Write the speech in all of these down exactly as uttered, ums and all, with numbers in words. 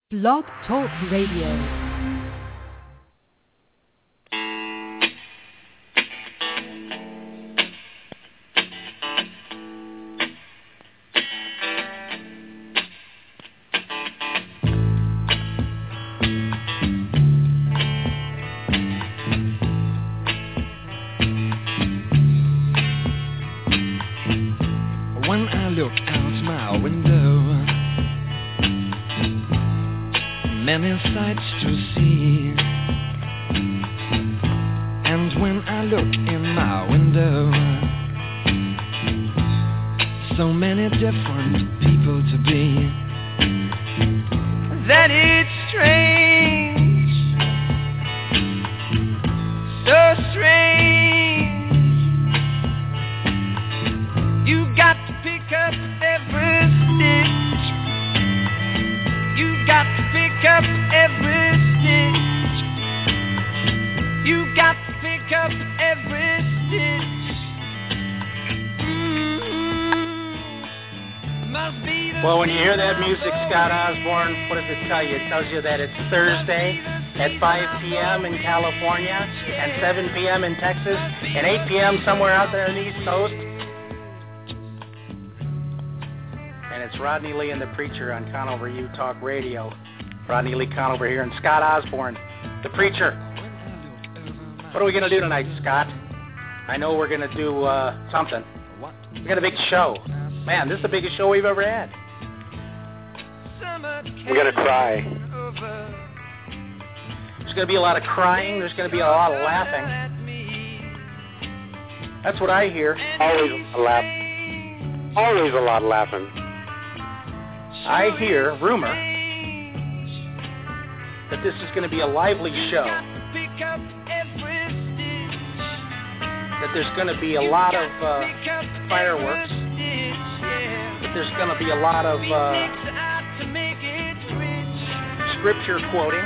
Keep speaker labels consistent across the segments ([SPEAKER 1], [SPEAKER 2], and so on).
[SPEAKER 1] Blog Talk Radio.
[SPEAKER 2] Many sights to see, and when I look in my window, so many different people to be, that it's strange, so strange. You got to pick up every stitch, you got to pick up every stitch, you got to pick up every stitch. Mm-hmm. Must be the
[SPEAKER 3] well, when you hear that music, Scott Osborne, what does it tell you? It tells you that it's Thursday at five p.m. in California and seven p.m. in Texas and eight p.m. somewhere out there on the East Coast. And it's Rodney Lee and the Preacher on Conover U Talk Radio. Rodney Lee Conover here and Scott Osborne, the Preacher. What are we going to do tonight, Scott? I know we're going to do uh, something. We got a big show. Man, this is the biggest show we've ever had.
[SPEAKER 4] We're going to cry.
[SPEAKER 3] There's going to be a lot of crying. There's going to be a lot of laughing. That's what I hear.
[SPEAKER 4] Always a laugh. Always a lot of laughing.
[SPEAKER 3] I hear rumor that this is going to be a lively show, that there's going to be a lot of uh, fireworks, that there's going to be a lot of uh, scripture quoting,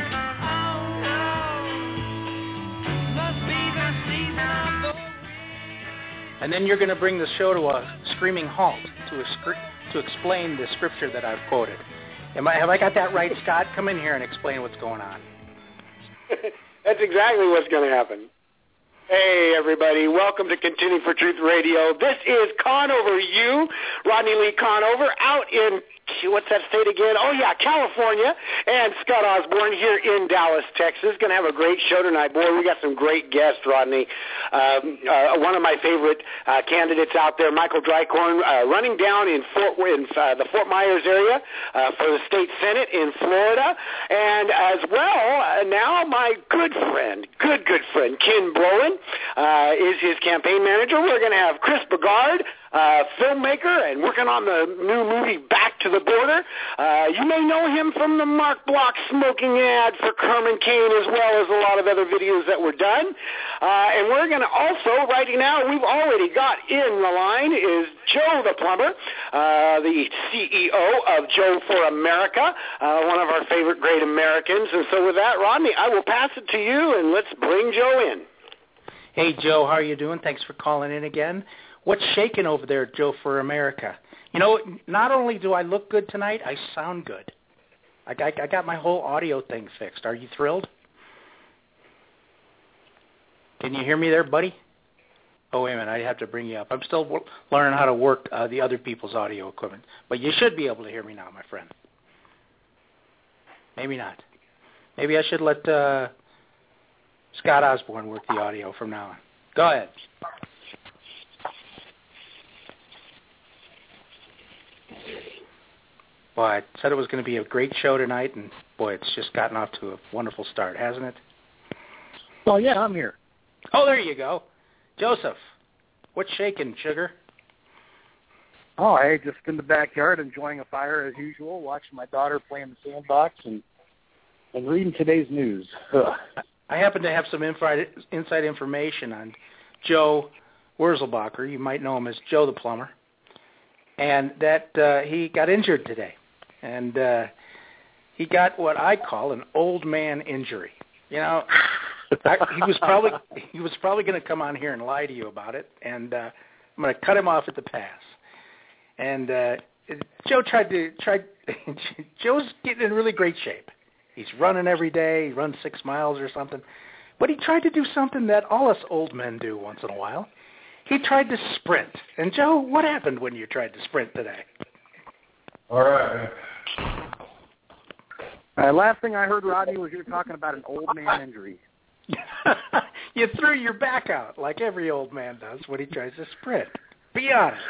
[SPEAKER 3] and then you're going to bring the show to a screaming halt to a scr- to explain the scripture that I've quoted. Am I, have I got that right, Scott? Come in here and explain what's going on.
[SPEAKER 4] That's exactly what's going to happen. Hey, everybody. Welcome to Contending for Truth Radio. This is Conover U, Rodney Lee Conover, out in, what's that state again? Oh, yeah, California. And Scott Osborne here in Dallas, Texas. Going to have a great show tonight. Boy, we got some great guests, Rodney. Um, uh, one of my favorite uh, candidates out there, Michael Drycorn, uh, running down in Fort in uh, the Fort Myers area uh, for the state Senate in Florida. And as well, uh, now my good friend, good, good friend, Ken Brolin, uh, is his campaign manager. We're going to have Chris Begard, uh, filmmaker, and working on the new movie Back to the Border. Uh, you may know him from the Mark Block smoking ad for Kerman Kane, as well as a lot of other videos that were done. Uh, and we're going to also, right now, we've already got in the line is Joe the Plumber, uh, the C E O of Joe for America, uh, one of our favorite great Americans. And so with that, Rodney, I will pass it to you, and let's bring Joe in.
[SPEAKER 3] Hey, Joe, how are you doing? Thanks for calling in again. What's shaking over there at Joe for America? You know, not only do I look good tonight, I sound good. I got, I got my whole audio thing fixed. Are you thrilled? Can you hear me there, buddy? Oh, wait a minute. I have to bring you up. I'm still w- learning how to work uh, the other people's audio equipment. But you should be able to hear me now, my friend. Maybe not. Maybe I should let uh, Scott Osborne work the audio from now on. Go ahead. Boy, I said it was going to be a great show tonight, and boy, it's just gotten off to a wonderful start, hasn't it?
[SPEAKER 5] Well, yeah, I'm here.
[SPEAKER 3] Oh, there you go. Joseph, what's shaking, sugar?
[SPEAKER 5] Oh, hey, just in the backyard enjoying a fire as usual, watching my daughter play in the sandbox and, and reading today's news. Ugh.
[SPEAKER 3] I happen to have some inside, inside information on Joe Wurzelbacher. You might know him as Joe the Plumber. And that uh, he got injured today. And uh, he got what I call an old man injury. You know, I, he was probably he was probably going to come on here and lie to you about it, and uh, I'm going to cut him off at the pass. And uh, Joe tried to tried. Joe's getting in really great shape. He's running every day. He runs six miles or something. But he tried to do something that all us old men do once in a while. He tried to sprint. And Joe, what happened when you tried to sprint today?
[SPEAKER 6] All right.
[SPEAKER 5] Uh, last thing I heard, Rodney, was you were talking about an old man injury.
[SPEAKER 3] You threw your back out like every old man does when he tries to sprint. Be honest.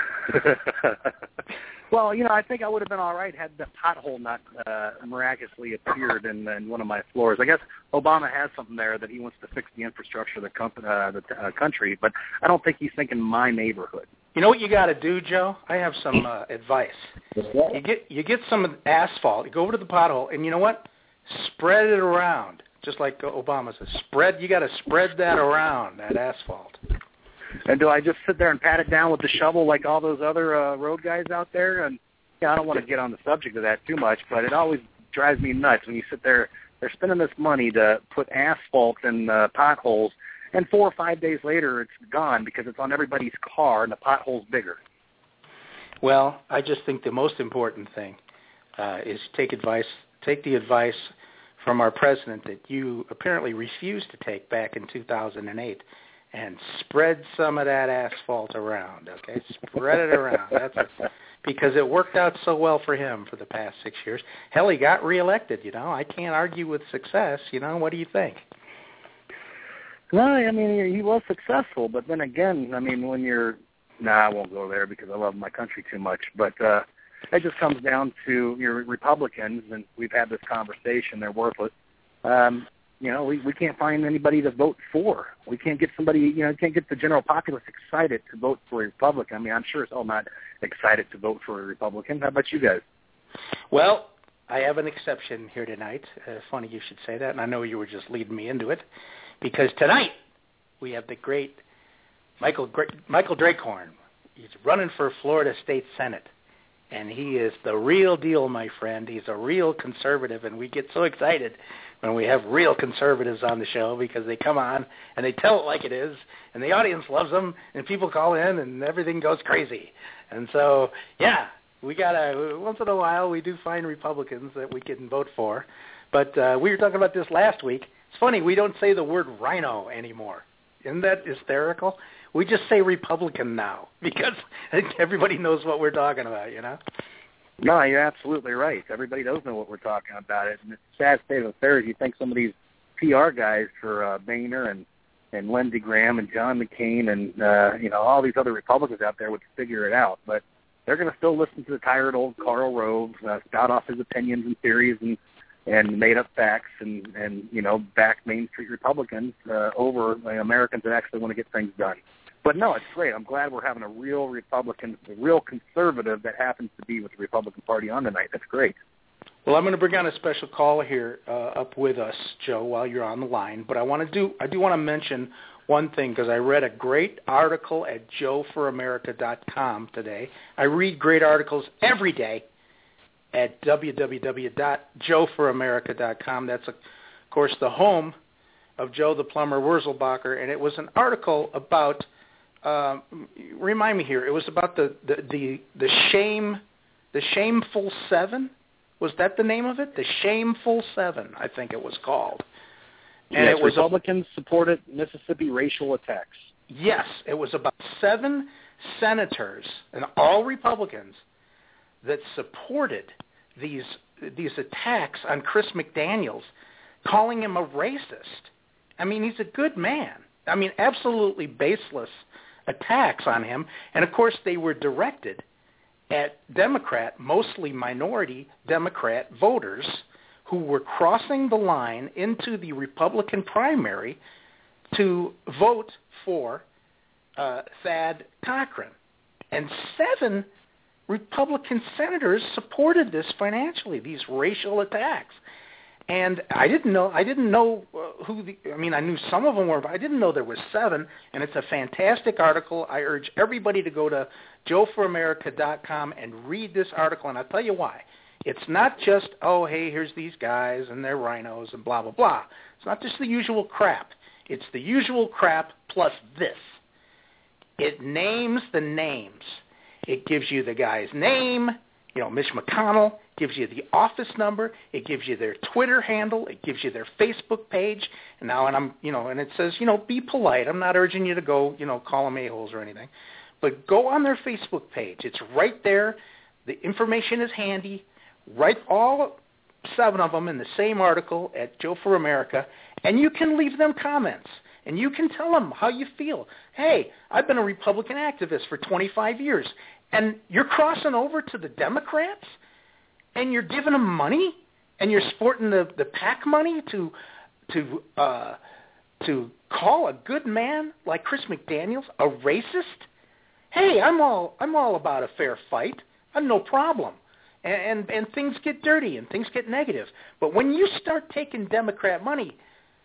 [SPEAKER 5] Well, you know, I think I would have been all right had the pothole not uh, miraculously appeared in, in one of my floors. I guess Obama has something there that he wants to fix the infrastructure of the, comp- uh, the uh, country, but I don't think he's thinking my neighborhood.
[SPEAKER 3] You know what you got to do, Joe? I have some uh, advice. You get you get some asphalt. You go over to the pothole, and you know what? Spread it around, just like Obama says. Spread. You got to spread that around, that asphalt.
[SPEAKER 5] And do I just sit there and pat it down with the shovel like all those other uh, road guys out there? And yeah, I don't want to get on the subject of that too much, but it always drives me nuts when you sit there. They're spending this money to put asphalt in uh, potholes, and four or five days later it's gone because it's on everybody's car and the pothole's bigger.
[SPEAKER 3] Well, I just think the most important thing uh, is take advice. Take the advice from our president that you apparently refused to take back in two thousand eight. And spread some of that asphalt around, okay? Spread it around. That's it. Because it worked out so well for him for the past six years. Hell, he got reelected, you know. I can't argue with success, you know. What do you think?
[SPEAKER 5] No, I mean, he was successful, but then again, I mean, when you're – nah, I won't go there because I love my country too much. But uh, it just comes down to your Republicans, and we've had this conversation. They're worthless. Um You know, we, we can't find anybody to vote for. We can't get somebody, you know, can't get the general populace excited to vote for a Republican. I mean, I'm sure it's all not excited to vote for a Republican. How about you guys?
[SPEAKER 3] Well, I have an exception here tonight. Uh, funny you should say that, and I know you were just leading me into it, because tonight we have the great Michael Michael Drakecorn. He's running for Florida State Senate, and he is the real deal, my friend. He's a real conservative, and we get so excited when we have real conservatives on the show because they come on and they tell it like it is, and the audience loves them, and people call in, and everything goes crazy. And so, yeah, we got to, once in a while, we do find Republicans that we can vote for. But uh, we were talking about this last week. It's funny, we don't say the word rhino anymore. Isn't that hysterical? We just say Republican now because everybody knows what we're talking about, you know?
[SPEAKER 5] No, you're absolutely right. Everybody does know what we're talking about. It, and it's a sad state of affairs. You think some of these P R guys for uh, Boehner and, and Lindsey Graham and John McCain and, uh, you know, all these other Republicans out there would figure it out. But they're going to still listen to the tired old Karl Rove, uh, spout off his opinions and theories and, and made-up facts and, and, you know, back Main Street Republicans uh, over uh, Americans that actually want to get things done. But, no, it's great. I'm glad we're having a real Republican, a real conservative that happens to be with the Republican Party on tonight. That's great.
[SPEAKER 3] Well, I'm going to bring on a special caller here uh, up with us, Joe, while you're on the line. But I want to do I do want to mention one thing because I read a great article at joe for america dot com today. I read great articles every day at w w w dot joe for america dot com. That's, of course, the home of Joe the Plumber Wurzelbacher, and it was an article about Uh, remind me here. It was about the, the, the, the shame, the Shameful Seven. Was that the name of it? The Shameful Seven, I think it was called. And
[SPEAKER 5] yes,
[SPEAKER 3] it was
[SPEAKER 5] Republicans a, supported Mississippi racial attacks.
[SPEAKER 3] Yes, it was about seven senators, and all Republicans, that supported these these attacks on Chris McDaniels, calling him a racist. I mean, he's a good man. I mean, absolutely baseless attacks on him. And, of course, they were directed at Democrat, mostly minority Democrat voters who were crossing the line into the Republican primary to vote for uh, Thad Cochran. And seven Republican senators supported this financially, these racial attacks. And I didn't know. I didn't know uh, who the. I mean, I knew some of them were, but I didn't know there was seven. And it's a fantastic article. I urge everybody to go to joe for america dot com and read this article. And I'll tell you why. It's not just, oh, hey, here's these guys and they're rhinos and blah blah blah. It's not just the usual crap. It's the usual crap plus this. It names the names. It gives you the guy's name, you know, Mitch McConnell, gives you the office number, it gives you their Twitter handle, it gives you their Facebook page, and now, and I'm, you know, and it says, you know, be polite. I'm not urging you to go, you know, call them a-holes or anything, but go on their Facebook page. It's right there. The information is handy. Write all seven of them in the same article at Joe for America, and you can leave them comments, and you can tell them how you feel. Hey, I've been a Republican activist for twenty-five years, and you're crossing over to the Democrats, and you're giving them money, and you're sporting the, the PAC money to to uh, to call a good man like Chris McDaniels a racist. Hey, I'm all I'm all about a fair fight. I'm no problem. And, and and things get dirty and things get negative. But when you start taking Democrat money,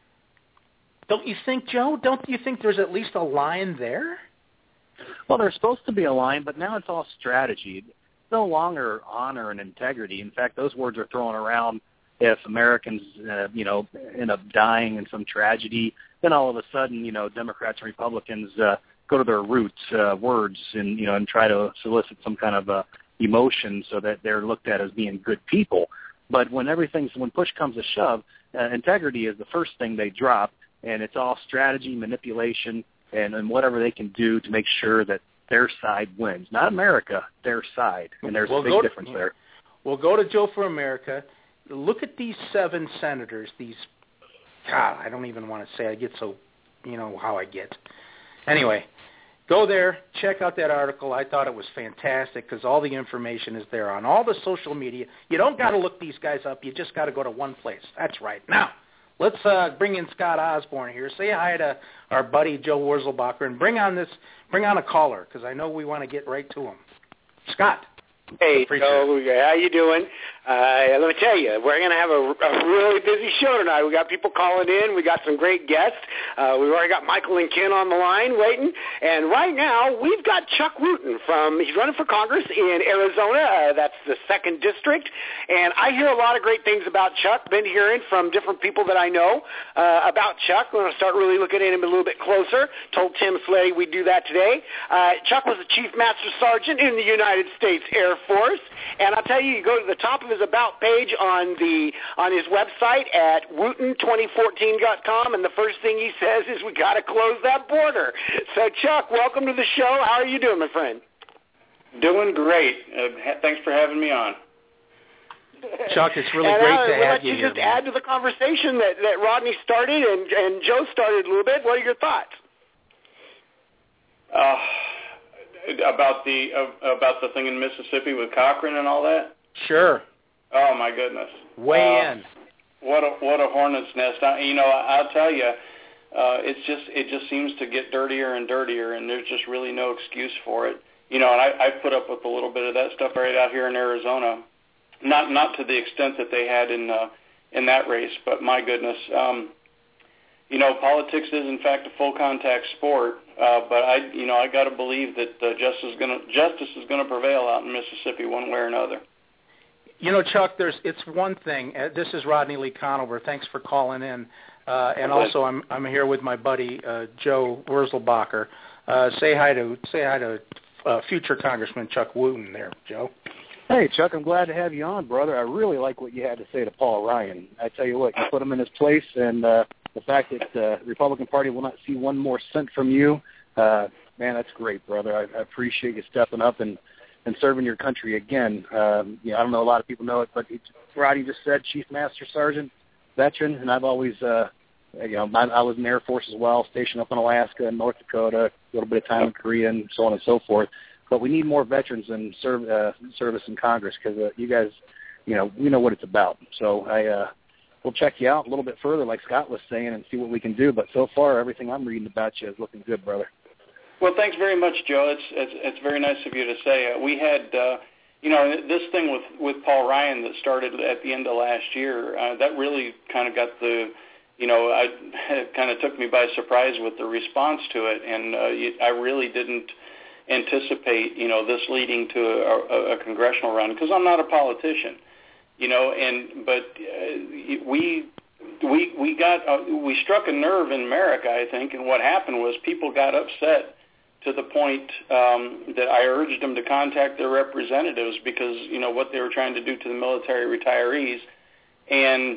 [SPEAKER 3] don't you think, Joe? Don't you think there's at least a line there?
[SPEAKER 5] Well, there's supposed to be a line, but now it's all strategy. It's no longer honor and integrity. In fact, those words are thrown around. If Americans, uh, you know, end up dying in some tragedy, then all of a sudden, you know, Democrats and Republicans uh, go to their roots, uh, words, and you know, and try to solicit some kind of uh, emotion so that they're looked at as being good people. But when everything's when push comes to shove, uh, integrity is the first thing they drop, and it's all strategy, manipulation, and, and whatever they can do to make sure that their side wins. Not America, their side, and there's
[SPEAKER 3] we'll
[SPEAKER 5] a big difference
[SPEAKER 3] to,
[SPEAKER 5] there.
[SPEAKER 3] We'll go to Joe for America. Look at these seven senators, these, God, I don't even want to say, I get so, you know how I get. Anyway, go there, check out that article. I thought it was fantastic because all the information is there on all the social media. You don't got to look these guys up. You just got to go to one place. That's right. Now, let's uh, bring in Scott Osborne here. Say hi to our buddy Joe Wurzelbacher and bring on this, bring on a caller because I know we want to get right to him. Scott.
[SPEAKER 4] Hey, Joe, how you doing? Uh, let me tell you, we're going to have a, a really busy show tonight. We got people calling in. We got some great guests. Uh, we've already got Michael and Ken on the line waiting. And right now, we've got Chuck Wooten from, he's running for Congress in Arizona. Uh, that's the second district. And I hear a lot of great things about Chuck. Been hearing from different people that I know uh, about Chuck. We're going to start really looking at him a little bit closer. Told Tim Sleddy we'd do that today. Uh, Chuck was the Chief Master Sergeant in the United States Air Force. And I'll tell you, you go to the top of his About page on the on his website at Wooten twenty fourteen dot com, and the first thing he says is we got to close that border. So, Chuck, welcome to the show. How are you doing, my friend?
[SPEAKER 6] Doing great. Uh, thanks for having me on.
[SPEAKER 3] Chuck, it's really
[SPEAKER 4] and
[SPEAKER 3] great
[SPEAKER 4] I,
[SPEAKER 3] to
[SPEAKER 4] we'll
[SPEAKER 3] have
[SPEAKER 4] let
[SPEAKER 3] you
[SPEAKER 4] you
[SPEAKER 3] here.
[SPEAKER 4] just add to the conversation that, that Rodney started and, and Joe started a little bit. What are your thoughts?
[SPEAKER 6] Uh, about the uh, about the thing in Mississippi with Cochran and all that?
[SPEAKER 3] Sure.
[SPEAKER 6] Oh my goodness.
[SPEAKER 3] Weigh
[SPEAKER 6] uh,
[SPEAKER 3] in.
[SPEAKER 6] What a what a hornet's nest. I, you know, I'll tell you, uh, it's just it just seems to get dirtier and dirtier, and there's just really no excuse for it. You know, and I, I put up with a little bit of that stuff right out here in Arizona, not not to the extent that they had in uh, in that race, but my goodness. Um, You know, politics is in fact a full contact sport, uh, but I, you know, I got to believe that uh, justice is going to justice is going to prevail out in Mississippi one way or another.
[SPEAKER 3] You know, Chuck, there's it's one thing. Uh, this is Rodney Lee Conover. Thanks for calling in, uh, and also I'm I'm here with my buddy uh, Joe Wurzelbacher. Uh, say hi to say hi to uh, future Congressman Chuck Wooten there, Joe.
[SPEAKER 5] Hey, Chuck, I'm glad to have you on, brother. I really like what you had to say to Paul Ryan. I tell you what, you put him in his place, and uh, the fact that the Republican Party will not see one more cent from you, uh, man, that's great, brother. I, I appreciate you stepping up and, and serving your country again. Um, you know, I don't know a lot of people know it, but it, Rodney just said Chief Master Sergeant, veteran, and I've always, uh, you know, I, I was in the Air Force as well, stationed up in Alaska and North Dakota, a little bit of time in Korea, and so on and so forth. But we need more veterans in serve, uh, service in Congress because uh, you guys, you know, we know what it's about. So I, uh, we'll check you out a little bit further, like Scott was saying, and see what we can do. But so far, everything I'm reading about you is looking good, brother.
[SPEAKER 6] Well, thanks very much, Joe. It's it's, it's very nice of you to say. Uh, we had, uh, you know, this thing with, with Paul Ryan that started at the end of last year, uh, that really kind of got the, you know, I, it kind of took me by surprise with the response to it, and uh, I really didn't anticipate, you know, this leading to a, a, a congressional run because I'm not a politician, you know, and but uh, we we we got uh, we struck a nerve in America, I think, and what happened was people got upset to the point um, that I urged them to contact their representatives because, you know, what they were trying to do to the military retirees. And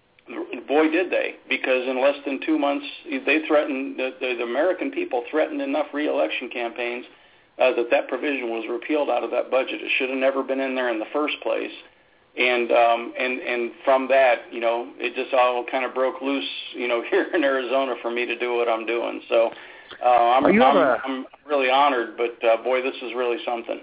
[SPEAKER 6] boy, did they, because in less than two months, they threatened, the, the, the American people threatened enough re-election campaigns uh, that that provision was repealed out of that budget. It should have never been in there in the first place. And um, and and from that, you know, it just all kind of broke loose, you know, here in Arizona for me to do what I'm doing. So uh, I'm, I'm,
[SPEAKER 5] a,
[SPEAKER 6] I'm really honored, but uh, boy, this is really something.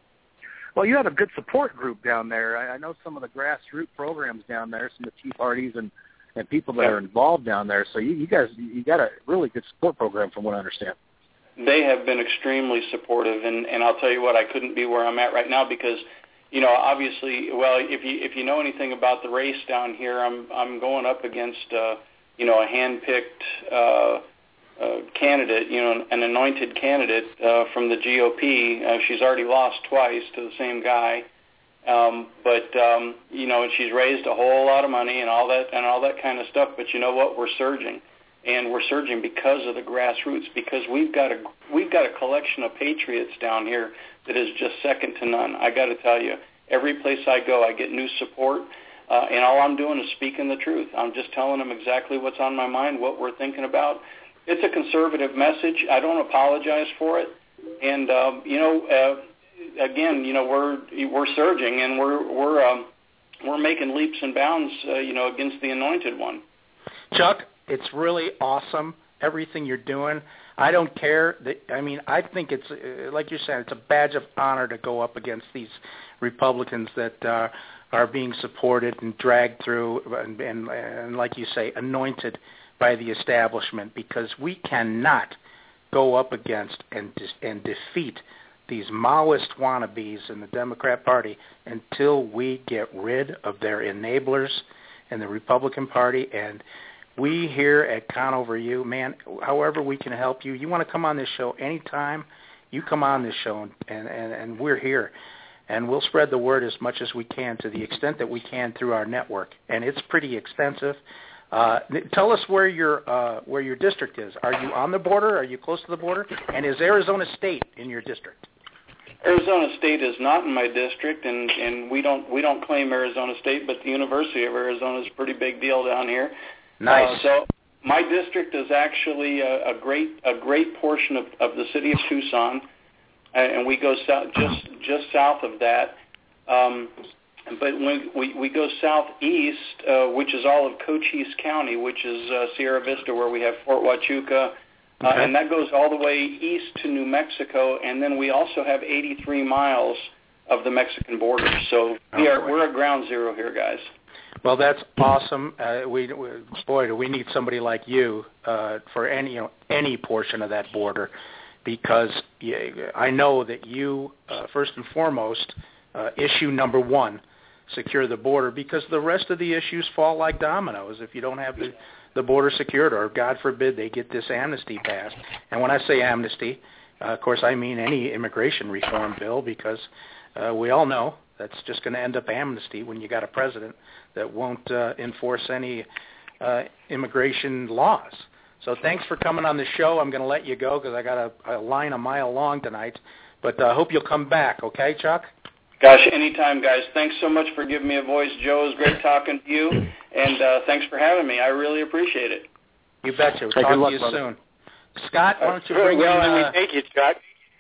[SPEAKER 5] Well, you have a good support group down there. I, I know some of the grassroots programs down there, some of the Tea Parties and, and people that are involved down there. So you, you guys, you got a really good support program from what I understand.
[SPEAKER 6] They have been extremely supportive, and, and I'll tell you what, I couldn't be where I'm at right now because, you know, obviously, well, if you if you know anything about the race down here, I'm I'm going up against, uh, you know, a hand-picked uh, uh, candidate, you know, an anointed candidate uh, from the G O P. Uh, she's already lost twice to the same guy, um, but um, you know, and she's raised a whole lot of money and all that and all that kind of stuff. But you know what? We're surging, and we're surging because of the grassroots. Because we've got a we've got a collection of patriots down here that is just second to none. I got to tell you, every place I go, I get new support, uh, and all I'm doing is speaking the truth. I'm just telling them exactly what's on my mind, what we're thinking about. It's a conservative message. I don't apologize for it, and um, you know, uh, again, you know, we're we're surging, and we're we're um, we're making leaps and bounds, uh, you know, against the anointed one.
[SPEAKER 3] Chuck, it's really awesome, everything you're doing. I don't care. That, I mean, I think it's, uh, like you said, it's a badge of honor to go up against these Republicans that uh, are being supported and dragged through and, and, and, like you say, anointed by the establishment, because we cannot go up against and, and defeat these Maoist wannabes in the Democrat Party until we get rid of their enablers in the Republican Party. And we here at Conover U, man, however we can help you. You want to come on this show anytime, you come on this show, and, and, and we're here. And we'll spread the word as much as we can to the extent that we can through our network. And it's pretty extensive. Uh, tell us where your uh, where your district is. Are you on the border? Are you close to the border? And is Arizona State in your district?
[SPEAKER 6] Arizona State is not in my district, and, and we don't we don't claim Arizona State, but the University of Arizona is a pretty big deal down here.
[SPEAKER 3] Nice.
[SPEAKER 6] Uh, so my district is actually a, a great a great portion of, of the city of Tucson, and we go south just just south of that. Um, but when we we go southeast, uh, which is all of Cochise County, which is uh, Sierra Vista, where we have Fort Huachuca, uh,
[SPEAKER 3] okay.
[SPEAKER 6] and that goes all the way east to New Mexico, and then we also have eighty-three miles of the Mexican border. So we are we're at ground zero here, guys. Well,
[SPEAKER 3] that's awesome. Uh, we, we, boy, do we need somebody like you uh, for any, you know, any portion of that border, because yeah, I know that you, uh, first and foremost, uh, issue number one, secure the border, because the rest of the issues fall like dominoes if you don't have the, the border secured, or God forbid they get this amnesty passed. And when I say amnesty, uh, of course I mean any immigration reform bill, because uh, we all know that's just going to end up amnesty when you got a president that won't uh, enforce any uh, immigration laws. So thanks for coming on the show. I'm going to let you go because I got a, a line a mile long tonight. But I uh, hope you'll come back, okay, Chuck?
[SPEAKER 6] Gosh, anytime, guys. Thanks so much for giving me a voice. Joe, it was great talking to you, and uh, thanks for having me. I really appreciate it.
[SPEAKER 3] You betcha. We'll
[SPEAKER 5] hey,
[SPEAKER 3] talk to
[SPEAKER 5] luck,
[SPEAKER 3] you
[SPEAKER 5] brother.
[SPEAKER 3] soon. Scott, why don't you bring
[SPEAKER 4] well,
[SPEAKER 3] in...
[SPEAKER 4] Uh,
[SPEAKER 3] Uh,
[SPEAKER 4] thank you, Chuck.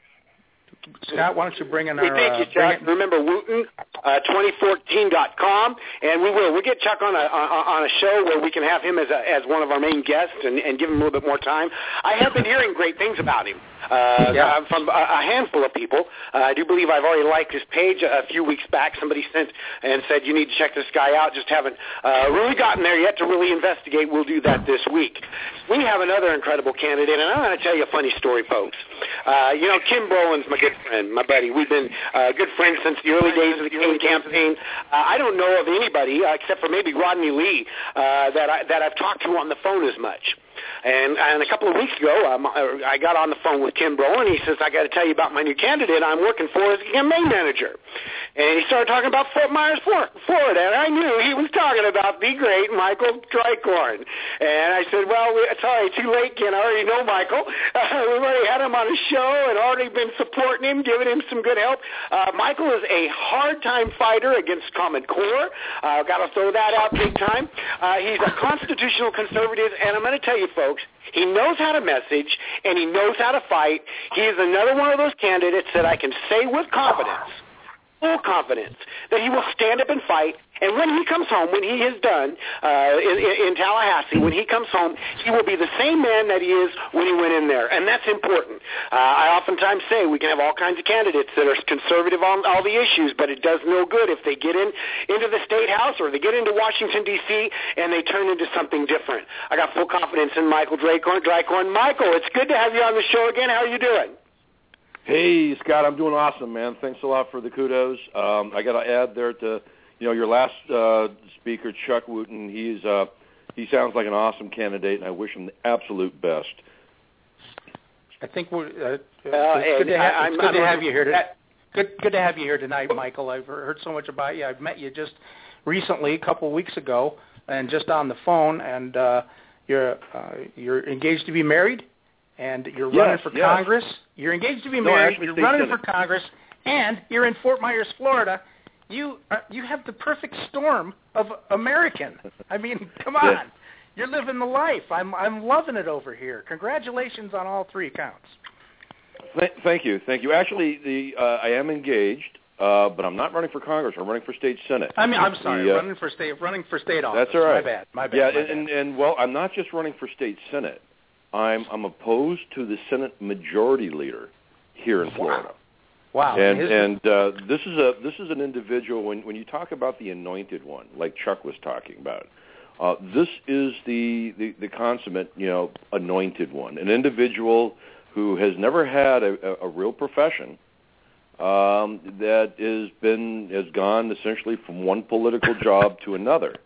[SPEAKER 3] Scott, why don't you bring in
[SPEAKER 4] Hey,
[SPEAKER 3] our...
[SPEAKER 4] thank you,
[SPEAKER 3] uh, bring
[SPEAKER 4] Chuck.
[SPEAKER 3] in-
[SPEAKER 4] Remember, Wooten, uh, twenty fourteen dot com, and we will. We'll get Chuck on a on, on a show where we can have him as a, as one of our main guests and, and give him a little bit more time. I have been hearing great things about him uh,
[SPEAKER 3] Yeah.
[SPEAKER 4] from a, a handful of people. Uh, I do believe I've already liked his page a, a few weeks back. Somebody sent and said, you need to check this guy out. Just haven't uh, really gotten there yet to really investigate. We'll do that this week. We have another incredible candidate, and I'm going to tell you a funny story, folks. Uh, you know, Kim Brolin's my good friend, my buddy. We've been uh, good friends since the early days of the King campaign. Uh, I don't know of anybody, uh, except for maybe Rodney Lee, uh, that, I, that I've talked to on the phone as much. And, and a couple of weeks ago, um, I got on the phone with Kim Broen, and he says, I got to tell you about my new candidate I'm working for as campaign manager. And he started talking about Fort Myers, Florida, and I knew he was talking about the great Michael Drycorn. And I said, well, we, sorry, too late, Ken. I already know Michael. Uh, we've already had him on a show and already been supporting him, giving him some good help. Uh, Michael is a hard-time fighter against Common Core. Uh, got to throw that out big time. Uh, he's a constitutional conservative, and I'm going to tell you, folks, he knows how to message, and he knows how to fight. He is another one of those candidates that I can say with confidence, full confidence, that he will stand up and fight. And when he comes home, when he is done uh, in, in Tallahassee, when he comes home, he will be the same man that he is when he went in there. And that's important. Uh, I oftentimes say we can have all kinds of candidates that are conservative on all the issues, but it does no good if they get in into the State House or they get into Washington, D C, and they turn into something different. I got full confidence in Michael Drycorn. Drycorn. Michael, it's good to have you on the show again. How are you doing?
[SPEAKER 7] Hey, Scott, I'm doing awesome, man. Thanks a lot for the kudos. Um, I got to add there to, you know, your last uh, speaker, Chuck Wooten. He's uh, he sounds like an awesome candidate, and I wish him the absolute best.
[SPEAKER 3] I think we're. Uh,
[SPEAKER 4] uh,
[SPEAKER 3] it's good to have,
[SPEAKER 4] I'm,
[SPEAKER 3] it's good
[SPEAKER 4] I'm,
[SPEAKER 3] to have you here. Today. Good, good to have you here tonight, Michael. I've heard so much about you. I've met you just recently, a couple of weeks ago, and just on the phone. And uh, you're uh, you're engaged to be married, and you're
[SPEAKER 7] yes,
[SPEAKER 3] running for
[SPEAKER 7] yes.
[SPEAKER 3] Congress. You're engaged to be
[SPEAKER 7] no,
[SPEAKER 3] married. You're running
[SPEAKER 7] Senate.
[SPEAKER 3] for Congress, and you're in Fort Myers, Florida. You uh, you have the perfect storm of American. I mean, come on,
[SPEAKER 7] yeah.
[SPEAKER 3] You're living the life. I'm I'm loving it over here. Congratulations on all three counts.
[SPEAKER 7] Th- thank you, thank you. Actually, the uh, I am engaged, uh, but I'm not running for Congress. I'm running for state senate.
[SPEAKER 3] I mean, I'm sorry,
[SPEAKER 7] the, uh,
[SPEAKER 3] running for state running for state office.
[SPEAKER 7] That's all right.
[SPEAKER 3] My bad. My bad.
[SPEAKER 7] Yeah,
[SPEAKER 3] my
[SPEAKER 7] and,
[SPEAKER 3] bad.
[SPEAKER 7] and and well, I'm not just running for state senate. I'm I'm opposed to the Senate Majority Leader here in Florida.
[SPEAKER 3] Wow. Wow.
[SPEAKER 7] And
[SPEAKER 3] His,
[SPEAKER 7] and uh, this is a this is an individual. When when you talk about the anointed one, like Chuck was talking about, uh, this is the, the the consummate, you know, anointed one. An individual who has never had a, a, a real profession, um, that has been has gone essentially from one political job to another.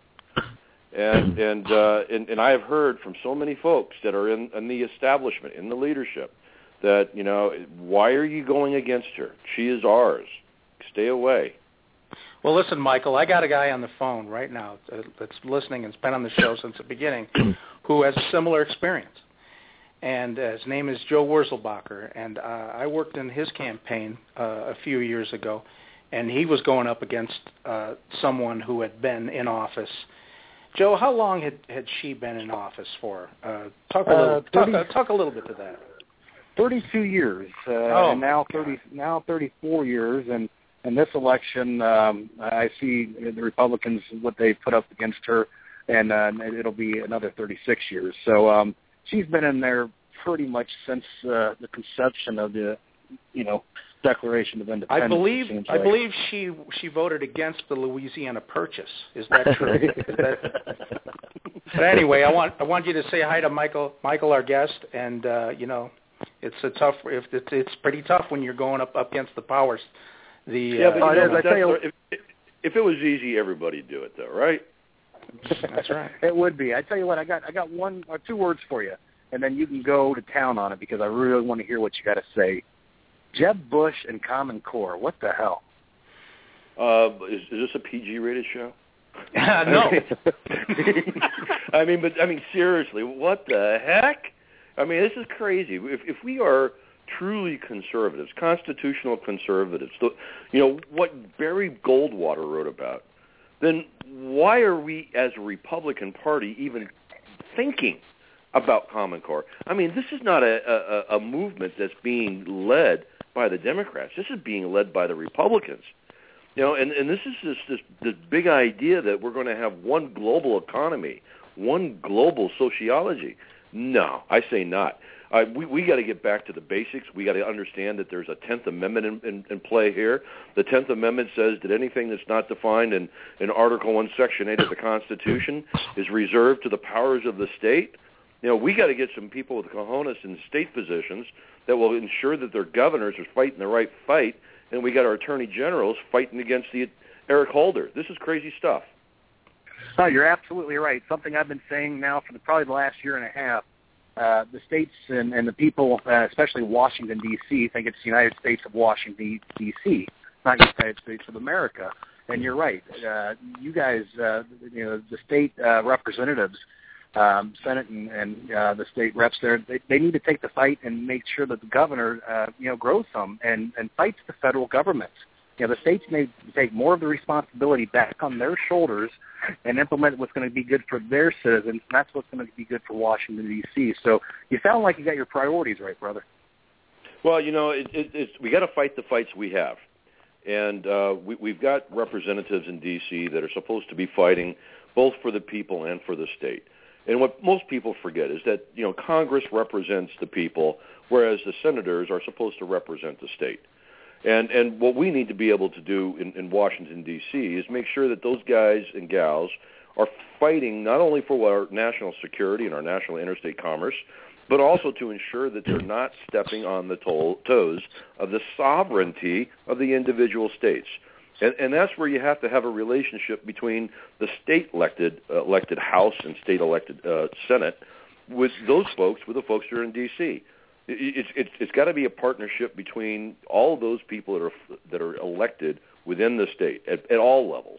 [SPEAKER 7] And and, uh, and and I have heard from so many folks that are in, in the establishment, in the leadership, that, you know, why are you going against her? She is ours. Stay away.
[SPEAKER 3] Well, listen, Michael, I got a guy on the phone right now that's listening and has been on the show since the beginning who has a similar experience. And uh, his name is Joe Wurzelbacher, and uh, I worked in his campaign uh, a few years ago, and he was going up against uh, someone who had been in office. Joe, how long had, had she been in office for? Uh, talk a little, uh, thirty, talk, uh, talk a little bit to that.
[SPEAKER 5] Thirty-two years, uh,
[SPEAKER 3] oh,
[SPEAKER 5] and now thirty, now thirty-four years, and in this election, um, I see the Republicans what they put up against her, and uh, it'll be another thirty-six years. So um, she's been in there pretty much since uh, the conception of the, you know, Declaration of Independence.
[SPEAKER 3] I believe I
[SPEAKER 5] like.
[SPEAKER 3] believe she she voted against the Louisiana Purchase. Is that true? Is that... But anyway, I want I want you to say hi to Michael Michael, our guest, and uh, you know. It's a tough. If it's, it's pretty tough when you're going up, up against the powers. The
[SPEAKER 7] yeah, but
[SPEAKER 3] uh,
[SPEAKER 7] you know, I tell you, if, if it was easy, everybody'd do it, though, right?
[SPEAKER 3] That's right.
[SPEAKER 5] It would be. I tell you what, I got I got one or two words for you, and then you can go to town on it because I really want to hear what you got to say. Jeb Bush and Common Core. What the hell?
[SPEAKER 7] Uh, is, is this a P G rated show?
[SPEAKER 3] Uh, no.
[SPEAKER 7] I mean, but I mean, seriously, what the heck? I mean, this is crazy. If, if we are truly conservatives, constitutional conservatives, so, you know, what Barry Goldwater wrote about, then why are we, as a Republican Party, even thinking about Common Core? I mean, this is not a, a, a movement that's being led by the Democrats. This is being led by the Republicans. You know, and, and this is this, this, this big idea that we're going to have one global economy, one global sociology. No, I say not. Uh, we we got to get back to the basics. We got to understand that there's a tenth Amendment in, in, in play here. The tenth Amendment says that anything that's not defined in, in Article one, Section eight of the Constitution is reserved to the powers of the state. You know, we got to get some people with cojones in state positions that will ensure that their governors are fighting the right fight, and we got our attorney generals fighting against the Eric Holder. This is crazy stuff.
[SPEAKER 5] No, you're absolutely right. Something I've been saying now for the, probably the last year and a half. uh, the states and, and the people, uh, especially Washington, D C, think it's the United States of Washington, D C, not the United States of America. And you're right. Uh, you guys, uh, you know, the state uh, representatives, um, Senate and, and uh, the state reps there, they, they need to take the fight and make sure that the governor, uh, you know, grows some and, and fights the federal government. You know, the states need to take more of the responsibility back on their shoulders and implement what's going to be good for their citizens, and that's what's going to be good for Washington, D C. So you sound like you got your priorities right, brother.
[SPEAKER 7] Well, you know, it, it, it's, we got to fight the fights we have. And uh, we, we've got representatives in D C that are supposed to be fighting both for the people and for the state. And what most people forget is that, you know, Congress represents the people, whereas the senators are supposed to represent the state. And and what we need to be able to do in, in Washington, D C is make sure that those guys and gals are fighting not only for our national security and our national interstate commerce, but also to ensure that they're not stepping on the to- toes of the sovereignty of the individual states. And, and that's where you have to have a relationship between the state-elected uh, elected House and state-elected uh, Senate with those folks, with the folks that are in D C. It's it's it's got to be a partnership between all of those people that are that are elected within the state at, at all levels.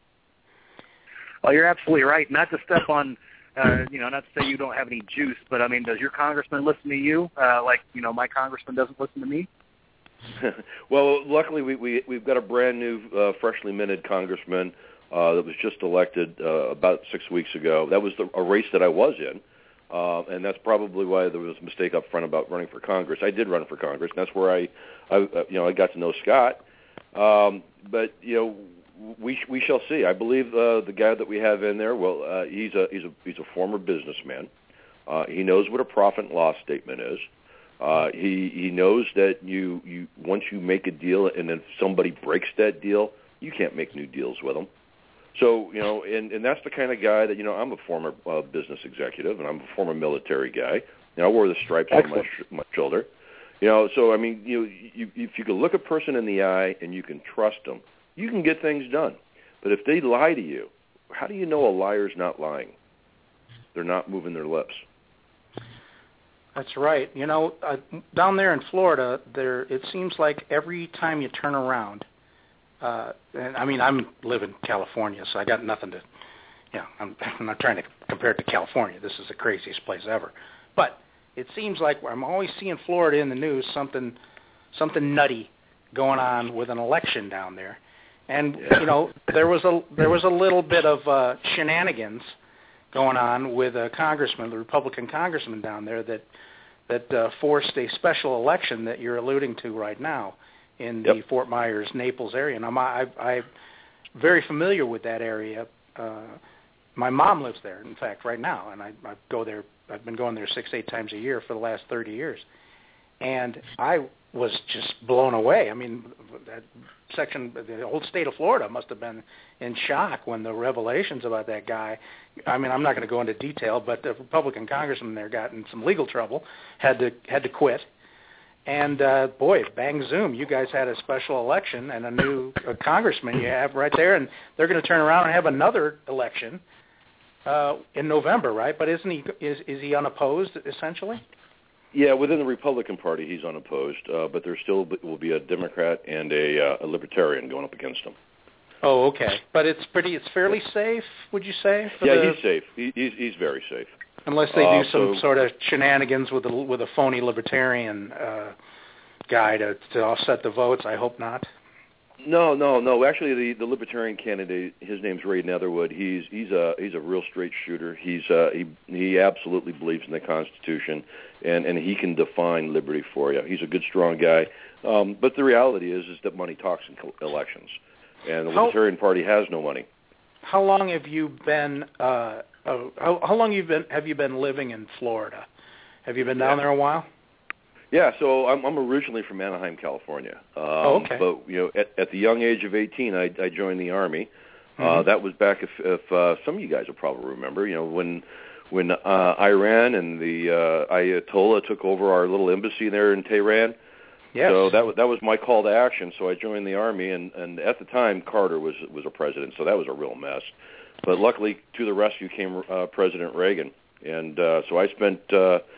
[SPEAKER 5] Well, you're absolutely right. Not to step on, uh, you know, not to say you don't have any juice, but I mean, does your congressman listen to you? Uh, like, you know, my congressman doesn't listen to me.
[SPEAKER 7] Well, luckily we, we we've got a brand new, uh, freshly minted congressman uh, that was just elected uh, about six weeks ago. That was the, a race that I was in. Uh, and that's probably why there was a mistake up front about running for Congress. I did run for Congress, and that's where I, I uh, you know, I got to know Scott. Um, but you know, we we shall see. I believe uh, the guy that we have in there. Well, uh, he's a he's a he's a former businessman. Uh, he knows what a profit and loss statement is. Uh, he he knows that you you once you make a deal, and then somebody breaks that deal, you can't make new deals with them. So, you know, and, and that's the kind of guy that, you know, I'm a former uh, business executive, and I'm a former military guy. You know, I wore the stripes Excellent. on my, sh- my shoulder. You know, so, I mean, you, you if you can look a person in the eye and you can trust them, you can get things done. But if they lie to you, how do you know a liar's not lying? They're not moving their lips.
[SPEAKER 3] That's right. You know, uh, down there in Florida, there it seems like every time you turn around, Uh, and I mean, I'm live in California, so I got nothing to, you know, I'm, I'm not trying to compare it to California. This is the craziest place ever. But it seems like I'm always seeing Florida in the news, something, something nutty going on with an election down there. And, you know, there was a, there was a little bit of uh, shenanigans going on with a congressman, the Republican congressman down there that, that uh, forced a special election that you're alluding to right now in the yep. Fort Myers, Naples area. And I'm, I, I'm very familiar with that area. Uh, my mom lives there, in fact, right now, and I, I go there. I've been going there six, eight times a year for the last thirty years. And I was just blown away. I mean, that section, the whole state of Florida must have been in shock when the revelations about that guy. I mean, I'm not going to go into detail, but the Republican congressman there got in some legal trouble, had to had to quit. And, uh, boy, bang, zoom, you guys had a special election and a new uh, congressman you have right there, and they're going to turn around and have another election uh, in November, right? But isn't he is, is he unopposed, essentially?
[SPEAKER 7] Yeah, within the Republican Party, he's unopposed, uh, but there still will be a Democrat and a, uh, a Libertarian going up against him.
[SPEAKER 3] Oh, okay. But it's pretty, it's fairly safe, would you say? For
[SPEAKER 7] yeah,
[SPEAKER 3] the...
[SPEAKER 7] he's safe. He, he's, he's very safe.
[SPEAKER 3] Unless they do
[SPEAKER 7] uh,
[SPEAKER 3] some
[SPEAKER 7] so,
[SPEAKER 3] sort of shenanigans with a with a phony libertarian uh, guy to, to offset the votes, I hope not.
[SPEAKER 7] No, no, no. Actually, the, the libertarian candidate, his name's Ray Netherwood. He's he's a he's a real straight shooter. He's uh, he he absolutely believes in the Constitution, and, and he can define liberty for you. He's a good, strong guy. Um, but the reality is is that money talks in elections, and the
[SPEAKER 3] how,
[SPEAKER 7] Libertarian Party has no money.
[SPEAKER 3] How long have you been? Uh, uh, how, how long you've been have you been living in Florida? Have you been down
[SPEAKER 7] yeah.
[SPEAKER 3] there a while?
[SPEAKER 7] Yeah, so I'm, I'm originally from Anaheim, California. Um,
[SPEAKER 3] oh, okay.
[SPEAKER 7] But you know, at, at the young age of eighteen, I, I joined the Army. Mm-hmm. Uh, that was back, if, if uh, some of you guys will probably remember, you know, when when uh, Iran and the uh, Ayatollah took over our little embassy there in Tehran.
[SPEAKER 3] Yes.
[SPEAKER 7] So that was that was my call to action. So I joined the Army, and, and at the time Carter was was a president, so that was a real mess. But luckily, to the rescue came uh, President Reagan, and uh, so I spent. Uh,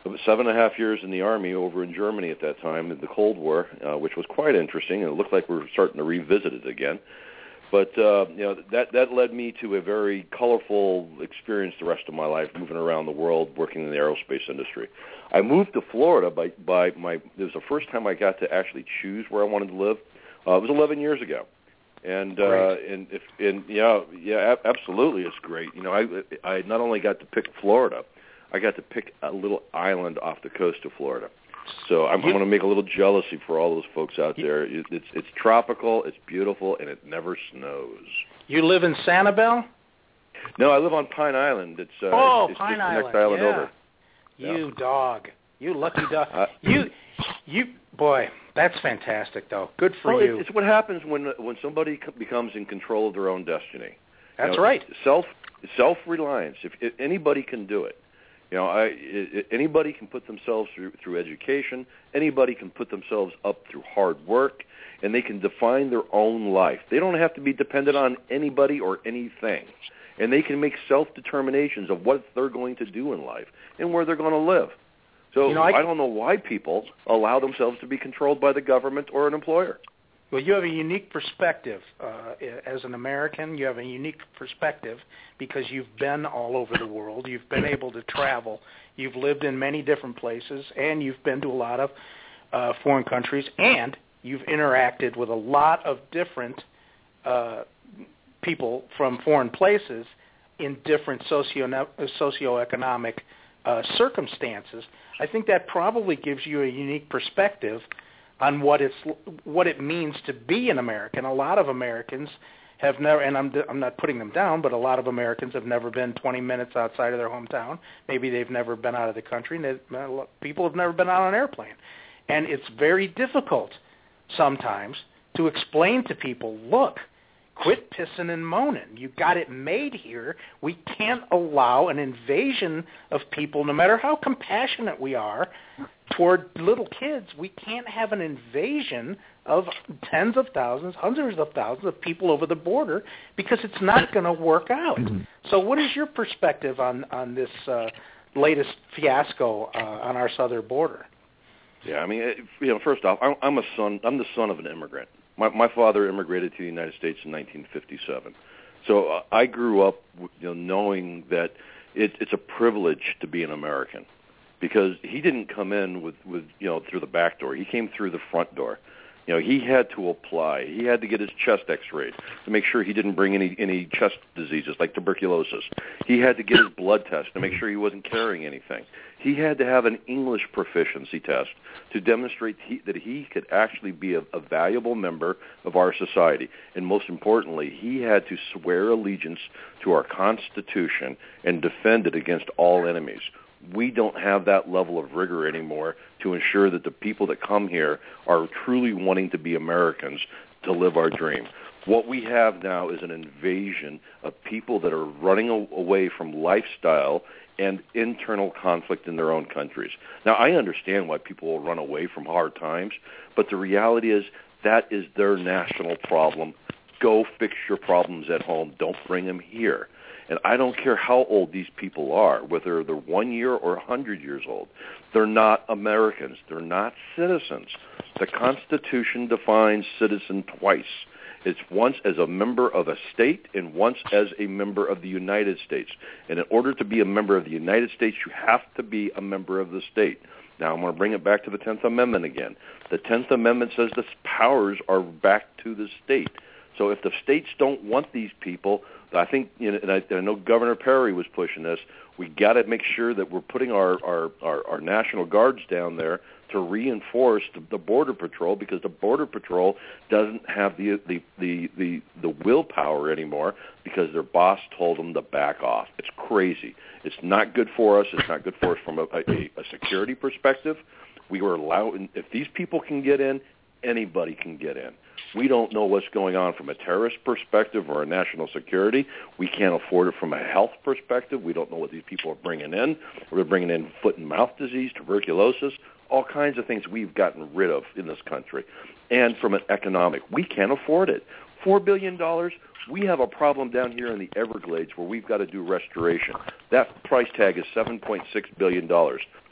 [SPEAKER 7] seven and a half years in the Army over in Germany at that time in the Cold War, uh, which was quite interesting, and it looked like we were starting to revisit it again. But uh, you know, that that led me to a very colorful experience the rest of my life, moving around the world, working in the aerospace industry. I moved to Florida by by my. It was the first time I got to actually choose where I wanted to live. Uh, it was eleven years ago, and uh, and if and yeah yeah absolutely, it's great. You know, I I not only got to pick Florida, I got to pick a little island off the coast of Florida. So I'm, I'm going to make a little jealousy for all those folks out there. It, it's it's tropical, it's beautiful, and it never snows.
[SPEAKER 3] You live in Sanibel?
[SPEAKER 7] No, I live on Pine Island. It's uh,
[SPEAKER 3] oh,
[SPEAKER 7] it's
[SPEAKER 3] Pine
[SPEAKER 7] just
[SPEAKER 3] Island.
[SPEAKER 7] the next island
[SPEAKER 3] yeah.
[SPEAKER 7] over.
[SPEAKER 3] You
[SPEAKER 7] yeah.
[SPEAKER 3] dog. You lucky dog.
[SPEAKER 7] Uh,
[SPEAKER 3] you, you boy, that's fantastic though. Good for
[SPEAKER 7] well,
[SPEAKER 3] you.
[SPEAKER 7] It's what happens when when somebody becomes in control of their own destiny.
[SPEAKER 3] That's
[SPEAKER 7] you know,
[SPEAKER 3] right.
[SPEAKER 7] Self self reliance. If, if anybody can do it. You know, I, I, anybody can put themselves through, through education. Anybody can put themselves up through hard work, and they can define their own life. They don't have to be dependent on anybody or anything, and they can make self-determinations of what they're going to do in life and where they're going to live. So
[SPEAKER 3] you know, I,
[SPEAKER 7] I don't know why people allow themselves to be controlled by the government or an employer.
[SPEAKER 3] Well, you have a unique perspective uh, as an American. You have a unique perspective because you've been all over the world. You've been able to travel. You've lived in many different places, and you've been to a lot of uh, foreign countries, and you've interacted with a lot of different uh, people from foreign places in different socio socioeconomic uh, circumstances. I think that probably gives you a unique perspective on what it's what it means to be an American. A lot of Americans have never, and I'm I'm not putting them down, but a lot of Americans have never been twenty minutes outside of their hometown. Maybe they've never been out of the country. And people have never been on an airplane, and it's very difficult sometimes to explain to people, look, quit pissing and moaning. You got it made here. We can't allow an invasion of people, no matter how compassionate we are toward little kids. We can't have an invasion of tens of thousands, hundreds of thousands of people over the border because it's not going to work out. So what is your perspective on, on this uh, latest fiasco uh, on our southern border?
[SPEAKER 7] Yeah, I mean, you know, first off, I'm, I'm a son. I'm the son of an immigrant. My, my father immigrated to the United States in nineteen fifty-seven. So uh, I grew up, you know, knowing that it, it's a privilege to be an American, because he didn't come in with, with, you know, through the back door. He came through the front door. You know, he had to apply. He had to get his chest x-rayed to make sure he didn't bring any, any chest diseases like tuberculosis. He had to get his blood test to make sure he wasn't carrying anything. He had to have an English proficiency test to demonstrate he, that he could actually be a, a valuable member of our society. And most importantly, he had to swear allegiance to our Constitution and defend it against all enemies. We don't have that level of rigor anymore to ensure that the people that come here are truly wanting to be Americans to live our dream. What we have now is an invasion of people that are running away from lifestyle and internal conflict in their own countries. Now, I understand why people will run away from hard times, but the reality is that is their national problem. Go fix your problems at home. Don't bring them here. And I don't care how old these people are, whether they're one year or a hundred years old. They're not Americans. They're not citizens. The Constitution defines citizen twice. It's once as a member of a state and once as a member of the United States. And in order to be a member of the United States, you have to be a member of the state. Now, I'm going to bring it back to the tenth Amendment again. The tenth Amendment says the powers are back to the state. So if the states don't want these people, I think, you know, and I, I know Governor Perry was pushing this, we got to make sure that we're putting our, our, our, our National Guards down there to reinforce the, the Border Patrol, because the Border Patrol doesn't have the, the, the, the, the willpower anymore because their boss told them to back off. It's crazy. It's not good for us. It's not good for us from a, a, a security perspective. We were allowed, if these people can get in, anybody can get in. We don't know what's going on from a terrorist perspective or a national security. We can't afford it from a health perspective. We don't know what these people are bringing in. We're bringing in foot and mouth disease, tuberculosis, all kinds of things we've gotten rid of in this country. And from an economic, we can't afford it. Four billion dollars, we have a problem down here in the Everglades where we've got to do restoration. That price tag is seven point six billion dollars.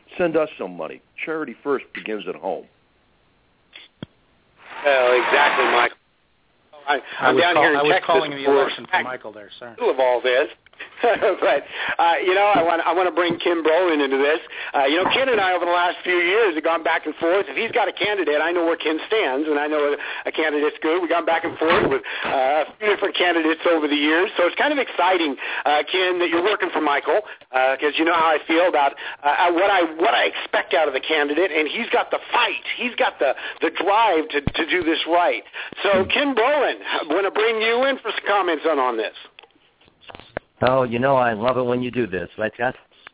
[SPEAKER 7] Send us some money. Charity first begins at home.
[SPEAKER 4] Well, exactly, Michael. I, I'm
[SPEAKER 3] I
[SPEAKER 4] down
[SPEAKER 3] call,
[SPEAKER 4] here in
[SPEAKER 3] I was
[SPEAKER 4] Texas
[SPEAKER 3] calling the
[SPEAKER 4] for
[SPEAKER 3] election for Michael there, sir.
[SPEAKER 4] of all this. but uh, you know, I want I want to bring Ken Brolin into this. Uh, you know, Ken and I over the last few years have gone back and forth. If he's got a candidate, I know where Ken stands, and I know a, a candidate's good. We've gone back and forth with uh, a few different candidates over the years, so it's kind of exciting, uh, Ken, that you're working for Michael, because uh, you know how I feel about uh, what I what I expect out of the candidate, and he's got the fight, he's got the the drive to to do this right. So, Ken Brolin, I want to bring you in for some comments on on this.
[SPEAKER 8] Oh, you know I love it when you do this, right, Scott?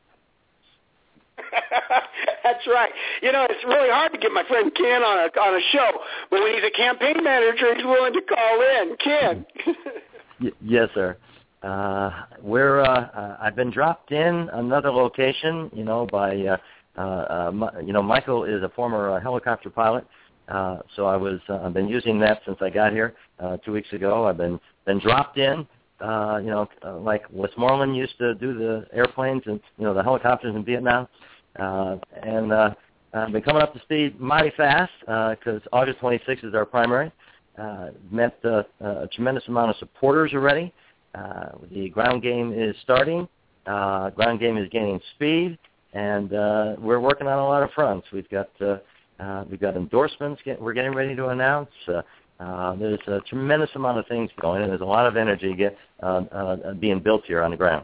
[SPEAKER 4] That's right. You know, it's really hard to get my friend Ken on a on a show, but when he's a campaign manager, he's willing to call in. Ken.
[SPEAKER 8] y- yes, sir. Uh, we're. Uh, uh, I've been dropped in another location, you know, by. Uh, uh, uh, you know, Michael is a former uh, helicopter pilot, uh, so I was. Uh, I've been using that since I got here uh, two weeks ago. I've been been dropped in. Uh, you know, uh, like Westmoreland used to do the airplanes and, you know, the helicopters in Vietnam. Uh, and uh, I've been coming up to speed mighty fast because uh, August twenty-sixth is our primary. Uh, met uh, a tremendous amount of supporters already. Uh, the ground game is starting. Uh, ground game is gaining speed. And uh, we're working on a lot of fronts. We've got uh, uh, we've got endorsements get, we're getting ready to announce. Uh, Uh, there's a tremendous amount of things going, and there's a lot of energy get, uh, uh, being built here on the ground.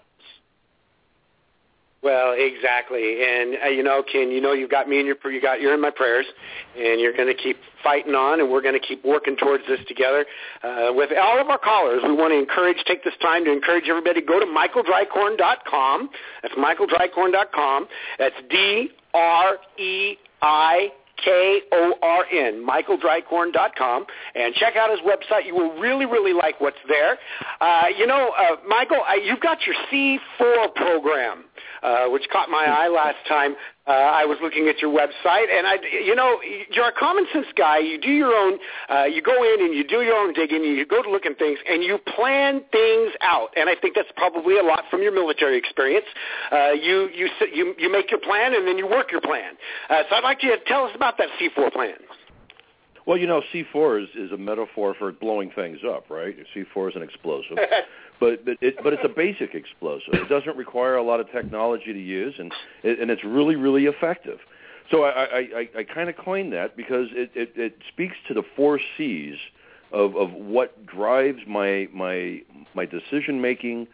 [SPEAKER 4] Well, exactly, and uh, you know, Ken, you know, you've got me in your, you got you're in my prayers, and you're going to keep fighting on, and we're going to keep working towards this together. Uh, with all of our callers, we want to encourage, take this time to encourage everybody. Go to michael drycorn dot com. That's michael drycorn dot com. That's D R E I. K O R N, michael drycorn dot com, and check out his website. You will really, really like what's there. Uh, you know, uh, Michael, uh, you've got your C four program, uh, which caught my eye last time uh, I was looking at your website. And, I, you know, you're a common sense guy. You do your own, uh, you go in and you do your own digging, and you go to look at things, and you plan things out. And I think that's probably a lot from your military experience. Uh, you, you, you, you make your plan, and then you work your plan. Uh, so I'd like you to tell us about that C four plan.
[SPEAKER 7] Well, you know, C four is, is a metaphor for blowing things up, right? C four is an explosive, but but, it, but it's a basic explosive. It doesn't require a lot of technology to use, and it, and it's really, really effective. So I, I, I, I kind of coined that because it, it, it speaks to the four C's of, of what drives my my my decision making,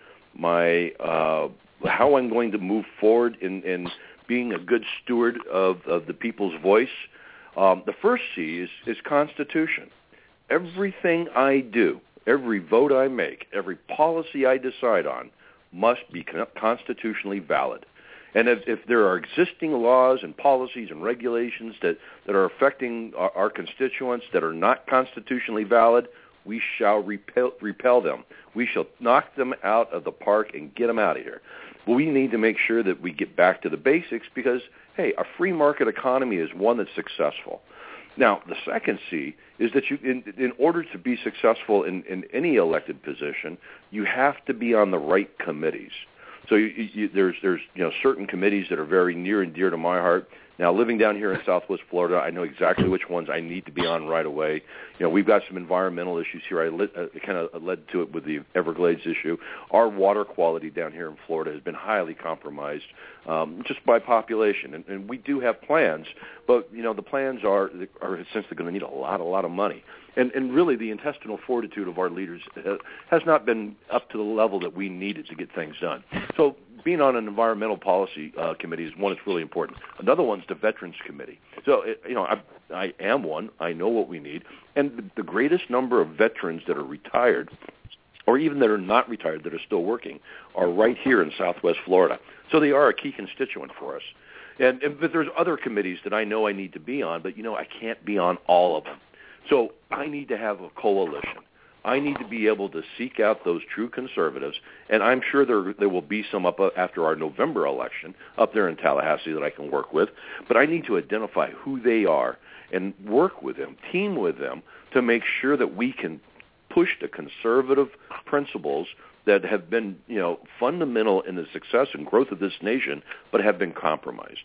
[SPEAKER 7] my uh, how I'm going to move forward in, in being a good steward of, of the people's voice. Um, the first C is, is Constitution. Everything I do, every vote I make, every policy I decide on must be con- constitutionally valid. And if, if there are existing laws and policies and regulations that, that are affecting our, our constituents that are not constitutionally valid, we shall repel, repel them. We shall knock them out of the park and get them out of here. But we need to make sure that we get back to the basics because, hey, a free market economy is one that's successful. Now, the second C is that you, in, in order to be successful in, in any elected position, you have to be on the right committees. So you, you, there's there's you know certain committees that are very near and dear to my heart. Now, living down here in Southwest Florida, I know exactly which ones I need to be on right away. You know, we've got some environmental issues here. I lit, uh, kind of led to it with the Everglades issue. Our water quality down here in Florida has been highly compromised um, just by population, and, and we do have plans, but you know the plans are are essentially going to need a lot, a lot of money. And, and really, the intestinal fortitude of our leaders has not been up to the level that we needed to get things done. So being on an environmental policy uh, committee is one that's really important. Another one's the Veterans Committee. So, it, you know, I, I am one. I know what we need. And the, the greatest number of veterans that are retired or even that are not retired that are still working are right here in Southwest Florida. So they are a key constituent for us. And, and but there's other committees that I know I need to be on, but, you know, I can't be on all of them. So I need to have a coalition. I need to be able to seek out those true conservatives, and I'm sure there there will be some up after our November election up there in Tallahassee that I can work with, but I need to identify who they are and work with them, team with them to make sure that we can push the conservative principles that have been, you know, fundamental in the success and growth of this nation but have been compromised.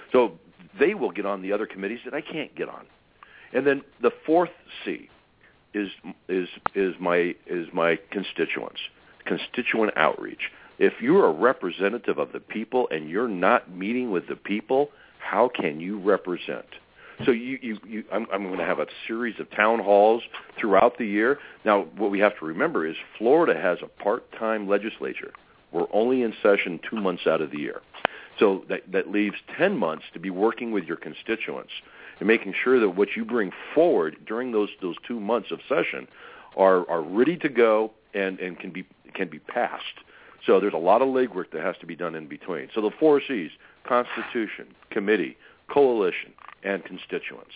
[SPEAKER 7] So they will get on the other committees that I can't get on. And then the fourth C is is is my is my constituents, constituent outreach. If you're a representative of the people and you're not meeting with the people, how can you represent? So you, you, you I'm, I'm going to have a series of town halls throughout the year. Now, what we have to remember is Florida has a part-time legislature. We're only in session two months out of the year. So that, that leaves ten months to be working with your constituents and making sure that what you bring forward during those, those two months of session are, are ready to go and, and can be can be passed. So there's a lot of legwork that has to be done in between. So the four C's: Constitution, Committee, Coalition, and Constituents.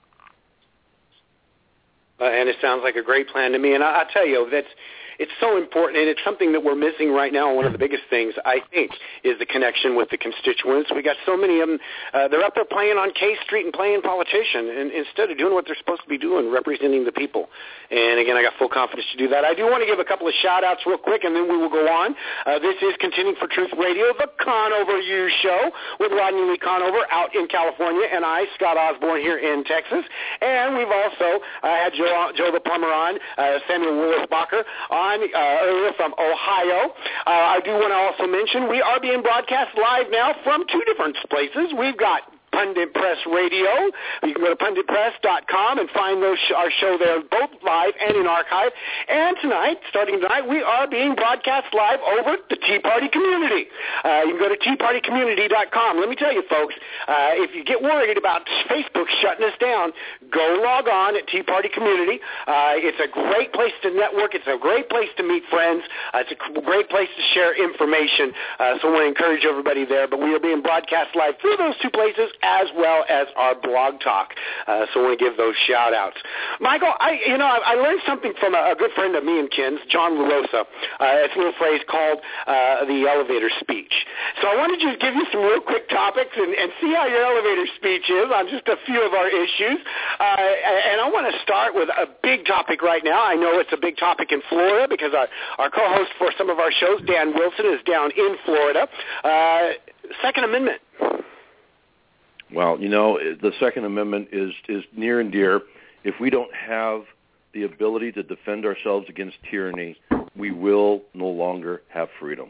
[SPEAKER 4] Uh, and it sounds like a great plan to me. And I, I tell you, that's it's so important, and it's something that we're missing right now. One of the biggest things, I think, is the connection with the constituents. We got so many of them. Uh, they're up there playing on K Street and playing politician, and instead of doing what they're supposed to be doing, representing the people. And, again, I got full confidence to do that. I do want to give a couple of shout-outs real quick, and then we will go on. Uh, this is Continuing for Truth Radio, the Conover U Show, with Rodney Lee Conover out in California, and I, Scott Osborne, here in Texas. And we've also uh, had Joe, Joe the Plumber on, uh, Samuel Willis-Bacher on uh, earlier from Ohio. Uh, I do want to also mention we are being broadcast live now from two different places. We've got Pundit Press Radio. You can go to pundit press dot com and find those sh- our show there, both live and in archive. And tonight, starting tonight, we are being broadcast live over the Tea Party Community. Uh, you can go to tea party community dot com. Let me tell you, folks, uh, if you get worried about Facebook shutting us down, go log on at Tea Party Community. Uh, it's a great place to network. It's a great place to meet friends. Uh, it's a great place to share information. Uh, so I want to encourage everybody there. But we are being broadcast live through those two places, as well as our blog talk. Uh, so I want to give those shout-outs. Michael, I you know, I, I learned something from a, a good friend of me and Ken's, John LaRosa. Uh, it's a little phrase called uh, the elevator speech. So I wanted to just give you some real quick topics and, and see how your elevator speech is on just a few of our issues. Uh, and I want to start with a big topic right now. I know it's a big topic in Florida because our, our co-host for some of our shows, Dan Wilson, is down in Florida. Uh, Second Amendment.
[SPEAKER 7] Well, you know, the Second Amendment is, is near and dear. If we don't have the ability to defend ourselves against tyranny, we will no longer have freedom.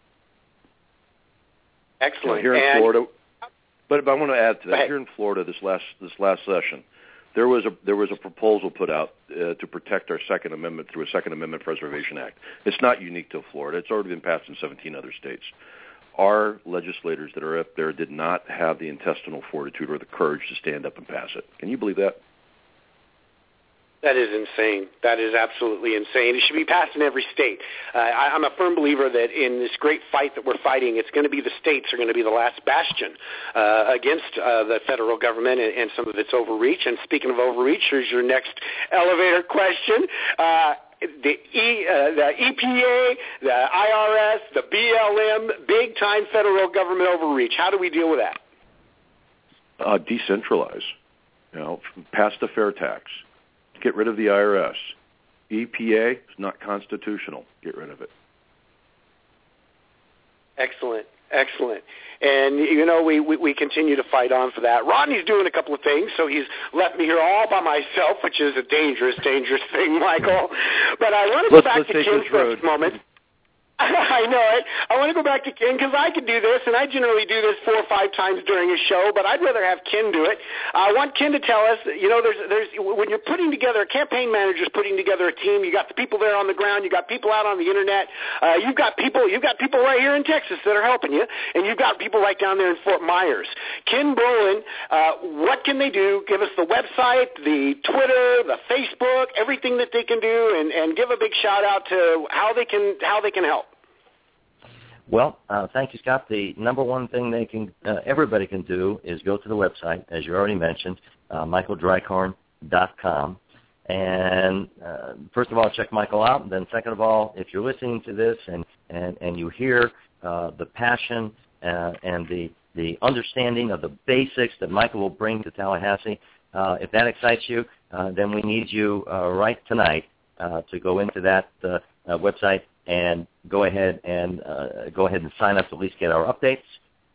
[SPEAKER 4] Excellent.
[SPEAKER 7] You know, here in
[SPEAKER 4] and
[SPEAKER 7] Florida, but, but I want to add to that. Here in Florida, this last this last session, there was a there was a proposal put out uh, to protect our Second Amendment through a Second Amendment Preservation Act. It's not unique to Florida. It's already been passed in seventeen other states. Our legislators that are up there did not have the intestinal fortitude or the courage to stand up and pass it. Can you believe that?
[SPEAKER 4] That is insane. That is absolutely insane. It should be passed in every state. Uh, I, I'm a firm believer that in this great fight that we're fighting, it's going to be the states are going to be the last bastion uh, against uh, the federal government and, and some of its overreach. And speaking of overreach, here's your next elevator question. Uh, The, e, uh, the E P A, the I R S, the B L M, big-time federal government overreach. How do we deal with that?
[SPEAKER 7] Uh, decentralize. You know, pass the fair tax. Get rid of the I R S. E P A is not constitutional. Get rid of it.
[SPEAKER 4] Excellent. Excellent. And, you know, we, we, we continue to fight on for that. Rodney's doing a couple of things, so he's left me here all by myself, which is a dangerous, dangerous thing, Michael. But I want to go
[SPEAKER 7] let's,
[SPEAKER 4] back
[SPEAKER 7] let's
[SPEAKER 4] to Ken for a moment. I know it. I want to go back to Ken because I could do this, and I generally do this four or five times during a show, but I'd rather have Ken do it. I want Ken to tell us, you know, there's, there's when you're putting together, a campaign manager's putting together a team, you got the people there on the ground, you got people out on the Internet, uh, you've got people you've got people right here in Texas that are helping you, and you've got people right down there in Fort Myers. Ken Brolin, uh, what can they do? Give us the website, the Twitter, the Facebook, everything that they can do, and, and give a big shout-out to how they can how they can help.
[SPEAKER 8] Well, uh, thank you, Scott. The number one thing they can, uh, everybody can do is go to the website, as you already mentioned, uh, michael drycorn dot com. And uh, first of all, check Michael out. And then second of all, if you're listening to this and, and, and you hear uh, the passion uh, and the, the understanding of the basics that Michael will bring to Tallahassee, uh, if that excites you, uh, then we need you uh, right tonight uh, to go into that uh, uh, website and go ahead and uh, go ahead and sign up to at least get our updates.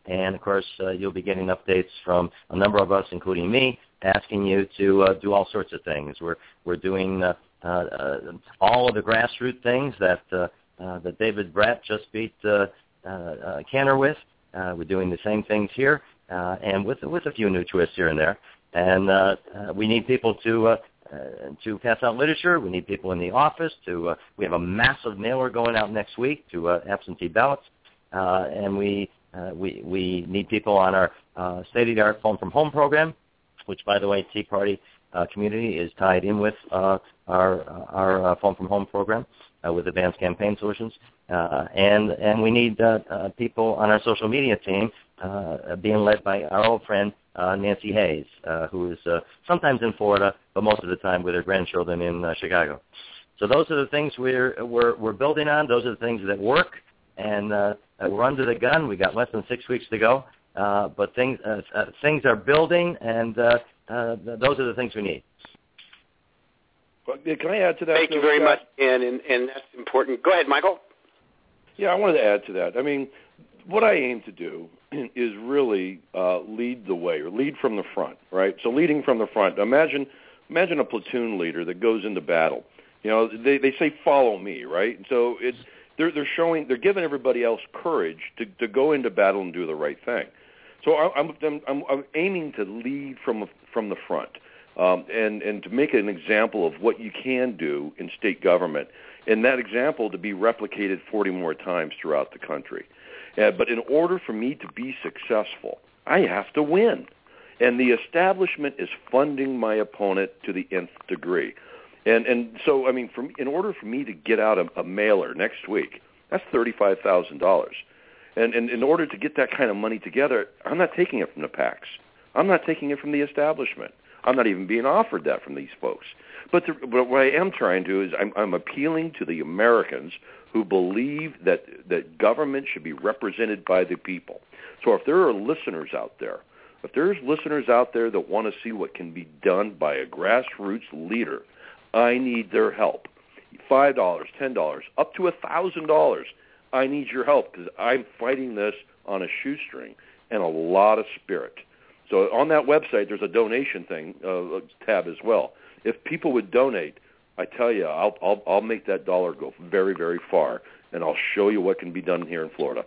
[SPEAKER 8] And, of course, uh, you'll be getting updates from a number of us, including me, asking you to uh, do all sorts of things. We're we're doing uh, uh, uh, all of the grassroots things that uh, uh, that David Bratt just beat uh, uh, uh, Canner with. Uh, we're doing the same things here, uh, and with with a few new twists here and there. And uh, uh, we need people to uh, uh, to pass out literature. We need people in the office to. Uh, we have a massive mailer going out next week to uh, absentee ballots, uh, and we uh, we we need people on our uh, state-of-the-art phone from home program, which, by the way, Tea Party uh, community is tied in with uh, our our uh, phone from home program uh, with Advanced Campaign Solutions, uh, and and we need uh, uh, people on our social media team uh, being led by our old friend uh, Nancy Hayes, uh, who is uh, sometimes in Florida, but most of the time with her grandchildren in uh, Chicago. So those are the things we're we're we're building on. Those are the things that work, and uh, we're under the gun. We got less than six weeks to go. Uh, but things uh, uh, things are building, and uh, uh, those are the things we need.
[SPEAKER 7] Can I add to that?
[SPEAKER 4] Thank you very much, and, and and that's important. Go ahead, Michael.
[SPEAKER 7] Yeah, I wanted to add to that. I mean, what I aim to do is really uh, lead the way, or lead from the front, right? So leading from the front. Imagine, imagine a platoon leader that goes into battle. You know, they they say, "Follow me," right? So it's they're they're showing, they're giving everybody else courage to to go into battle and do the right thing. So I'm, I'm, I'm, I'm aiming to lead from from the front, um, and and to make an example of what you can do in state government, and that example to be replicated forty more times throughout the country. Uh, but in order for me to be successful, I have to win, and the establishment is funding my opponent to the nth degree, and and so I mean, for me, in order for me to get out a, a mailer next week, that's thirty-five thousand dollars. And, and in order to get that kind of money together, I'm not taking it from the PACs. I'm not taking it from the establishment. I'm not even being offered that from these folks. But, the, but what I am trying to do is I'm, I'm appealing to the Americans who believe that, that government should be represented by the people. So if there are listeners out there, if there's listeners out there that want to see what can be done by a grassroots leader, I need their help. five dollars, ten dollars, up to one thousand dollars. I need your help because I'm fighting this on a shoestring and a lot of spirit. So on that website, there's a donation thing uh, tab as well. If people would donate, I tell you, I'll, I'll I'll make that dollar go very, very far, and I'll show you what can be done here in Florida.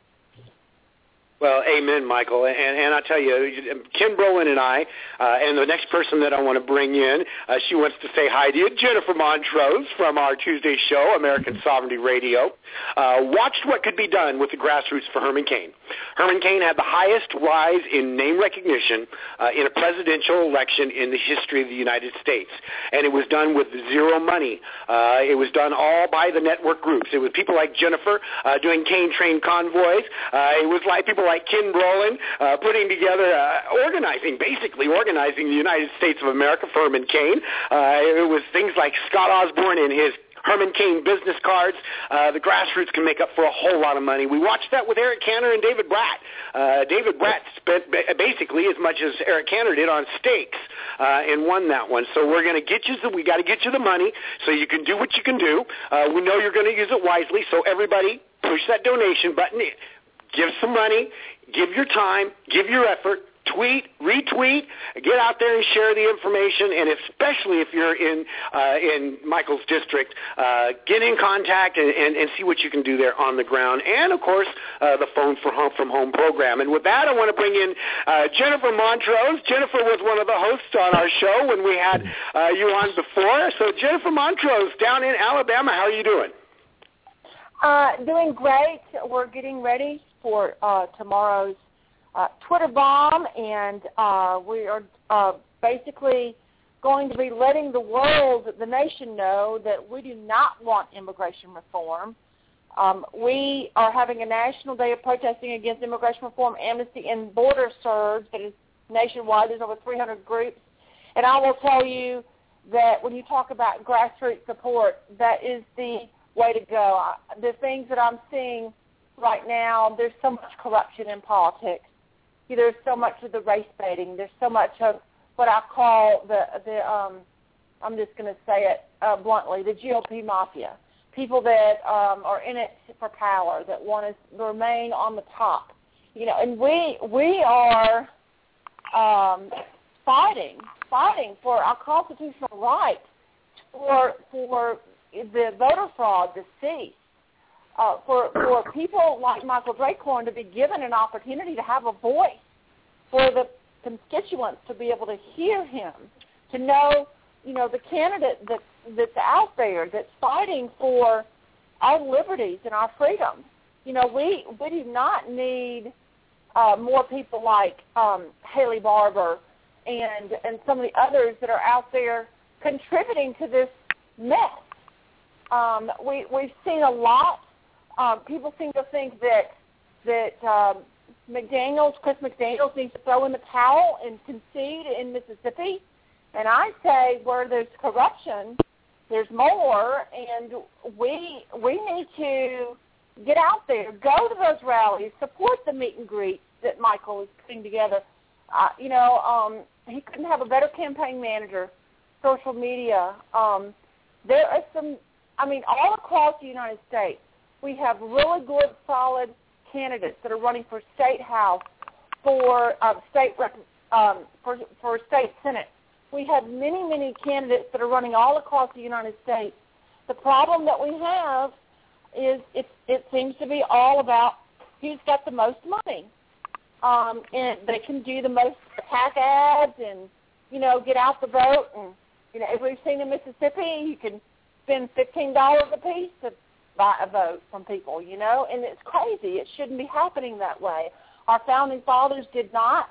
[SPEAKER 4] Well, amen, Michael. And, and I tell you, Ken Brolin and I, uh, and the next person that I want to bring in, uh, she wants to say hi to you, Jennifer Montrose from our Tuesday show, American Sovereignty Radio, uh, watched what could be done with the grassroots for Herman Cain. Herman Cain had the highest rise in name recognition uh, in a presidential election in the history of the United States. And it was done with zero money. Uh, it was done all by the network groups. It was people like Jennifer uh, doing Cain Train convoys. Uh, it was like people like Ken Brolin uh, putting together, uh, organizing, basically organizing the United States of America for Herman Cain. Uh, it was things like Scott Osborne and his Herman Cain business cards. Uh, the grassroots can make up for a whole lot of money. We watched that with Eric Cantor and David Bratt. Uh, David Bratt spent basically as much as Eric Cantor did on stakes uh, and won that one. So we're going to get you. The, we got to get you the money so you can do what you can do. Uh, we know you're going to use it wisely. So everybody, push that donation button. Give some money. Give your time. Give your effort. Tweet, retweet, get out there and share the information, and especially if you're in uh, in Michael's district, uh, get in contact and, and, and see what you can do there on the ground, and of course uh, the Phone for Home from Home program. And with that, I want to bring in uh, Jennifer Montrose. Jennifer was one of the hosts on our show when we had uh, you on before. So Jennifer Montrose down in Alabama, how are you doing?
[SPEAKER 9] Uh, doing great. We're getting ready for uh, tomorrow's Uh, Twitter bomb, and uh, we are uh, basically going to be letting the world, the nation know that we do not want immigration reform. Um, we are having a national day of protesting against immigration reform, amnesty, and border surge that is nationwide. There's over three hundred groups. And I will tell you that when you talk about grassroots support, that is the way to go. I, the things that I'm seeing right now, there's so much corruption in politics. There's so much of the race baiting. There's so much of what I call the, the um, I'm just going to say it uh, bluntly, the G O P mafia, people that um, are in it for power, that want to remain on the top. You know, and we we are um, fighting fighting for our constitutional right for for the voter fraud to cease, uh, for for people like Michael Drakehorn to be given an opportunity to have a voice, for the constituents to be able to hear him, to know, you know, the candidate that that's out there that's fighting for our liberties and our freedoms. You know, we we do not need uh, more people like um, Haley Barbour and and some of the others that are out there contributing to this mess. Um, we we've seen a lot. Um, people seem to think that that um, McDaniels, Chris McDaniels, needs to throw in the towel and concede in Mississippi. And I say where there's corruption, there's more, and we we need to get out there, go to those rallies, support the meet and greet that Michael is putting together. Uh, you know, um, he couldn't have a better campaign manager, social media. Um, there are some, I mean, all across the United States, we have really good, solid candidates that are running for state house, for uh, state rep, um, for for state senate. We have many, many candidates that are running all across the United States. The problem that we have is it, it seems to be all about who's got the most money. Um, and they can do the most attack ads and, you know, get out the vote. And, you know, as we've seen in Mississippi, you can spend fifteen dollars a piece to buy a vote from people, you know, and it's crazy. It shouldn't be happening that way. Our founding fathers did not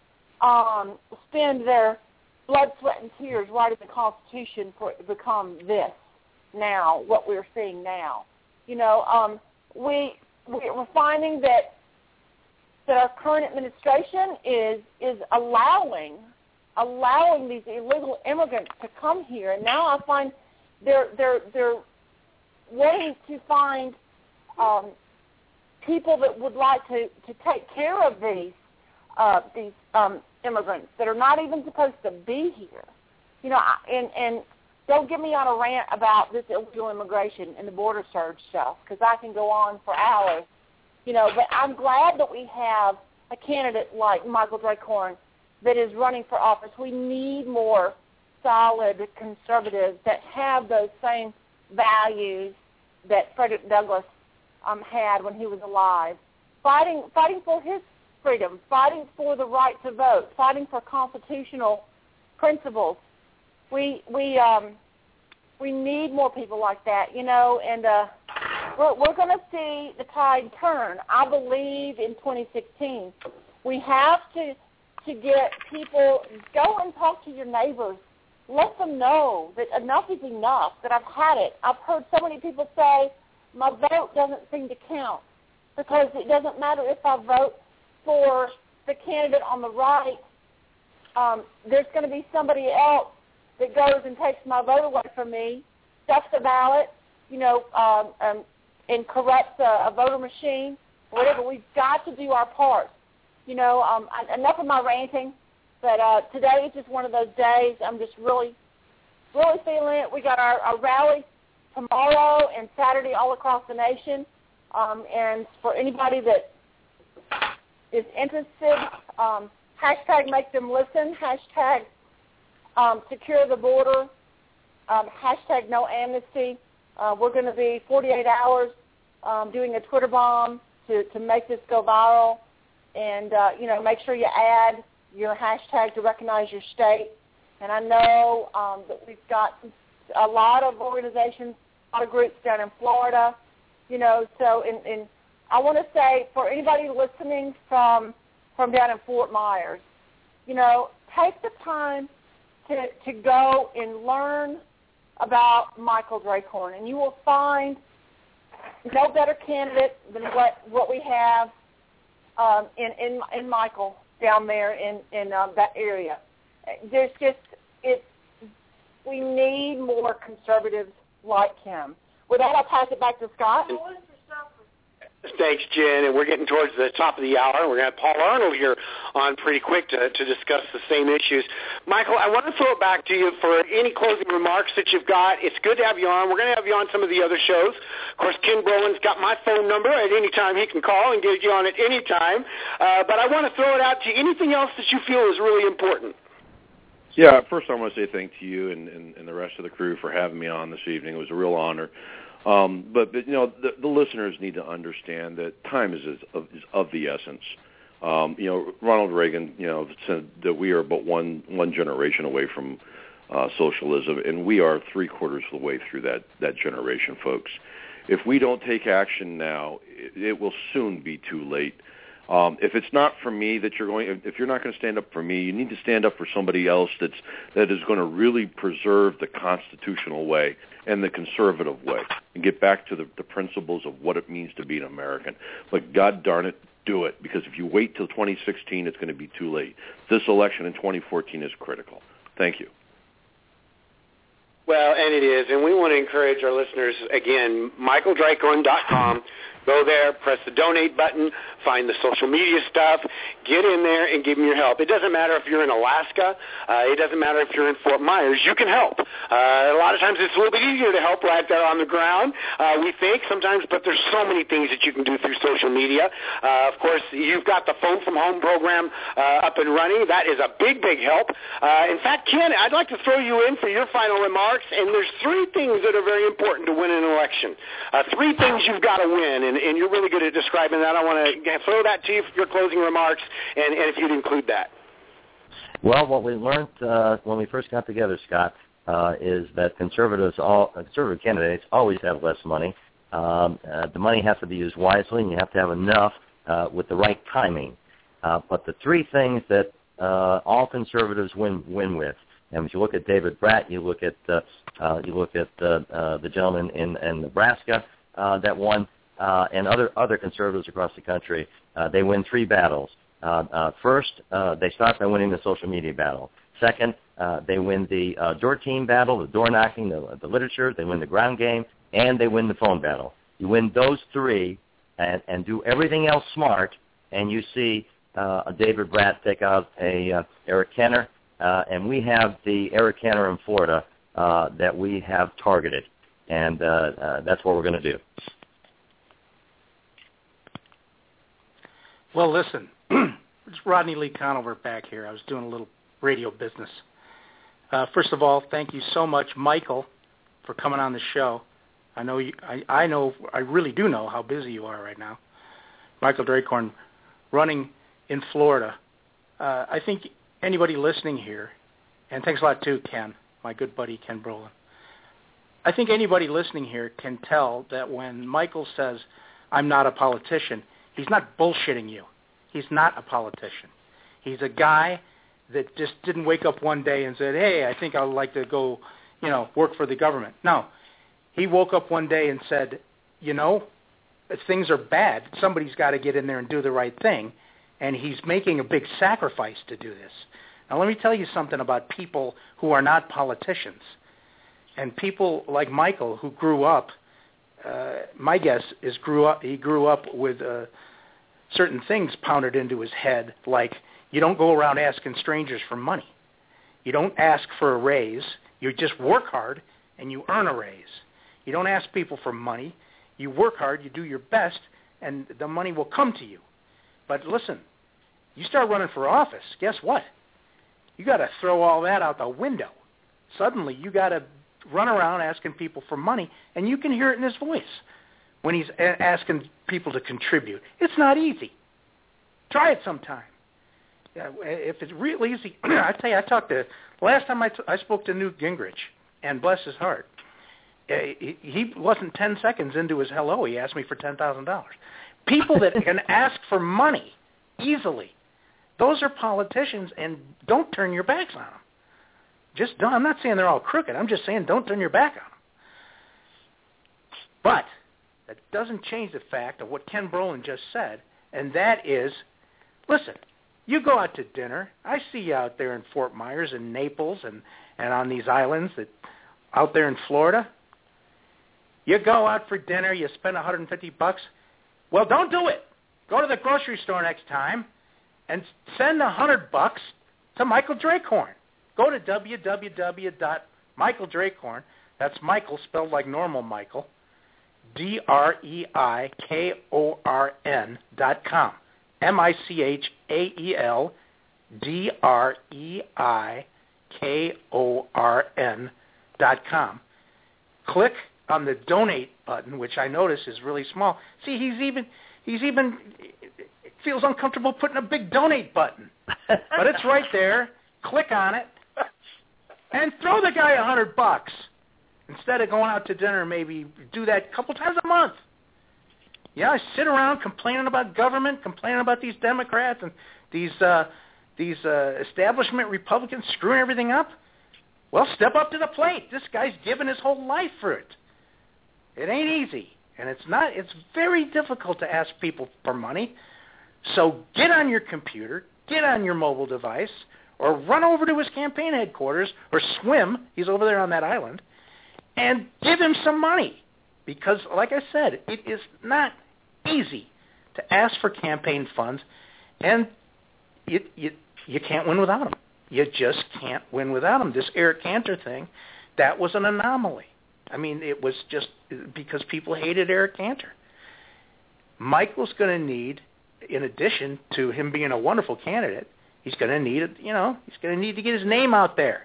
[SPEAKER 9] um, spend their blood, sweat, and tears writing the Constitution for it to become this now, what we're seeing now. You know, um, we, we're finding that that our current administration is is allowing allowing these illegal immigrants to come here, and now I find they're they're they're wanting to find um, people that would like to, to take care of these uh, these um, immigrants that are not even supposed to be here. You know, and and don't get me on a rant about this illegal immigration and the border surge stuff, because I can go on for hours. You know, but I'm glad that we have a candidate like Michael Drakehorn that is running for office. We need more solid conservatives that have those same values that Frederick Douglass um, had when he was alive, fighting fighting for his freedom, fighting for the right to vote, fighting for constitutional principles. We we um, we need more people like that, you know, and uh, we're, we're going to see the tide turn. I believe in twenty sixteen. We have to to get people, go and talk to your neighbors. Let them know that enough is enough, that I've had it. I've heard so many people say, my vote doesn't seem to count, because it doesn't matter if I vote for the candidate on the right. Um, there's going to be somebody else that goes and takes my vote away from me, stuffs the ballot, you know, um, um, and corrupts a, a voter machine, whatever. We've got to do our part. You know, um, enough of my ranting. But uh, today is just one of those days. I'm just really, really feeling it. We got our, our rally tomorrow and Saturday all across the nation. Um, and for anybody that is interested, um, hashtag make them listen, hashtag um, secure the border, um, hashtag no amnesty. Uh, we're going to be forty-eight hours um, doing a Twitter bomb to, to make this go viral. And, uh, you know, make sure you add your hashtag to recognize your state. And I know um, that we've got a lot of organizations, a lot of groups down in Florida, you know, so in, in I want to say for anybody listening from from down in Fort Myers, you know, take the time to, to go and learn about Michael Drakehorn, and you will find no better candidate than what, what we have um, in, in in Michael down there in, in um, that area. There's just, it's, we need more conservatives like him. With that, I'll pass it back to Scott.
[SPEAKER 4] Thanks, Jen. And we're getting towards the top of the hour. We're going to have Paul Arnold here on pretty quick to, to discuss the same issues. Michael, I want to throw it back to you for any closing remarks that you've got. It's good to have you on. We're going to have you on some of the other shows. Of course, Ken Brolin's got my phone number. At any time he can call and get you on at any time. Uh, but I want to throw it out to you. Anything else that you feel is really important?
[SPEAKER 7] Yeah, first I want to say thank to you and, and, and the rest of the crew for having me on this evening. It was a real honor. Um, but, but, you know, the, the listeners need to understand that time is, is, of, is of the essence. Um, you know, Ronald Reagan, you know, said that we are but one one generation away from uh, socialism, and we are three-quarters of the way through that, that generation, folks. If we don't take action now, it, it will soon be too late. Um, if it's not for me that you're going, if you're not going to stand up for me, you need to stand up for somebody else that's that is going to really preserve the constitutional way and the conservative way and get back to the, the principles of what it means to be an American. But God darn it, do it, because if you wait till twenty sixteen, it's going to be too late. This election in twenty fourteen is critical. Thank you.
[SPEAKER 4] Well, and it is, and we want to encourage our listeners, again, michael drycorn dot com. Go there, press the donate button, find the social media stuff, get in there and give them your help. It doesn't matter if you're in Alaska. Uh, it doesn't matter if you're in Fort Myers. You can help. Uh, a lot of times it's a little bit easier to help right there on the ground, uh, we think sometimes, but there's so many things that you can do through social media. Uh, of course, you've got the Phone from Home program uh, up and running. That is a big, big help. Uh, in fact, Ken, I'd like to throw you in for your final remarks, and there's three things that are very important to win an election. Uh, three things you've got to win, and and you're really good at describing that. I want to throw that to you for your closing remarks, and, and if you'd include that.
[SPEAKER 8] Well, what we learned uh, when we first got together, Scott, uh, is that conservatives, all conservative candidates, always have less money. Um, uh, the money has to be used wisely, and you have to have enough uh, with the right timing. Uh, but the three things that uh, all conservatives win win with, and if you look at David Bratt, you look at uh, uh, you look at uh, uh, the gentleman in, in Nebraska uh, that won. Uh, and other other conservatives across the country, uh, they win three battles. Uh, uh, first, uh, they start by winning the social media battle. Second, uh, they win the uh, door team battle, the door knocking, the, the literature. They win the ground game, and they win the phone battle. You win those three, and, and do everything else smart, and you see uh, David Bratt take out a uh, Eric Kenner, uh, and we have the Eric Kenner in Florida uh, that we have targeted, and uh, uh, that's what we're going to do.
[SPEAKER 3] Well, listen, it's Rodney Lee Conover back here. I was doing a little radio business. Uh, first of all, thank you so much, Michael, for coming on the show. I know you, I, I know, I really do know how busy you are right now. Michael Drycorn, running in Florida. Uh, I think anybody listening here, and thanks a lot too, Ken, my good buddy Ken Brolin. I think anybody listening here can tell that when Michael says, I'm not a politician, he's not bullshitting you. He's not a politician. He's a guy that just didn't wake up one day and said, hey, I think I'd like to go, you know, work for the government. No. He woke up one day and said, you know, if things are bad, somebody's got to get in there and do the right thing, and he's making a big sacrifice to do this. Now, let me tell you something about people who are not politicians, and people like Michael who grew up, uh, my guess is grew up. he grew up with uh, certain things pounded into his head, like you don't go around asking strangers for money. You don't ask for a raise. You just work hard, and you earn a raise. You don't ask people for money. You work hard, you do your best, and the money will come to you. But listen, you start running for office, guess what? You got to throw all that out the window. Suddenly, you got to run around asking people for money, and you can hear it in his voice when he's a- asking people to contribute. It's not easy. Try it sometime. Uh, if it's real easy, I tell you, I talked to, last time I, t- I spoke to Newt Gingrich, and bless his heart, uh, he, he wasn't ten seconds into his hello, he asked me for ten thousand dollars. People that can ask for money easily, those are politicians, and don't turn your backs on them. Just don't. I'm not saying they're all crooked. I'm just saying don't turn your back on them. But that doesn't change the fact of what Ken Brolin just said, and that is, listen, you go out to dinner. I see you out there in Fort Myers and Naples and, and on these islands that out there in Florida. You go out for dinner, you spend one hundred fifty bucks. Well, don't do it. Go to the grocery store next time and send a hundred bucks to Michael Draykorn. Go to w w w dot michael draykorn, that's Michael spelled like normal Michael, D R E I K O R N dot com. M I C H A E L D R E I K O R N dot com. Click on the donate button, which I notice is really small. See, he's even he's even feels uncomfortable putting a big donate button, but it's right there. Click on it and throw the guy a hundred bucks instead of going out to dinner. Maybe do that a couple times a month. Yeah, I sit around complaining about government, complaining about these Democrats and these uh, these uh, establishment Republicans screwing everything up. Well, step up to the plate. This guy's given his whole life for it. It ain't easy, and it's not. It's very difficult to ask people for money. So get on your computer, get on your mobile device, or run over to his campaign headquarters, or swim. He's over there on that island, and give him some money. Because, like I said, it is not easy to ask for campaign funds, and you, you, you can't win without them. You just can't win without them. This Eric Cantor thing, that was an anomaly. I mean, it was just because people hated Eric Cantor. Michael's going to need, in addition to him being a wonderful candidate, he's going to need, you know, he's going to need to get his name out there.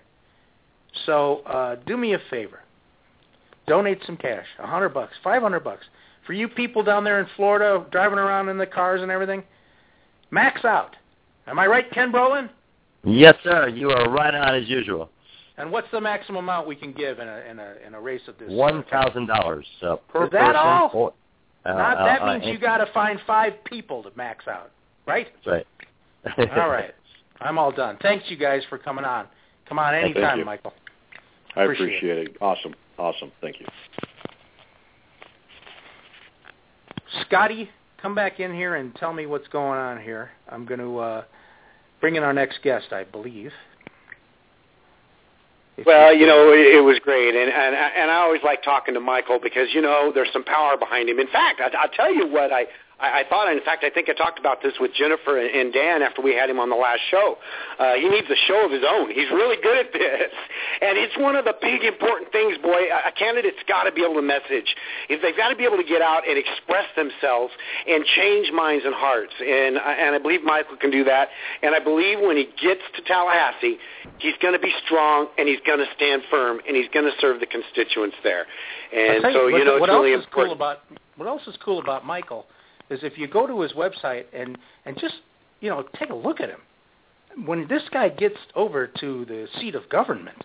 [SPEAKER 3] So uh, do me a favor. Donate some cash, a hundred bucks, five hundred bucks. For you people down there in Florida driving around in the cars and everything, max out. Am I right, Ken Brolin?
[SPEAKER 8] Yes, sir. You are right on as usual.
[SPEAKER 3] And what's the maximum amount we can give in a in a in a race of this?
[SPEAKER 8] One thousand dollars uh, per
[SPEAKER 3] Is that
[SPEAKER 8] person.
[SPEAKER 3] all?
[SPEAKER 8] Or, uh,
[SPEAKER 3] Not that
[SPEAKER 8] uh,
[SPEAKER 3] means
[SPEAKER 8] uh,
[SPEAKER 3] you got to find five people to max out, right?
[SPEAKER 8] Right.
[SPEAKER 3] All right. I'm all done. Thanks, you guys, for coming on. Come on anytime,
[SPEAKER 7] you.
[SPEAKER 3] Michael.
[SPEAKER 7] I
[SPEAKER 3] appreciate,
[SPEAKER 7] appreciate it. it. Awesome. Awesome. Thank you.
[SPEAKER 3] Scotty, come back in here and tell me what's going on here. I'm going to uh, bring in our next guest, I believe. If
[SPEAKER 4] Well, you know, it, it was great, and, and and I always like talking to Michael because, you know, there's some power behind him. In fact, I, I'll tell you what I, I, I thought, in fact, I think I talked about this with Jennifer and, and Dan after we had him on the last show. Uh, he needs a show of his own. He's really good at this, and it's one of the big important things, boy. A, a candidate's got to be able to message. If they've got to be able to get out and express themselves and change minds and hearts, and, and I believe Michael can do that, and I believe when he gets to Tallahassee, he's going to be strong, and he's going to stand firm, and he's going to serve the constituents there. And
[SPEAKER 3] you,
[SPEAKER 4] so, you know,
[SPEAKER 3] what
[SPEAKER 4] it's really
[SPEAKER 3] else is
[SPEAKER 4] important.
[SPEAKER 3] Cool about, what else is cool about Michael is if you go to his website and, and just, you know, take a look at him. When this guy gets over to the seat of government,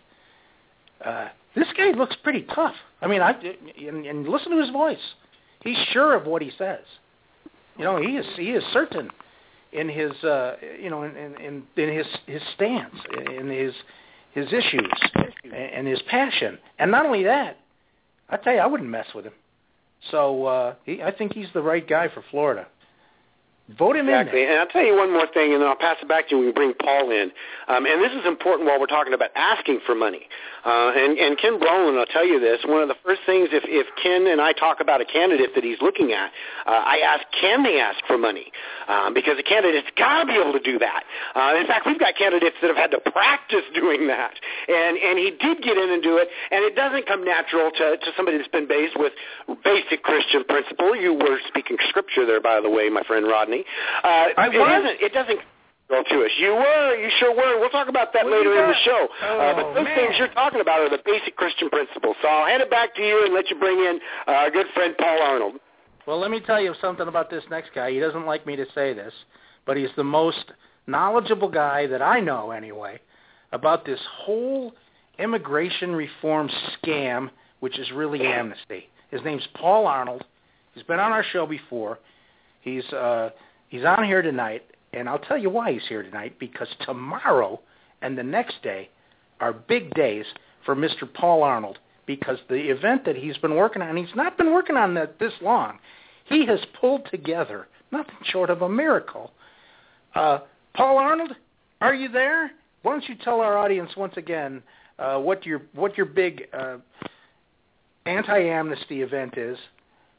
[SPEAKER 3] uh, this guy looks pretty tough. I mean, I, and, and listen to his voice. He's sure of what he says. You know, he is he is certain in his, uh, you know, in, in, in his his stance, in his his issues, and his passion. And not only that, I tell you, I wouldn't mess with him. So uh, he, I think he's the right guy for Florida. Vote him
[SPEAKER 4] exactly.
[SPEAKER 3] in there.
[SPEAKER 4] And I'll tell you one more thing, and then I'll pass it back to you when we bring Paul in. Um, and this is important while we're talking about asking for money. Uh, and, and Ken Brolin, I'll tell you this, one of the first things, if, if Ken and I talk about a candidate that he's looking at, uh, I ask, can they ask for money? Um, because a candidate's got to be able to do that. Uh, in fact, we've got candidates that have had to practice doing that. And, and he did get in and do it, and it doesn't come natural to, to somebody that's been based with basic Christian principle. You were speaking scripture there, by the way, my friend Rodney. Uh,
[SPEAKER 3] I
[SPEAKER 4] it
[SPEAKER 3] was.
[SPEAKER 4] doesn't. It doesn't go to us. You were. You sure were. We'll talk about that
[SPEAKER 3] What
[SPEAKER 4] later
[SPEAKER 3] you
[SPEAKER 4] in the
[SPEAKER 3] got?
[SPEAKER 4] show.
[SPEAKER 3] Oh,
[SPEAKER 4] uh, but those
[SPEAKER 3] man.
[SPEAKER 4] things you're talking about are the basic Christian principles. So I'll hand it back to you and let you bring in uh, our good friend Paul Arnold.
[SPEAKER 3] Well, let me tell you something about this next guy. He doesn't like me to say this, but he's the most knowledgeable guy that I know, anyway, about this whole immigration reform scam, which is really amnesty. His name's Paul Arnold. He's been on our show before. He's uh, he's on here tonight, and I'll tell you why he's here tonight, because tomorrow and the next day are big days for Mister Paul Arnold, because the event that he's been working on, he's not been working on that this long. He has pulled together nothing short of a miracle. Uh, Paul Arnold, are you there? Why don't you tell our audience once again uh, what your what your big uh, anti-amnesty event is,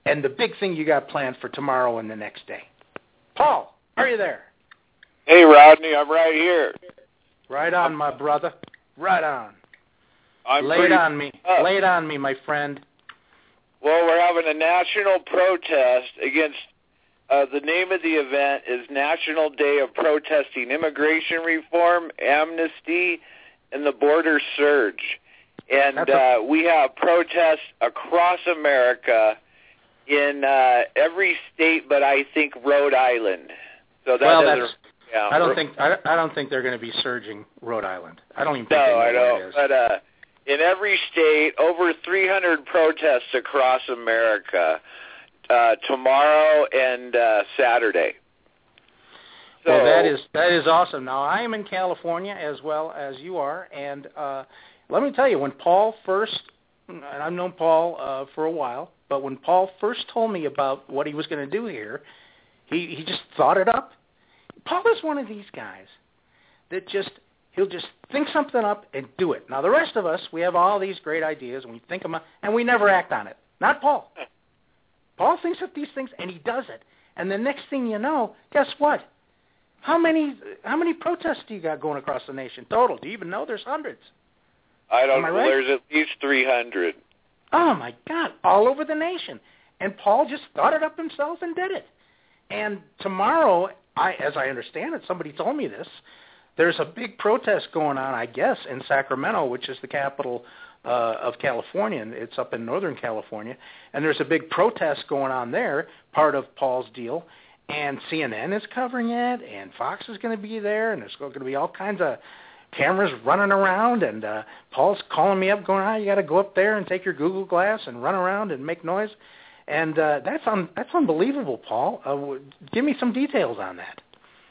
[SPEAKER 3] and the big thing you got planned for tomorrow and the next day. Paul, are you there?
[SPEAKER 10] Hey, Rodney, I'm right here.
[SPEAKER 3] Right on, my brother. Right on.
[SPEAKER 10] I'm
[SPEAKER 3] Lay
[SPEAKER 10] pretty
[SPEAKER 3] it on me.
[SPEAKER 10] up.
[SPEAKER 3] Lay it on me, my friend.
[SPEAKER 10] Well, we're having a national protest against, uh, the name of the event is National Day of Protesting Immigration Reform, Amnesty, and the Border Surge. And uh, we have protests across America in uh, every state but I think Rhode Island. So that
[SPEAKER 3] well,
[SPEAKER 10] doesn't,
[SPEAKER 3] that's,
[SPEAKER 10] yeah,
[SPEAKER 3] I don't think I, I don't think they're going to be surging Rhode Island. I don't even think
[SPEAKER 10] no,
[SPEAKER 3] they know
[SPEAKER 10] I
[SPEAKER 3] where
[SPEAKER 10] don't.
[SPEAKER 3] it is.
[SPEAKER 10] But uh, in every state, over three hundred protests across America uh, tomorrow and uh, Saturday. So,
[SPEAKER 3] well, that is that is awesome. Now, I am in California as well as you are, and uh, let me tell you, when Paul first, and I've known Paul uh, for a while, but when Paul first told me about what he was going to do here, he, he just thought it up. Paul is one of these guys that just, he'll just think something up and do it. Now, the rest of us, we have all these great ideas, and we think them up, and we never act on it. Not Paul. Paul thinks of these things, and he does it. And the next thing you know, guess what? How many how many protests do you got going across the nation total? Do you even know? There's hundreds.
[SPEAKER 10] I don't know.
[SPEAKER 3] Right?
[SPEAKER 10] There's at least three hundred.
[SPEAKER 3] Oh, my God, all over the nation. And Paul just thought it up himself and did it. And tomorrow, I, as I understand it, somebody told me this, there's a big protest going on, I guess, in Sacramento, which is the capital uh, of California. And it's up in Northern California. And there's a big protest going on there, part of Paul's deal. And C N N is covering it, and Fox is going to be there, and there's going to be all kinds of cameras running around, and uh, Paul's calling me up going, ah, you got to go up there and take your Google Glass and run around and make noise. And uh, that's un- that's unbelievable, Paul. Uh, w- give me some details on that.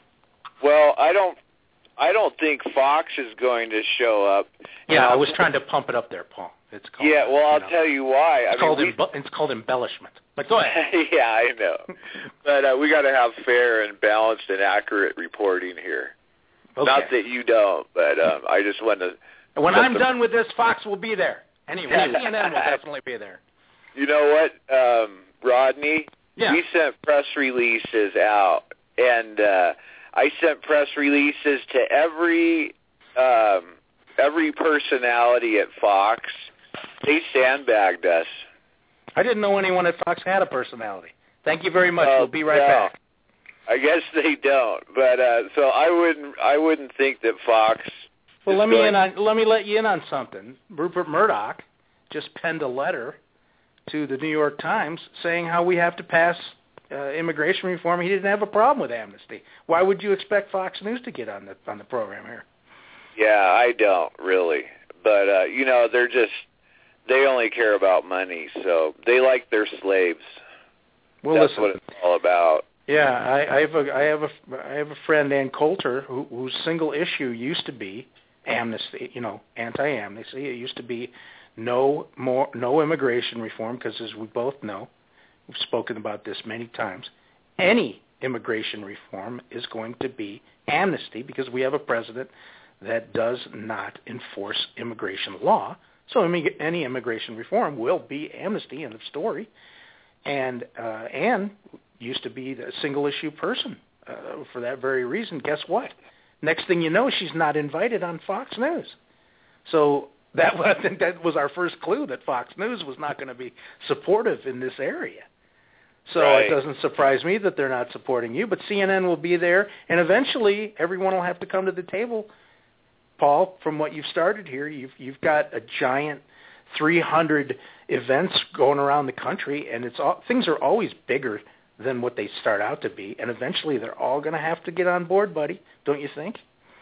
[SPEAKER 10] Well, I don't I don't think Fox is going to show up.
[SPEAKER 3] Yeah, I was trying to pump it up there, Paul. It's called,
[SPEAKER 10] yeah, well, I'll
[SPEAKER 3] you know,
[SPEAKER 10] tell you why.
[SPEAKER 3] It's,
[SPEAKER 10] I mean,
[SPEAKER 3] called
[SPEAKER 10] we,
[SPEAKER 3] embe- it's called embellishment. But go ahead.
[SPEAKER 10] yeah, I know. But uh, we got to have fair and balanced and accurate reporting here.
[SPEAKER 3] Okay.
[SPEAKER 10] Not that you don't, but um, I just want to...
[SPEAKER 3] When I'm the... done with this, Fox will be there. Anyway, C N N will definitely be there.
[SPEAKER 10] You know what, um, Rodney?
[SPEAKER 3] Yeah.
[SPEAKER 10] We sent press releases out, and uh, I sent press releases to every um, every personality at Fox. They sandbagged us.
[SPEAKER 3] I didn't know anyone at Fox had a personality. Thank you very much.
[SPEAKER 10] Uh,
[SPEAKER 3] we'll be right
[SPEAKER 10] no.
[SPEAKER 3] back.
[SPEAKER 10] I guess they don't, but uh, so I wouldn't. I wouldn't think that Fox.
[SPEAKER 3] Well, let me
[SPEAKER 10] going...
[SPEAKER 3] in on. Let me let you in on something. Rupert Murdoch just penned a letter to the New York Times saying how we have to pass uh, immigration reform. He didn't have a problem with amnesty. Why would you expect Fox News to get on the on the program here?
[SPEAKER 10] Yeah, I don't really, but uh, you know, they're just they only care about money, so they like their slaves.
[SPEAKER 3] Well,
[SPEAKER 10] That's
[SPEAKER 3] listen,
[SPEAKER 10] what it's all about.
[SPEAKER 3] Yeah, I, I have a I have a I have a friend, Ann Coulter, who, whose single issue used to be amnesty. You know, anti-amnesty. It used to be no more no immigration reform because, as we both know, we've spoken about this many times. Any immigration reform is going to be amnesty because we have a president that does not enforce immigration law. So any immigration reform will be amnesty, end of story. And uh, Ann used to be the single-issue person uh, for that very reason. Guess what? Next thing you know, she's not invited on Fox News. So that I think that was our first clue that Fox News was not going to be supportive in this area. So
[SPEAKER 10] right.
[SPEAKER 3] It doesn't surprise me that they're not supporting you. But C N N will be there, and eventually everyone will have to come to the table. Paul, from what you've started here, you've you've got a giant three hundred events going around the country, and it's all, things are always bigger than what they start out to be, and eventually they're all going to have to get on board, buddy, don't you think?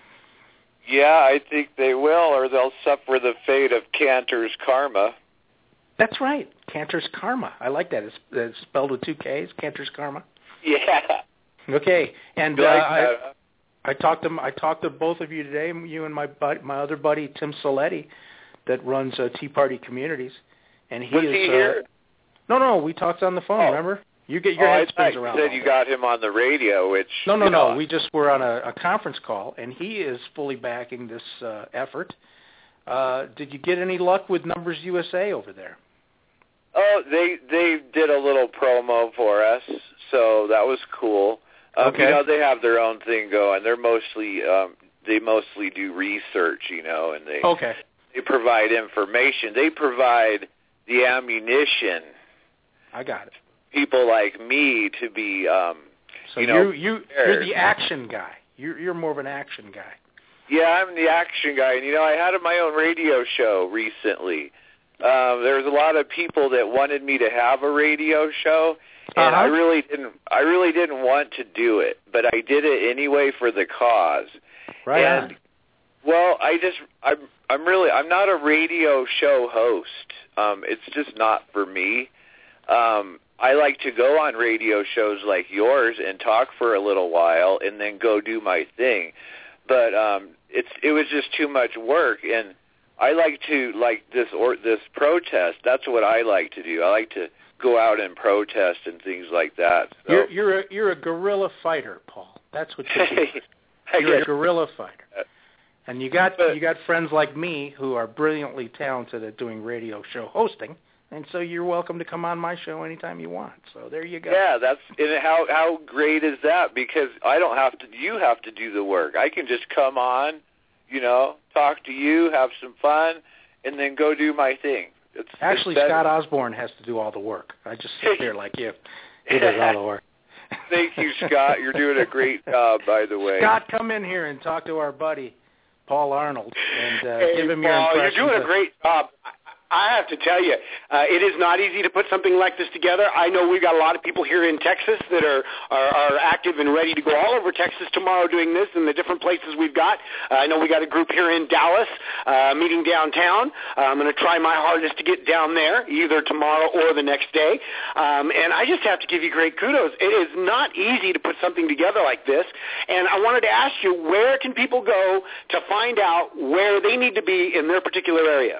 [SPEAKER 10] Yeah, I think they will, or they'll suffer the fate of Cantor's Karma.
[SPEAKER 3] That's right, Cantor's Karma. I like that. It's, it's spelled with two K's, Cantor's Karma.
[SPEAKER 10] Yeah.
[SPEAKER 3] Okay, and uh,
[SPEAKER 10] like
[SPEAKER 3] I, I talked to I talked to both of you today, you and my buddy, my other buddy Tim Soletti, that runs uh, Tea Party Communities, and he
[SPEAKER 10] Was
[SPEAKER 3] is.
[SPEAKER 10] he
[SPEAKER 3] uh,
[SPEAKER 10] here?
[SPEAKER 3] No, no, we talked on the phone.
[SPEAKER 10] Oh.
[SPEAKER 3] Remember? You get your
[SPEAKER 10] oh,
[SPEAKER 3] head spins
[SPEAKER 10] I
[SPEAKER 3] around.
[SPEAKER 10] You said you got him on the radio, which
[SPEAKER 3] no, no,
[SPEAKER 10] you know,
[SPEAKER 3] no. We just were on a, a conference call, and he is fully backing this uh, effort. Uh, did you get any luck with Numbers U S A over there?
[SPEAKER 10] Oh, they they did a little promo for us, so that was cool. Um,
[SPEAKER 3] okay.
[SPEAKER 10] You know, they have their own thing going. They're mostly um, they mostly do research, you know, and they
[SPEAKER 3] okay.
[SPEAKER 10] they provide information. They provide the ammunition.
[SPEAKER 3] I got it.
[SPEAKER 10] People like me to be, um,
[SPEAKER 3] so
[SPEAKER 10] you know,
[SPEAKER 3] you you you're the action guy. You're you're more of an action guy.
[SPEAKER 10] Yeah, I'm the action guy, and you know, I had my own radio show recently. Um, there was a lot of people that wanted me to have a radio show, and
[SPEAKER 3] uh-huh.
[SPEAKER 10] I really didn't. I really didn't want to do it, but I did it anyway for the cause.
[SPEAKER 3] Right
[SPEAKER 10] and,
[SPEAKER 3] on.
[SPEAKER 10] Well, I just I'm I'm really I'm not a radio show host. Um, it's just not for me. Um, I like to go on radio shows like yours and talk for a little while, and then go do my thing. But um, it's it was just too much work, and I like to like this or this protest. That's what I like to do. I like to go out and protest and things like that. So.
[SPEAKER 3] You're you're a you're a guerrilla fighter, Paul. That's what you do. You're a guerrilla fighter, and you got you got friends like me who are brilliantly talented at doing radio show hosting, and so you're welcome to come on my show anytime you want. So there you go.
[SPEAKER 10] Yeah, that's and how how great is that? Because I don't have to. You have to do the work. I can just come on, you know, talk to you, have some fun, and then go do my thing. It's,
[SPEAKER 3] Actually,
[SPEAKER 10] it's
[SPEAKER 3] Scott Osborne has to do all the work. I just sit there like you. He does all the work.
[SPEAKER 10] Thank you, Scott. You're doing a great job, by the way.
[SPEAKER 3] Scott, come in here and talk to our buddy, Paul Arnold, and uh,
[SPEAKER 4] hey,
[SPEAKER 3] give him
[SPEAKER 4] Paul,
[SPEAKER 3] your impressions.
[SPEAKER 4] You're doing a great job. I have to tell you, uh, it is not easy to put something like this together. I know we've got a lot of people here in Texas that are, are, are active and ready to go all over Texas tomorrow doing this in the different places we've got. Uh, I know we got a group here in Dallas uh, meeting downtown. Uh, I'm going to try my hardest to get down there either tomorrow or the next day. Um, and I just have to give you great kudos. It is not easy to put something together like this. And I wanted to ask you, where can people go to find out where they need to be in their particular area?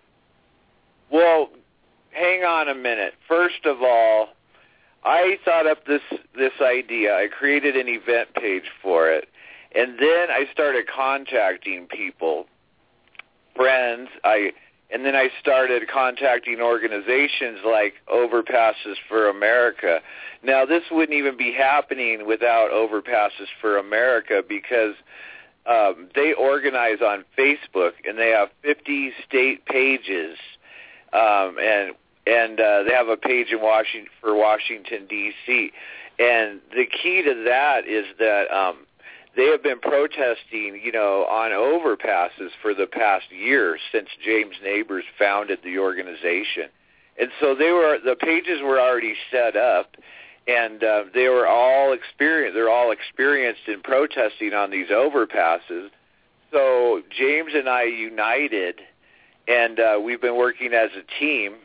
[SPEAKER 10] Well, hang on a minute. First of all, I thought up this this idea. I created an event page for it, and then I started contacting people, friends. I and then I started contacting organizations like Overpasses for America. Now, this wouldn't even be happening without Overpasses for America because um, they organize on Facebook, and they have fifty state pages. Um, and and uh, they have a page in Washington for Washington D C And the key to that is that um, they have been protesting, you know, on overpasses for the past year since James Neighbors founded the organization. And so they were the pages were already set up, and uh, they were all experienced. They're all experienced in protesting on these overpasses. So James and I united. And uh, we've been working as a team,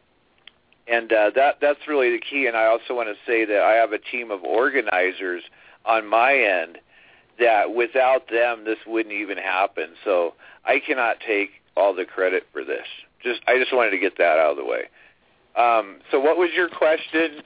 [SPEAKER 10] and uh, that that's really the key. And I also want to say that I have a team of organizers on my end that without them, this wouldn't even happen. So I cannot take all the credit for this. Just I just wanted to get that out of the way. Um, so what was your question?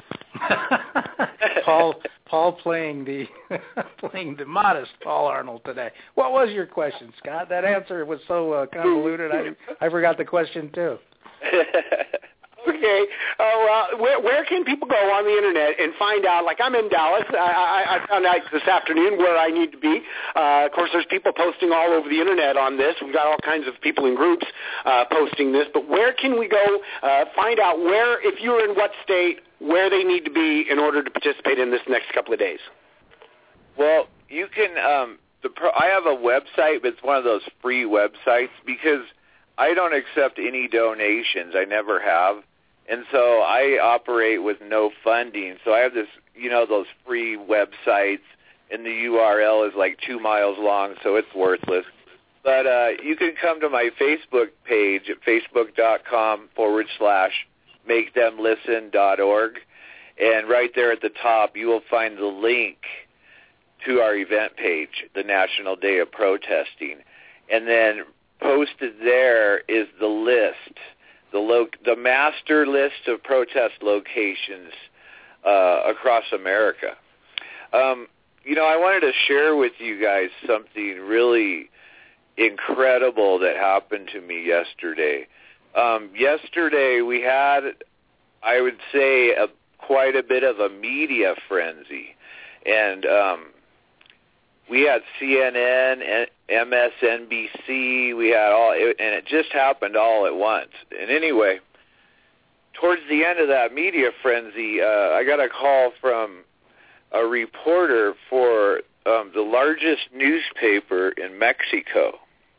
[SPEAKER 3] Paul Paul playing the playing the modest Paul Arnold today. What was your question, Scott? That answer was so uh, convoluted. I I forgot the question too.
[SPEAKER 4] Okay. Oh, uh, where where can people go on the internet and find out? Like I'm in Dallas. I, I, I found out this afternoon where I need to be. Uh, of course, there's people posting all over the internet on this. We've got all kinds of people in groups uh, posting this. But where can we go uh, find out where, if you're in what state, where they need to be in order to participate in this next couple of days?
[SPEAKER 10] Well, you can. Um, the pro, I have a website, but it's one of those free websites because I don't accept any donations. I never have. And so I operate with no funding. So I have this, you know, those free websites, and the U R L is like two miles long, so it's worthless. But uh, you can come to my Facebook page at facebook.com forward slash make them listen dot org. And right there at the top, you will find the link to our event page, the National Day of Protesting. And then posted there is the list. The, lo- the master list of protest locations uh, across America. Um, you know, I wanted to share with you guys something really incredible that happened to me yesterday. Um, yesterday we had, I would say, a, quite a bit of a media frenzy. And um, we had C N N, M S N B C, we had all, and it just happened all at once. And anyway, towards the end of that media frenzy, uh, I got a call from a reporter for um, the largest newspaper in Mexico.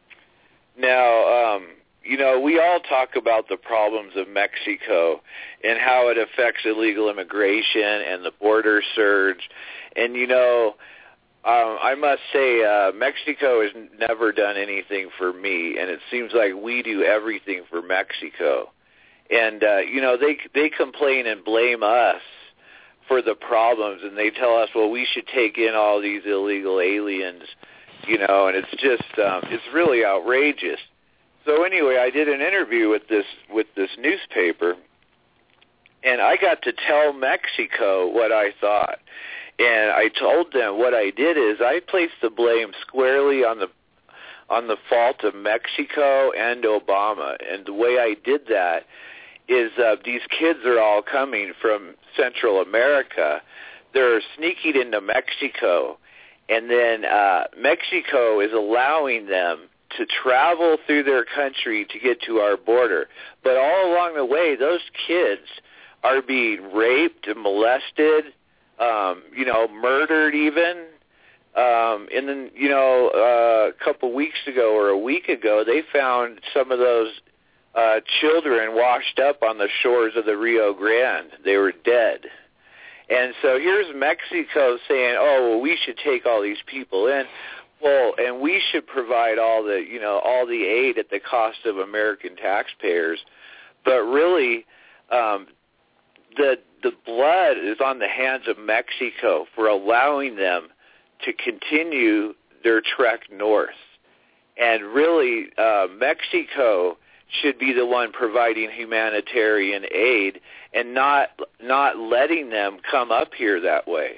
[SPEAKER 10] Now, um, you know, we all talk about the problems of Mexico and how it affects illegal immigration and the border surge. And, you know, um, I must say uh, Mexico has never done anything for me, and it seems like we do everything for Mexico. And, uh, you know, they they complain and blame us for the problems, and they tell us, well, we should take in all these illegal aliens, you know, and it's just, um, it's really outrageous. So anyway, I did an interview with this with this newspaper, and I got to tell Mexico what I thought. And I told them what I did is I placed the blame squarely on the on the fault of Mexico and Obama. And the way I did that is uh, these kids are all coming from Central America. They're sneaking into Mexico, and then uh, Mexico is allowing them to travel through their country to get to our border. But all along the way, those kids are being raped and molested, um, you know, murdered even. Um, and then, you know, uh, a couple weeks ago or a week ago, they found some of those uh, children washed up on the shores of the Rio Grande. They were dead. And so here's Mexico saying, oh, well, we should take all these people in. Well, and we should provide all the, you know, all the aid at the cost of American taxpayers. But really, um, the the blood is on the hands of Mexico for allowing them to continue their trek north. And really, uh, Mexico should be the one providing humanitarian aid and not not letting them come up here that way.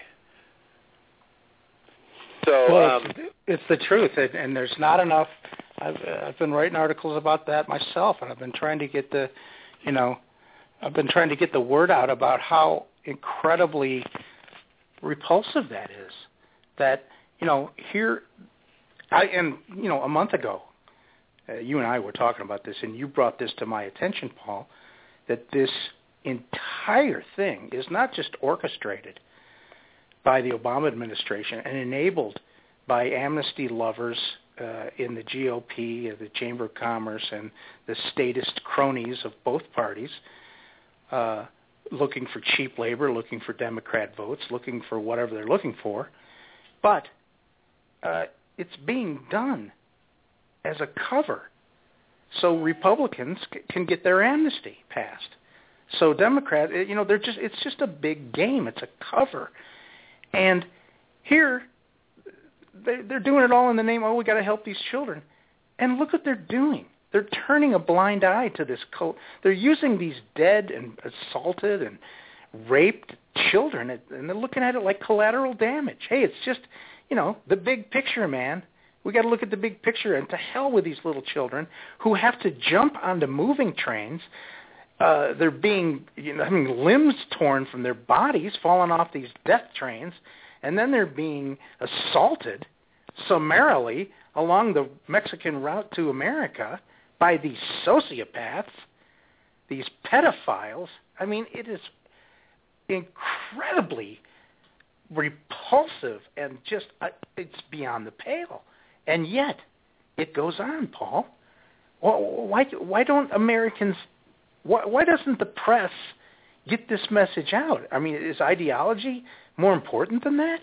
[SPEAKER 10] So
[SPEAKER 3] well,
[SPEAKER 10] um,
[SPEAKER 3] it's, it's the truth, and, and there's not enough. I've, I've been writing articles about that myself, and I've been trying to get the, you know, I've been trying to get the word out about how incredibly repulsive that is. That, you know, here, I and you know, a month ago, uh, you and I were talking about this, and you brought this to my attention, Paul, that this entire thing is not just orchestrated by the Obama administration and enabled by amnesty lovers uh, in the G O P, uh, the Chamber of Commerce, and the statist cronies of both parties, uh, looking for cheap labor, looking for Democrat votes, looking for whatever they're looking for. But uh, it's being done as a cover so Republicans c- can get their amnesty passed. So Democrats, you know, they're just it's just a big game. It's a cover. And here, they're doing it all in the name, oh, we got to help these children. And look what they're doing. They're turning a blind eye to this cult. They're using these dead and assaulted and raped children, and they're looking at it like collateral damage. Hey, it's just, you know, the big picture, man. We got to look at the big picture, and to hell with these little children who have to jump onto moving trains. Uh, they're being, you know, having limbs torn from their bodies, falling off these death trains, and then they're being assaulted summarily along the Mexican route to America by these sociopaths, these pedophiles. I mean, it is incredibly repulsive and just, uh, it's beyond the pale. And yet, it goes on, Paul. Why, why don't Americans... Why, why doesn't the press get this message out? I mean, is ideology more important than that?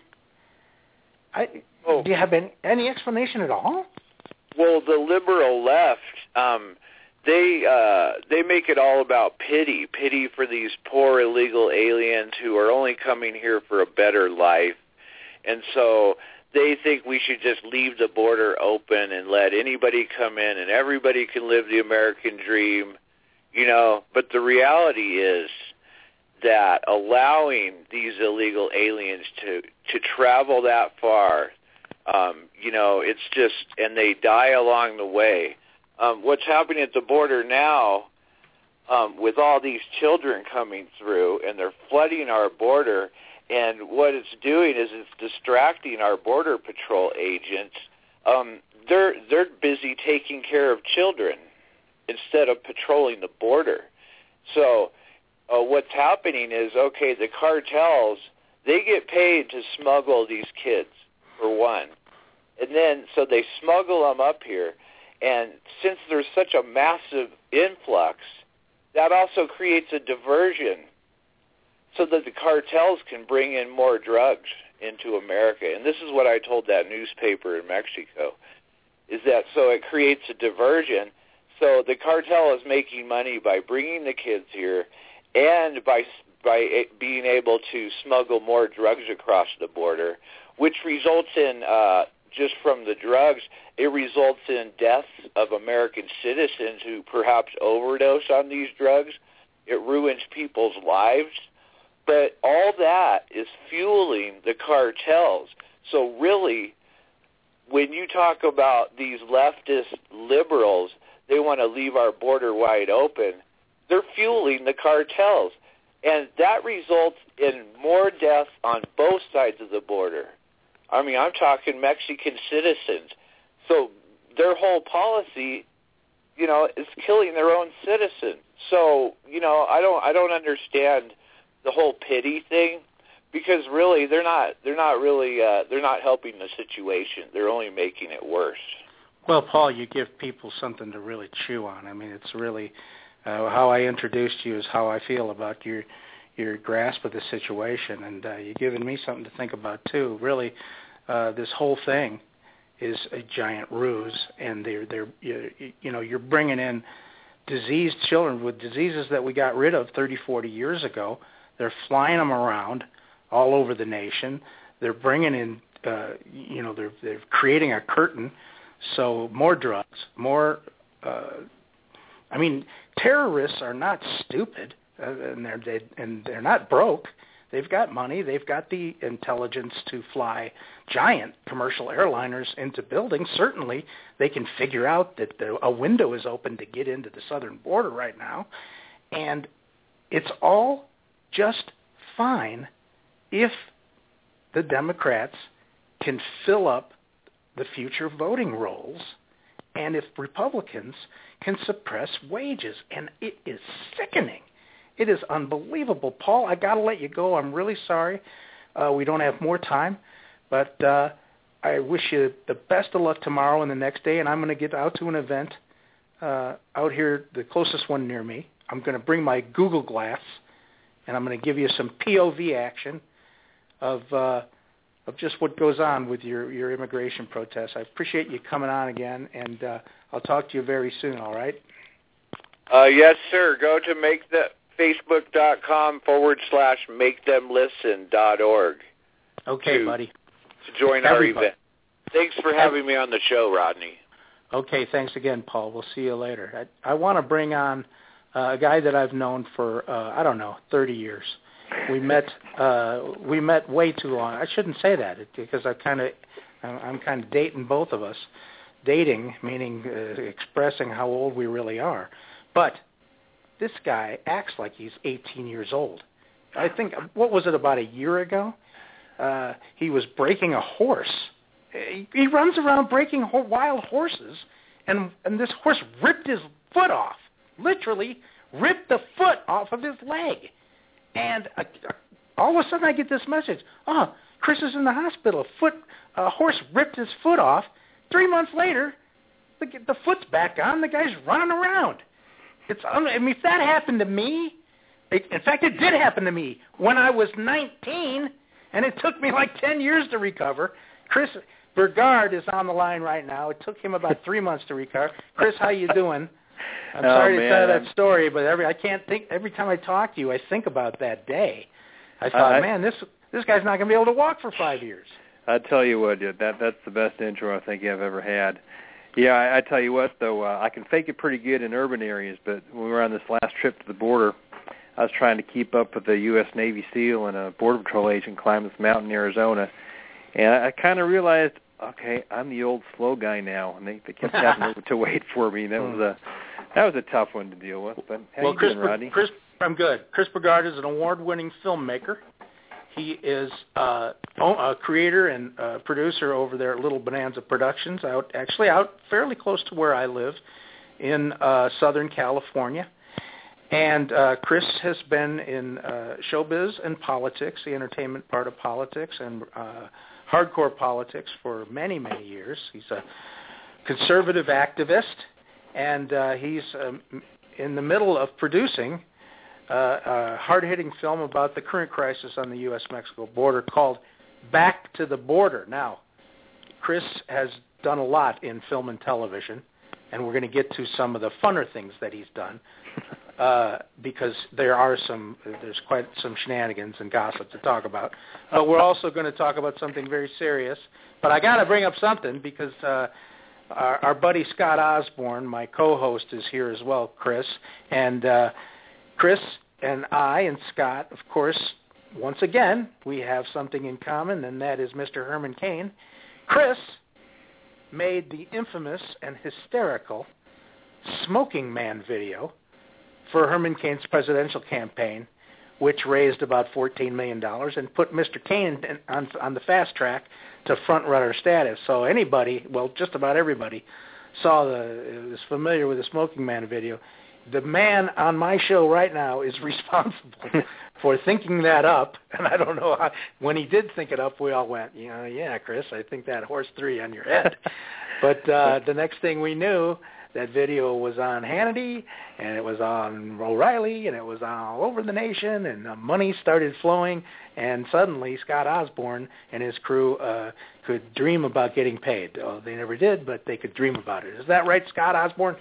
[SPEAKER 3] I, oh. Do you have any, any explanation at all?
[SPEAKER 10] Well, the liberal left, um, they uh, they make it all about pity, pity for these poor illegal aliens who are only coming here for a better life. And so they think we should just leave the border open and let anybody come in and everybody can live the American dream. You know, but the reality is that allowing these illegal aliens to, to travel that far, um, you know, it's just, and they die along the way. Um, what's happening at the border now, um, with all these children coming through, and they're flooding our border. And what it's doing is it's distracting our Border Patrol agents. Um, they're they're busy taking care of children instead of patrolling the border. So uh, what's happening is, okay, the cartels, they get paid to smuggle these kids, for one. And then, so they smuggle them up here. And since there's such a massive influx, that also creates a diversion so that the cartels can bring in more drugs into America. And this is what I told that newspaper in Mexico, is that so it creates a diversion. So the cartel is making money by bringing the kids here and by by being able to smuggle more drugs across the border, which results in, uh, just from the drugs, it results in deaths of American citizens who perhaps overdose on these drugs. It ruins people's lives. But all that is fueling the cartels. So really, when you talk about these leftist liberals, they want to leave our border wide open, they're fueling the cartels. And that results in more deaths on both sides of the border. I mean, I'm talking Mexican citizens. So their whole policy, you know, is killing their own citizens. So, you know, I don't I don't understand the whole pity thing, because really they're not they're not really uh, they're not helping the situation. They're only making it worse.
[SPEAKER 3] Well, Paul, you give people something to really chew on. I mean, it's really uh, how I introduced you is how I feel about your your grasp of the situation, and uh, you're giving me something to think about too. Really, uh, this whole thing is a giant ruse, and they're they're you, you know you're bringing in diseased children with diseases that we got rid of thirty, forty years ago. They're flying them around all over the nation. They're bringing in, uh, you know, they're they're creating a curtain. So more drugs, more. Uh, I mean, terrorists are not stupid, uh, and they're they, and they're not broke. They've got money. They've got the intelligence to fly giant commercial airliners into buildings. Certainly, they can figure out that the, a window is open to get into the southern border right now, and it's all just fine if the Democrats can fill up the future voting rolls and if Republicans can suppress wages. And it is sickening. It is unbelievable. Paul, I got to let you go. I'm really sorry. Uh, we don't have more time, but uh, I wish you the best of luck tomorrow and the next day, and I'm going to get out to an event uh, out here, the closest one near me. I'm going to bring my Google Glass, and I'm going to give you some P O V action of uh, of just what goes on with your, your immigration protests. I appreciate you coming on again, and uh, I'll talk to you very soon, all right?
[SPEAKER 10] Uh, yes, sir. Go to make the facebook.com forward slash make them listen dot org.
[SPEAKER 3] Okay,
[SPEAKER 10] to,
[SPEAKER 3] buddy.
[SPEAKER 10] To join
[SPEAKER 3] Everybody.
[SPEAKER 10] our event. Thanks for having me on the show, Rodney.
[SPEAKER 3] Okay, thanks again, Paul. We'll see you later. I, I want to bring on uh, a guy that I've known for, uh, I don't know, thirty years. We met uh, we met way too long. I shouldn't say that because I kind of I'm kind of dating both of us. Dating meaning uh, expressing how old we really are. But this guy acts like he's eighteen years old. I think, what was it, about a year ago? Uh, he was breaking a horse. He, he runs around breaking ho- wild horses, and, and this horse ripped his foot off, literally ripped the foot off of his leg. And uh, all of a sudden I get this message, oh, Chris is in the hospital. A foot, a horse ripped his foot off. Three months later, the, the foot's back on. The guy's running around. It's, I mean, if that happened to me, it, in fact, it did happen to me when I was nineteen, and it took me like ten years to recover. Chris Burgard is on the line right now. It took him about three months to recover. Chris, how you doing? I'm
[SPEAKER 11] oh,
[SPEAKER 3] sorry
[SPEAKER 11] man.
[SPEAKER 3] to tell that story, but every I can't think. Every time I talk to you, I think about that day. I thought,
[SPEAKER 11] I,
[SPEAKER 3] man, this this guy's not going to be able to walk for five years.
[SPEAKER 11] I tell you what, dude, that that's the best intro I think I've ever had. Yeah, I, I tell you what, though, uh, I can fake it pretty good in urban areas, but when we were on this last trip to the border, I was trying to keep up with a U S Navy SEAL and a Border Patrol agent climb this mountain in Arizona, and I, I kind of realized, okay, I'm the old slow guy now, and they, they kept having to wait for me. That was a That was a tough one to deal with. But how
[SPEAKER 3] well,
[SPEAKER 11] you
[SPEAKER 3] Chris,
[SPEAKER 11] doing, Rodney?
[SPEAKER 3] Chris, I'm good. Chris Burgard is an award-winning filmmaker. He is uh, a creator and uh, producer over there at Little Bonanza Productions, out actually out fairly close to where I live in uh, Southern California. And uh, Chris has been in uh, showbiz and politics, the entertainment part of politics, and uh, hardcore politics for many, many years. He's a conservative activist, and uh, he's um, in the middle of producing uh, a hard-hitting film about the current crisis on the U S Mexico border called Back to the Border. Now, Chris has done a lot in film and television, and we're going to get to some of the funner things that he's done. Uh, because there are some, there's quite some shenanigans and gossip to talk about. But we're also going to talk about something very serious. But I got to bring up something because uh, our, our buddy Scott Osborne, my co-host, is here as well, Chris. And uh, Chris and I and Scott, of course, once again, we have something in common, and that is Mister Herman Cain. Chris made the infamous and hysterical Smoking Man video for Herman Cain's presidential campaign, which raised about fourteen million dollars and put Mister Cain on, on the fast track to front-runner status. So anybody, well, just about everybody, saw the, is familiar with the Smoking Man video. The man on my show right now is responsible for thinking that up, and I don't know how, when he did think it up, we all went, you know, yeah, Chris, I think that horse three on your head. But uh, the next thing we knew, that video was on Hannity, and it was on O'Reilly, and it was all over the nation, and the money started flowing, and suddenly Scott Osborne and his crew uh, could dream about getting paid. Oh, they never did, but they could dream about it. Is that right, Scott Osborne?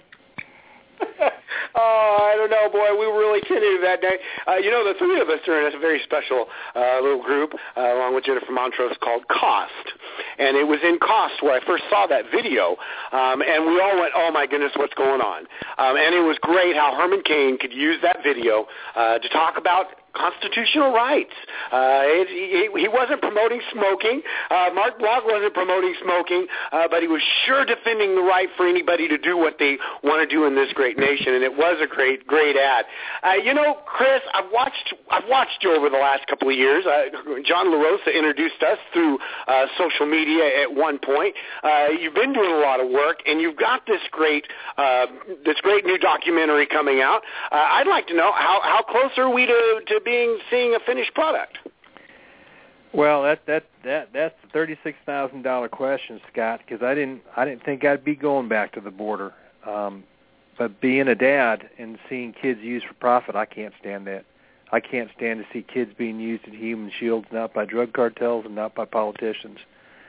[SPEAKER 4] Oh, I don't know, boy. We were really kidding that day. Uh, you know, the three of us are in a very special uh, little group, uh, along with Jennifer Montrose, called Cost. And it was in Cost where I first saw that video, um, and we all went, oh, my goodness, what's going on? Um, and it was great how Herman Cain could use that video uh, to talk about constitutional rights. Uh, it, he, he wasn't promoting smoking. Uh, Mark Block wasn't promoting smoking, uh, but he was sure defending the right for anybody to do what they want to do in this great nation, and it was a great, great ad. Uh, you know, Chris, I've watched I've watched you over the last couple of years. Uh, John LaRosa introduced us through uh, social media at one point. Uh, you've been doing a lot of work, and you've got this great uh, this great new documentary coming out. Uh, I'd like to know how, how close are we to, to being seeing a finished product?
[SPEAKER 11] Well, that that that that's the thirty-six thousand dollar question, Scott. Because I didn't I didn't think I'd be going back to the border. Um, but being a dad and seeing kids used for profit, I can't stand that. I can't stand to see kids being used as human shields, not by drug cartels and not by politicians.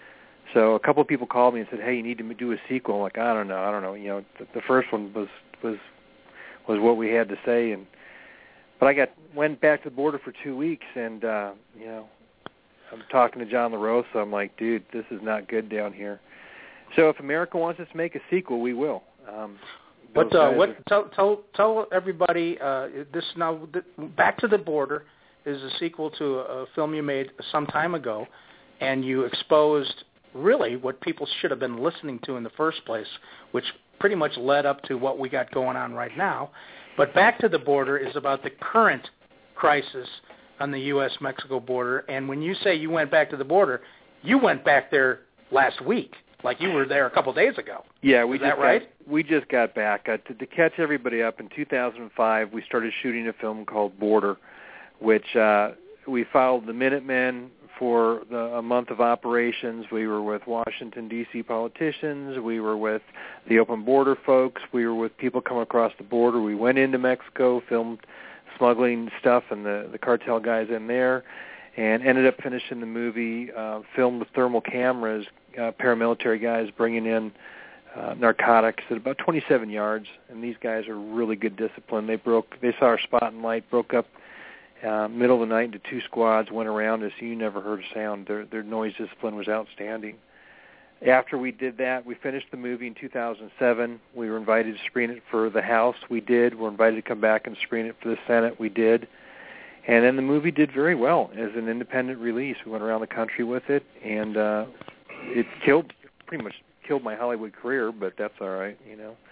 [SPEAKER 11] So a couple of people called me and said, "Hey, you need to do a sequel." I'm like, I don't know, I don't know. You know, the, the first one was was was what we had to say, and but I got went back to the border for two weeks, and uh, you know, I'm talking to John LaRosa. I'm like, dude, this is not good down here. So if America wants us to make a sequel, we will. Um,
[SPEAKER 3] But uh, what? Tell tell tell everybody uh, this now. The, Back to the Border is a sequel to a, a film you made some time ago, and you exposed really what people should have been listening to in the first place, which pretty much led up to what we got going on right now. But Back to the Border is about the current crisis on the U S Mexico border. And when you say you went back to the border, you went back there last week, like you were there a couple days ago.
[SPEAKER 11] Yeah, we
[SPEAKER 3] is
[SPEAKER 11] just
[SPEAKER 3] that right?
[SPEAKER 11] Got, we just got back. Uh, to, to catch everybody up, in two thousand five, we started shooting a film called Border, which uh, we followed the Minutemen for the, a month of operations. We were with Washington, D C politicians. We were with the Open Border folks. We were with people coming across the border. We went into Mexico, filmed smuggling stuff and the, the cartel guys in there, and ended up finishing the movie, uh, filmed with thermal cameras, uh, paramilitary guys bringing in uh, narcotics at about twenty-seven yards, and these guys are really good discipline. They broke, they saw our spot and light, broke up uh, middle of the night into two squads, went around us, you never heard a sound. Their, their noise discipline was outstanding. After we did that, we finished the movie in two thousand seven. We were invited to screen it for the House. We did. We were invited to come back and screen it for the Senate. We did. And then the movie did very well as an independent release. We went around the country with it, and uh, it killed, pretty much killed my Hollywood career, but that's all right, you know.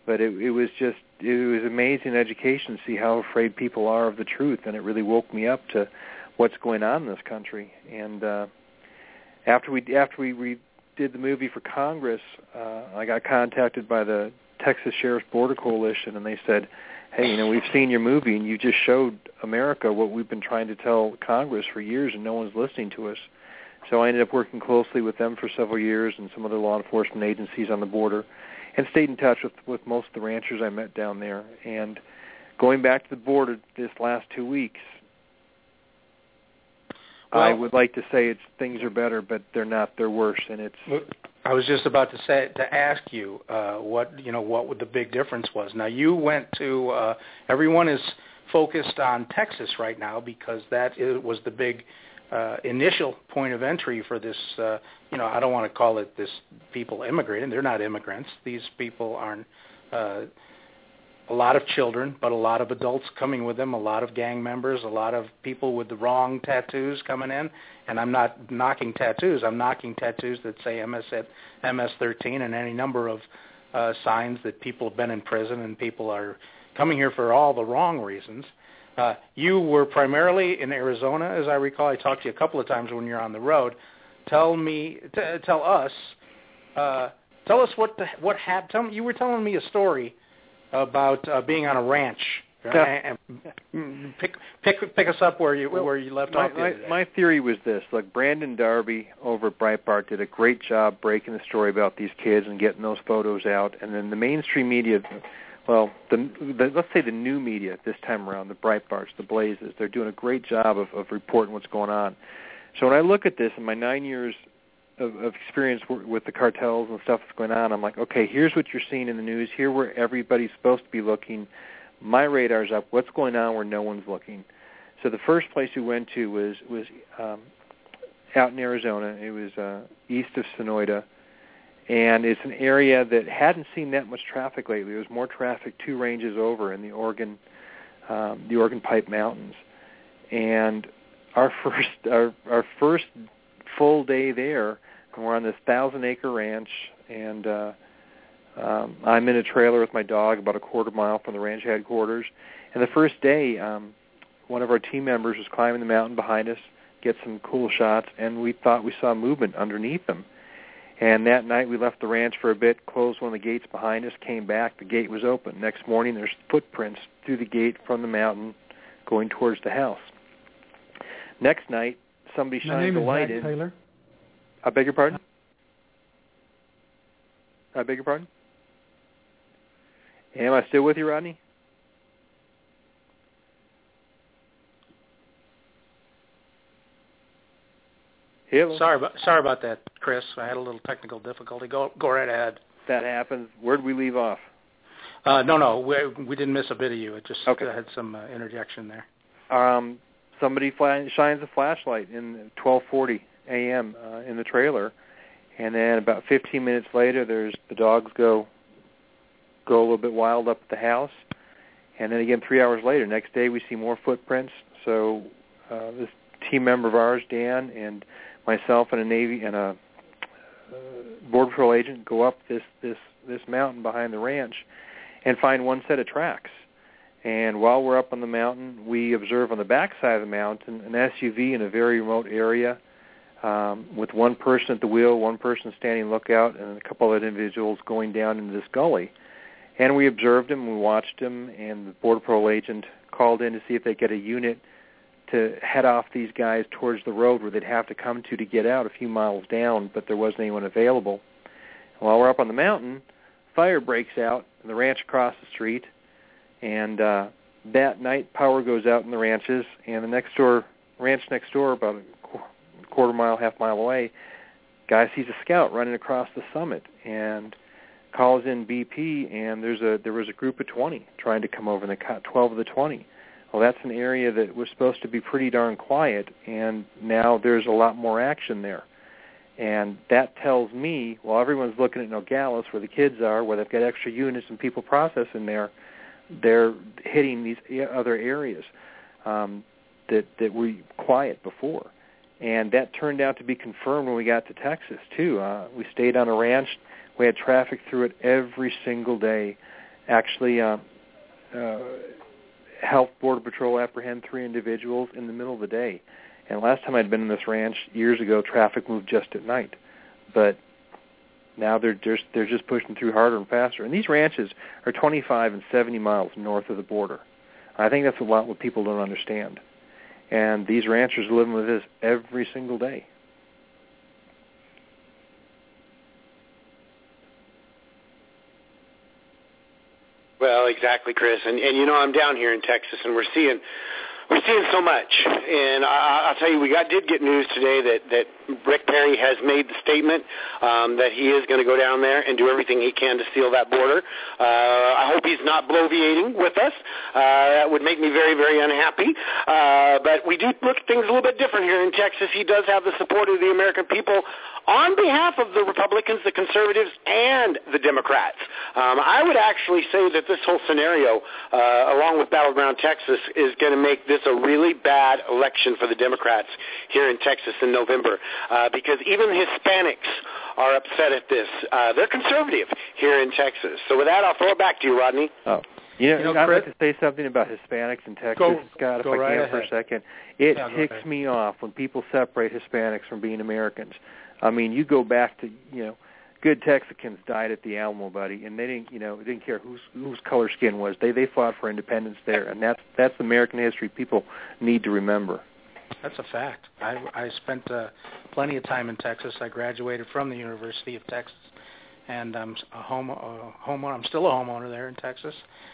[SPEAKER 11] But it, it was just, it was amazing education to see how afraid people are of the truth, and it really woke me up to what's going on in this country. And uh, after we after we, we did the movie for Congress, uh, I got contacted by the Texas Sheriff's Border Coalition, and they said, hey, you know, we've seen your movie, and you just showed America what we've been trying to tell Congress for years, and no one's listening to us. So I ended up working closely with them for several years and some other law enforcement agencies on the border, and stayed in touch with, with most of the ranchers I met down there. And going back to the border this last two weeks, well, I would like to say it's things are better, but they're not. They're worse, and it's.
[SPEAKER 3] I was just about to say to ask you uh, what you know what the big difference was. Now you went to. Uh, everyone is focused on Texas right now because that is, was the big uh, initial point of entry for this. Uh, you know, I don't want to call it this people immigrating. They're not immigrants. These people aren't. Uh, a lot of children, but a lot of adults coming with them, a lot of gang members, a lot of people with the wrong tattoos coming in. And I'm not knocking tattoos. I'm knocking tattoos that say M S thirteen and any number of uh, signs that people have been in prison and people are coming here for all the wrong reasons. Uh, you were primarily in Arizona, as I recall. I talked to you a couple of times when you're on the road. Tell me, t- tell us, uh, tell us what the, what happened. Tell me, you were telling me a story about uh, being on a ranch.
[SPEAKER 11] Yeah.
[SPEAKER 3] And pick pick pick us up where you
[SPEAKER 11] well,
[SPEAKER 3] where you left
[SPEAKER 11] my,
[SPEAKER 3] off the other day.
[SPEAKER 11] My, my theory was this: like Brandon Darby over at Breitbart did a great job breaking the story about these kids and getting those photos out, and then the mainstream media, well, the, the let's say the new media this time around, the Breitbarts, the Blazes, they're doing a great job of, of reporting what's going on. So when I look at this in my nine years of, of experience with the cartels and stuff that's going on, I'm like, okay, here's what you're seeing in the news. Here where everybody's supposed to be looking. My radar's up. What's going on where no one's looking? So the first place we went to was was um, out in Arizona. It was uh, east of Sonoyta, and it's an area that hadn't seen that much traffic lately. There was more traffic two ranges over in the Oregon, um, the Oregon Pipe Mountains, and our first our our first full day there, and we're on this thousand-acre ranch, and uh, um, I'm in a trailer with my dog about a quarter mile from the ranch headquarters. And the first day, um, one of our team members was climbing the mountain behind us, get some cool shots, and we thought we saw movement underneath them. And that night we left the ranch for a bit, closed one of the gates behind us, came back, the gate was open. Next morning there's footprints through the gate from the mountain going towards the house. Next night, somebody shines a light in.
[SPEAKER 12] My name is Zach Taylor.
[SPEAKER 11] I beg your pardon? I beg your pardon? Am I still with you, Rodney? Hello.
[SPEAKER 3] Sorry about sorry about that, Chris. I had a little technical difficulty. Go go right ahead.
[SPEAKER 11] That happens. Where did we leave off?
[SPEAKER 3] Uh, no, no, we we didn't miss a bit of you. It just
[SPEAKER 11] okay.
[SPEAKER 3] uh, had some uh, interjection there.
[SPEAKER 11] Um, somebody fly, shines a flashlight in twelve forty a.m. Uh, in the trailer, and then about fifteen minutes later, there's the dogs go go a little bit wild up at the house, and then again three hours later, next day we see more footprints. So uh, this team member of ours, Dan, and myself and a Navy and a uh, Border Patrol agent go up this this this mountain behind the ranch and find one set of tracks. And while we're up on the mountain, we observe on the back side of the mountain an S U V in a very remote area um, with one person at the wheel, one person standing lookout, and a couple of individuals going down into this gully. And we observed him, we watched him, and the Border Patrol agent called in to see if they get a unit to head off these guys towards the road where they'd have to come to to get out a few miles down, but there wasn't anyone available. And while we're up on the mountain, fire breaks out in the ranch across the street, and uh, that night power goes out in the ranches, and the next door ranch next door, about a quarter mile, half mile away, guy sees a scout running across the summit and calls in B P, and there's a there was a group of twenty trying to come over, and they caught twelve of the twenty. Well, that's an area that was supposed to be pretty darn quiet, and now there's a lot more action there. And that tells me, while everyone's looking at Nogales, where the kids are, where they've got extra units and people processing there, they're hitting these other areas um, that, that were quiet before. And that turned out to be confirmed when we got to Texas, too. Uh, we stayed on a ranch. We had traffic through it every single day. actually uh, uh, helped Border Patrol apprehend three individuals in the middle of the day. And last time I'd been in this ranch years ago, traffic moved just at night. But now they're just they're just pushing through harder and faster. And these ranches are twenty-five and seventy miles north of the border. I think that's a lot what people don't understand. And these ranchers are living with this every single day.
[SPEAKER 4] Well, exactly, Chris. And, and you know, I'm down here in Texas, and we're seeing we're seeing so much. And I, I'll tell you, we got did get news today that, that Rick Perry has made the statement um, that he is going to go down there and do everything he can to seal that border. Uh, I hope he's not bloviating with us. Uh, that would make me very, very unhappy. Uh, but we do look at things a little bit different here in Texas. He does have the support of the American people on behalf of the Republicans, the Conservatives, and the Democrats. Um, I would actually say that this whole scenario, uh, along with Battleground Texas, is going to make this a really bad election for the Democrats here in Texas in November, uh, because even Hispanics are upset at this. Uh, they're conservative here in Texas. So with that, I'll throw it back to you, Rodney.
[SPEAKER 11] Oh. You know,
[SPEAKER 3] You know,
[SPEAKER 11] I'd
[SPEAKER 3] Chris,
[SPEAKER 11] like to say something about Hispanics in Texas,
[SPEAKER 3] go,
[SPEAKER 11] Scott, if
[SPEAKER 3] go
[SPEAKER 11] I
[SPEAKER 3] right
[SPEAKER 11] can
[SPEAKER 3] ahead.
[SPEAKER 11] for a second. It
[SPEAKER 3] yeah,
[SPEAKER 11] ticks me off when people separate Hispanics from being Americans. I mean, you go back to, you know, good Texicans died at the Alamo, buddy, and they didn't, you know, didn't care whose whose color skin was. They they fought for independence there, and that's that's American history people need to remember.
[SPEAKER 3] That's a fact. I, I spent uh, plenty of time in Texas. I graduated from the University of Texas, and I'm a home a homeowner. I'm still a homeowner there in Texas,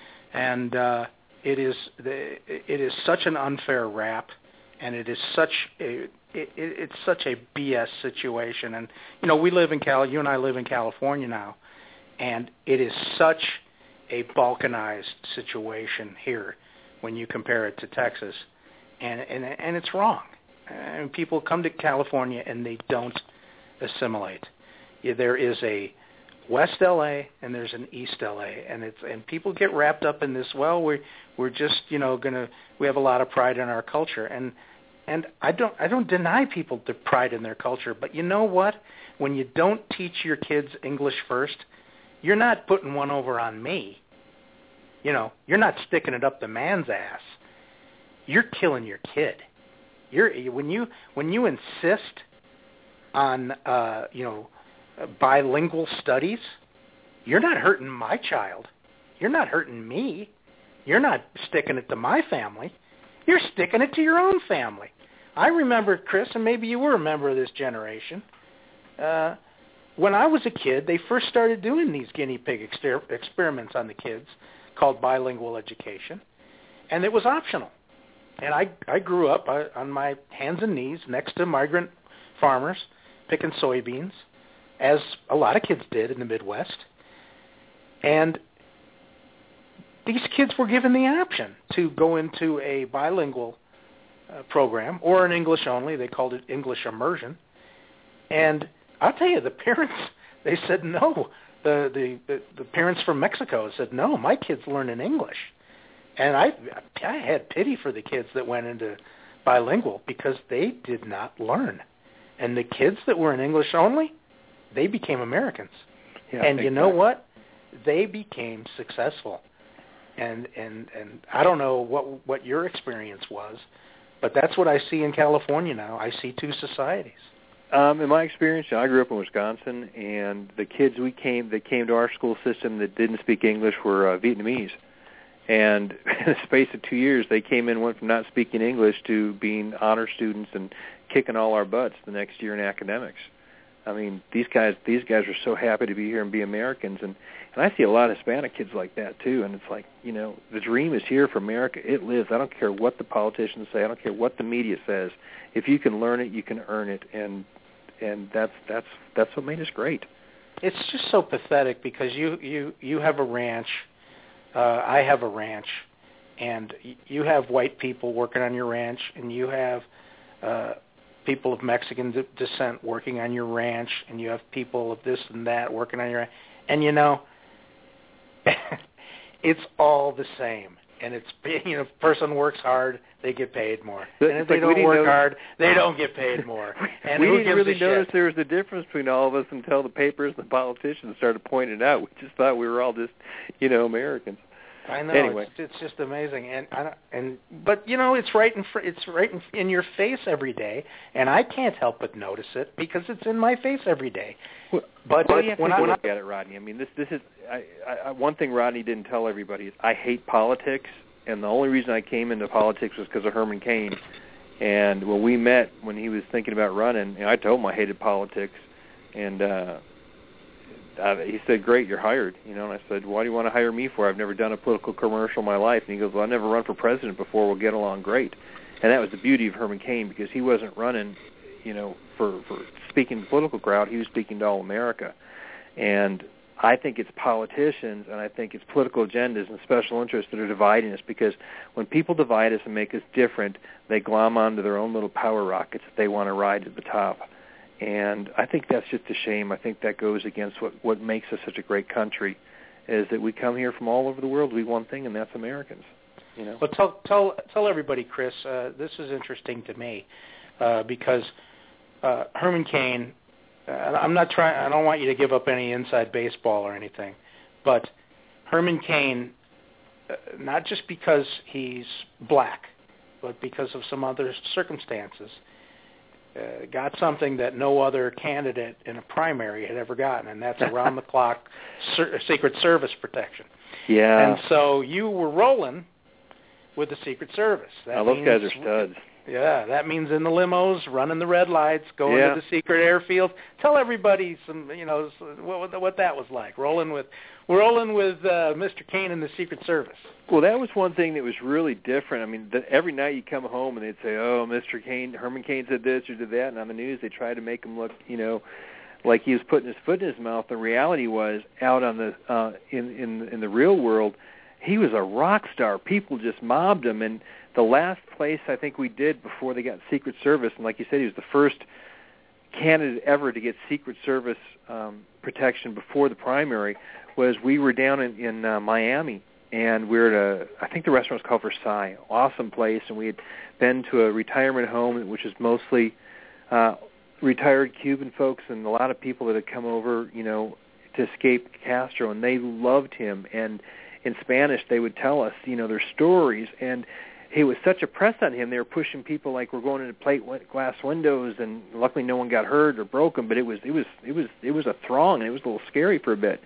[SPEAKER 3] and uh, it is the, it is such an unfair rap, and it is such a it, it, it's such a B S situation. And you know, we live in Cal. You and I live in California now, and it is such a balkanized situation here when you compare it to Texas. And, and and it's wrong. And people come to California and they don't assimilate. Yeah, there is a West L A and there's an East L A, and it's and people get wrapped up in this. Well, we're we're just you know gonna we have a lot of pride in our culture, and and I don't I don't deny people the pride in their culture, but you know what? When you don't teach your kids English first, you're not putting one over on me. You know, you're not sticking it up the man's ass. You're killing your kid. You're when you when you insist on uh, you know bilingual studies, you're not hurting my child. You're not hurting me. You're not sticking it to my family. You're sticking it to your own family. I remember, Chris, and maybe you were a member of this generation. Uh, when I was a kid, they first started doing these guinea pig exper- experiments on the kids called bilingual education, and it was optional. And I, I grew up I, on my hands and knees next to migrant farmers picking soybeans, as a lot of kids did in the Midwest. And these kids were given the option to go into a bilingual uh, program or an English only. They called it English immersion. And I'll tell you, the parents, they said no. The, the, the, the parents from Mexico said, no, my kid's learning English. And I I had pity for the kids that went into bilingual because they did not learn. And the kids that were in English only, they became Americans.
[SPEAKER 11] Yeah,
[SPEAKER 3] and you know what? They became successful. And and and I don't know what what your experience was, but that's what I see in California now. I see two societies.
[SPEAKER 11] Um, in my experience, I grew up in Wisconsin, and the kids we came that came to our school system that didn't speak English were uh, Vietnamese. And in the space of two years, they came in, went from not speaking English to being honor students and kicking all our butts the next year in academics. I mean, these guys these guys are so happy to be here and be Americans. And, and I see a lot of Hispanic kids like that, too. And it's like, you know, the dream is here for America. It lives. I don't care what the politicians say. I don't care what the media says. If you can learn it, you can earn it. And and that's that's that's what made us great.
[SPEAKER 3] It's just so pathetic because you, you, you have a ranch. Uh, I have a ranch, and you have white people working on your ranch, and you have uh, people of Mexican de- descent working on your ranch, and you have people of this and that working on your ranch. And, you know, it's all the same. and it's you know, if a person works hard, they get paid more.
[SPEAKER 11] But,
[SPEAKER 3] and if they
[SPEAKER 11] like,
[SPEAKER 3] don't work
[SPEAKER 11] know,
[SPEAKER 3] hard, they don't get paid more. And
[SPEAKER 11] we
[SPEAKER 3] who
[SPEAKER 11] didn't
[SPEAKER 3] gives
[SPEAKER 11] really
[SPEAKER 3] a
[SPEAKER 11] notice
[SPEAKER 3] shit?
[SPEAKER 11] there was a difference between all of us until the papers and the politicians started pointing it out. We just thought we were all just, you know, Americans.
[SPEAKER 3] I know.
[SPEAKER 11] Anyway.
[SPEAKER 3] It's, it's just amazing, and I don't, and but you know, it's right in fr- it's right in, in your face every day, and I can't help but notice it because it's in my face every day.
[SPEAKER 11] Well,
[SPEAKER 3] but
[SPEAKER 11] well, you have
[SPEAKER 3] when
[SPEAKER 11] to
[SPEAKER 3] I
[SPEAKER 11] look at it, Rodney. I mean, this this is I, I, one thing Rodney didn't tell everybody is I hate politics, and the only reason I came into politics was because of Herman Cain. And when we met, when he was thinking about running, and I told him I hated politics, and uh, I, he said, "Great, you're hired." You know, and I said, "Why do you want to hire me for? I've never done a political commercial in my life." And he goes, "Well, I never run for president before. We'll get along great." And that was the beauty of Herman Cain, because he wasn't running, you know, for for speaking to the political crowd. He was speaking to all America. And I think it's politicians, and I think it's political agendas and special interests that are dividing us, because when people divide us and make us different, they glom onto their own little power rockets that they want to ride to the top. And I think that's just a shame. I think that goes against what, what makes us such a great country, is that we come here from all over the world to be one thing, and that's Americans. You know?
[SPEAKER 3] Well, tell tell tell everybody, Chris. Uh, this is interesting to me uh, because uh, Herman Cain. Uh, I'm not trying. I don't want you to give up any inside baseball or anything, but Herman Cain, uh, not just because he's black, but because of some other circumstances, uh, got something that no other candidate in a primary had ever gotten, and that's around-the-clock ser- Secret Service protection.
[SPEAKER 11] Yeah.
[SPEAKER 3] And so you were rolling with the Secret Service. That
[SPEAKER 11] now, those
[SPEAKER 3] means,
[SPEAKER 11] guys are studs.
[SPEAKER 3] Yeah, that means in the limos, running the red lights, going
[SPEAKER 11] yeah.
[SPEAKER 3] to the secret airfield. Tell everybody some, you know, what what that was like. Rolling with, rolling with uh, Mister Cain and the Secret Service.
[SPEAKER 11] Well, that was one thing that was really different. I mean, the, every night you come home and they'd say, "Oh, Mister Cain, Herman Cain said this or did that," and on the news they tried to make him look, you know, like he was putting his foot in his mouth. The reality was, out on the uh, in in in the real world, he was a rock star. People just mobbed him. And the last place I think we did before they got Secret Service, and like you said, he was the first candidate ever to get Secret Service um, protection before the primary, was we were down in, in uh, Miami, and we were at a, I think the restaurant was called Versailles, awesome place, and we had been to a retirement home, which is mostly uh, retired Cuban folks and a lot of people that had come over, you know, to escape Castro, and they loved him. And in Spanish, they would tell us, you know, their stories, and he was such a press on him. They were pushing people like we're going into plate glass windows, and luckily no one got hurt or broken. But it was it was it was it was a throng, and it was a little scary for a bit.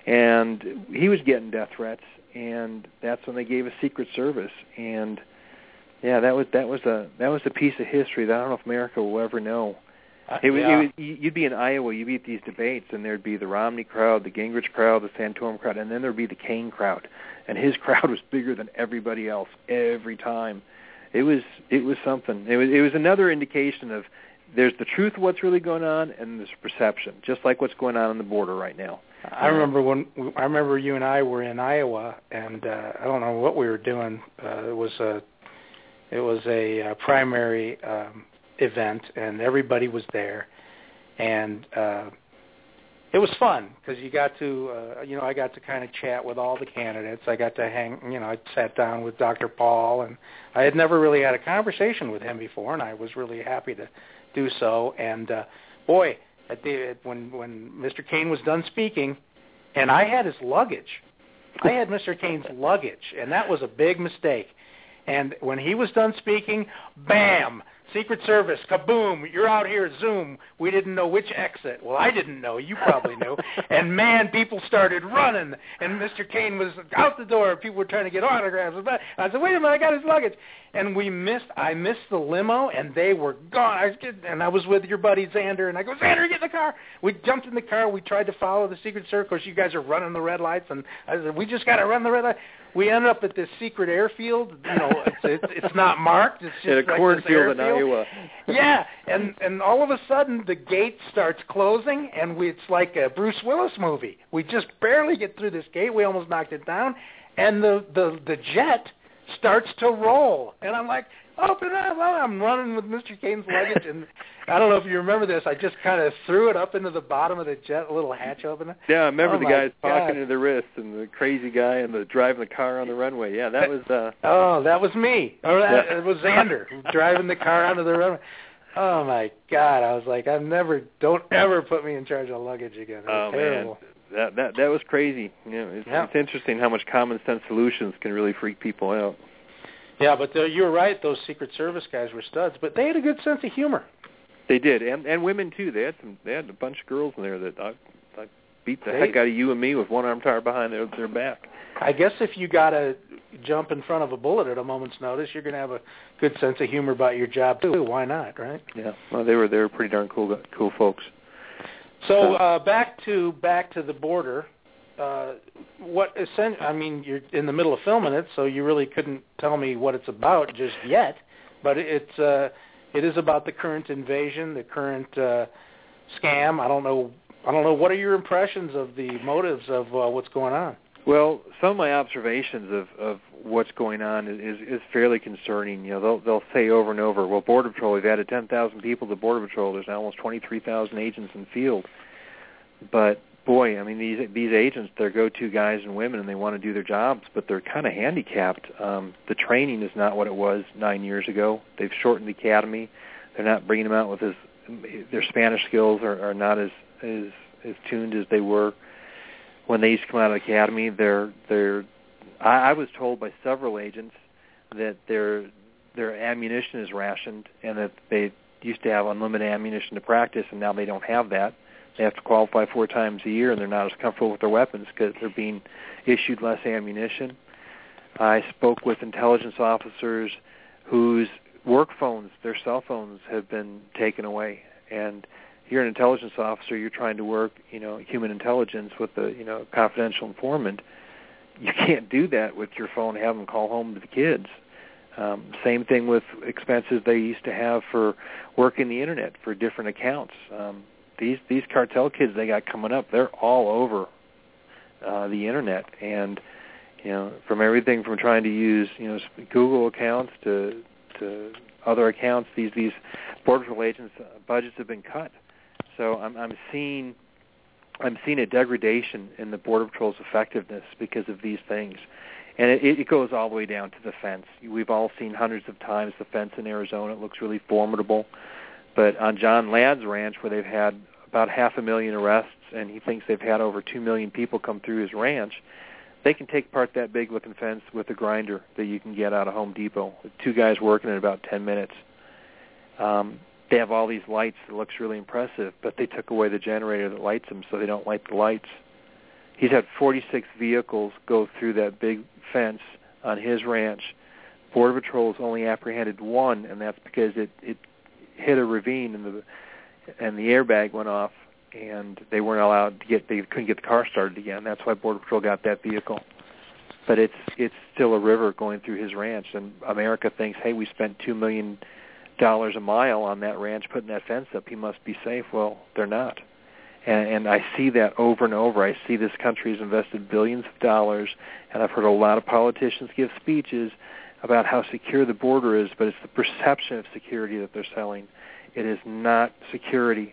[SPEAKER 11] And he was getting death threats, and that's when they gave us Secret Service. And yeah, that was that was a that was a piece of history that I don't know if America will ever know.
[SPEAKER 3] Uh,
[SPEAKER 11] It was,
[SPEAKER 3] yeah.
[SPEAKER 11] it was, you'd be in Iowa, you'd be at these debates, and there'd be the Romney crowd, the Gingrich crowd, the Santorum crowd, and then there'd be the Cain crowd. And his crowd was bigger than everybody else every time. It was it was something. It was it was another indication of there's the truth of what's really going on, and there's perception, just like what's going on on the border right now.
[SPEAKER 3] I remember when I remember you and I were in Iowa, and uh, I don't know what we were doing. Uh, it was a it was a uh, primary um, event, and everybody was there, and uh, it was fun because you got to uh, you know I got to kind of chat with all the candidates. I got to hang you know I sat down with Doctor Paul, and I had never really had a conversation with him before, and I was really happy to do so. And uh, boy. At the, when when Mister Cain was done speaking, and I had his luggage. I had Mister Cain's luggage, and that was a big mistake. And when he was done speaking, bam, Secret Service, kaboom, you're out here, zoom. We didn't know which exit. Well, I didn't know. You probably knew. And, man, people started running, and Mister Cain was out the door. People were trying to get autographs. I said, wait a minute, I got his luggage. And we missed, I missed the limo, and they were gone. I was getting, and I was with your buddy Xander, and I go, Xander, get in the car. We jumped in the car. We tried to follow the Secret Service. Of course, you guys are running the red lights, and I said, we just got to run the red light. We ended up at this secret airfield. You know, it's it's, it's not marked. It's just
[SPEAKER 11] in a
[SPEAKER 3] like
[SPEAKER 11] cornfield in Iowa.
[SPEAKER 3] Yeah, and and all of a sudden the gate starts closing, and we, it's like a Bruce Willis movie. We just barely get through this gate. We almost knocked it down, and the the the jet starts to roll, and I'm like, open up. I'm running with Mister Kane's luggage, and I don't know if you remember this. I just kind of threw it up into the bottom of the jet, a little hatch opener.
[SPEAKER 11] Yeah, I remember
[SPEAKER 3] oh
[SPEAKER 11] the guys
[SPEAKER 3] God.
[SPEAKER 11] talking to the wrist and the crazy guy and the driving the car on the runway. Yeah, that was. Uh,
[SPEAKER 3] oh, that was me. Or that,
[SPEAKER 11] yeah.
[SPEAKER 3] It was Xander driving the car onto the runway. Oh my God! I was like, I've never, don't ever put me in charge of luggage again. It was
[SPEAKER 11] oh
[SPEAKER 3] terrible.
[SPEAKER 11] man, that that that was crazy. You know, it's,
[SPEAKER 3] yeah.
[SPEAKER 11] it's interesting how much common sense solutions can really freak people out.
[SPEAKER 3] Yeah, but the, you're right. Those Secret Service guys were studs, but they had a good sense of humor.
[SPEAKER 11] They did, and and women too. They had some. They had a bunch of girls in there that I, I beat the
[SPEAKER 3] they,
[SPEAKER 11] heck out of you and me with one arm tied behind their their back.
[SPEAKER 3] I guess if you got to jump in front of a bullet at a moment's notice, you're going to have a good sense of humor about your job too. Why not, right?
[SPEAKER 11] Yeah, well, they were they were pretty darn cool cool folks.
[SPEAKER 3] So uh, back to back to the border. Uh, what essentially? I mean, you're in the middle of filming it, so you really couldn't tell me what it's about just yet. But it's uh, it is about the current invasion, the current uh, scam. I don't know. I don't know. What are your impressions of the motives of uh, what's going on?
[SPEAKER 11] Well, some of my observations of, of what's going on is, is fairly concerning. You know, they'll they'll say over and over, well, Border Patrol, we've added ten thousand people to Border Patrol. There's now almost twenty-three thousand agents in the field. But boy, I mean, these these agents, they're go-to guys and women, and they want to do their jobs, but they're kind of handicapped. Um, the training is not what it was nine years ago. They've shortened the academy. They're not bringing them out with as their Spanish skills are, are not as, as as tuned as they were when they used to come out of the academy. They're they're. I, I was told by several agents that their their ammunition is rationed, and that they used to have unlimited ammunition to practice, and now they don't have that. They have to qualify four times a year, and they're not as comfortable with their weapons because they're being issued less ammunition. I spoke with intelligence officers whose work phones, their cell phones, have been taken away. And you're an intelligence officer, you're trying to work, you know, human intelligence with a, you know, confidential informant. You can't do that with your phone and have them call home to the kids. Um, same thing with expenses they used to have for working the Internet for different accounts. Um, These these cartel kids they got coming up, they're all over uh, the Internet, and you know, from everything from trying to use you know Google accounts to to other accounts, these these Border Patrol agents' uh, budgets have been cut. So I'm I'm seeing I'm seeing a degradation in the Border Patrol's effectiveness because of these things, and it, it goes all the way down to the fence. We've all seen hundreds of times the fence in Arizona. It looks really formidable. But on John Ladd's ranch, where they've had about half a million arrests, and he thinks they've had over two million people come through his ranch, they can take apart that big-looking fence with a grinder that you can get out of Home Depot. Two guys working in about ten minutes. Um, they have all these lights that looks really impressive, but they took away the generator that lights them, so they don't light the lights. He's had forty-six vehicles go through that big fence on his ranch. Border Patrol has only apprehended one, and that's because it, it hit a ravine and the and the airbag went off, and they weren't allowed to get they couldn't get the car started again. That's why Border Patrol got that vehicle. But it's it's still a river going through his ranch, and America thinks, hey, we spent two million dollars a mile on that ranch putting that fence up. He must be safe. Well, they're not. And, and I see that over and over. I see this country has invested billions of dollars, and I've heard a lot of politicians give speeches about how secure the border is, but it's the perception of security that they're selling. It is not security.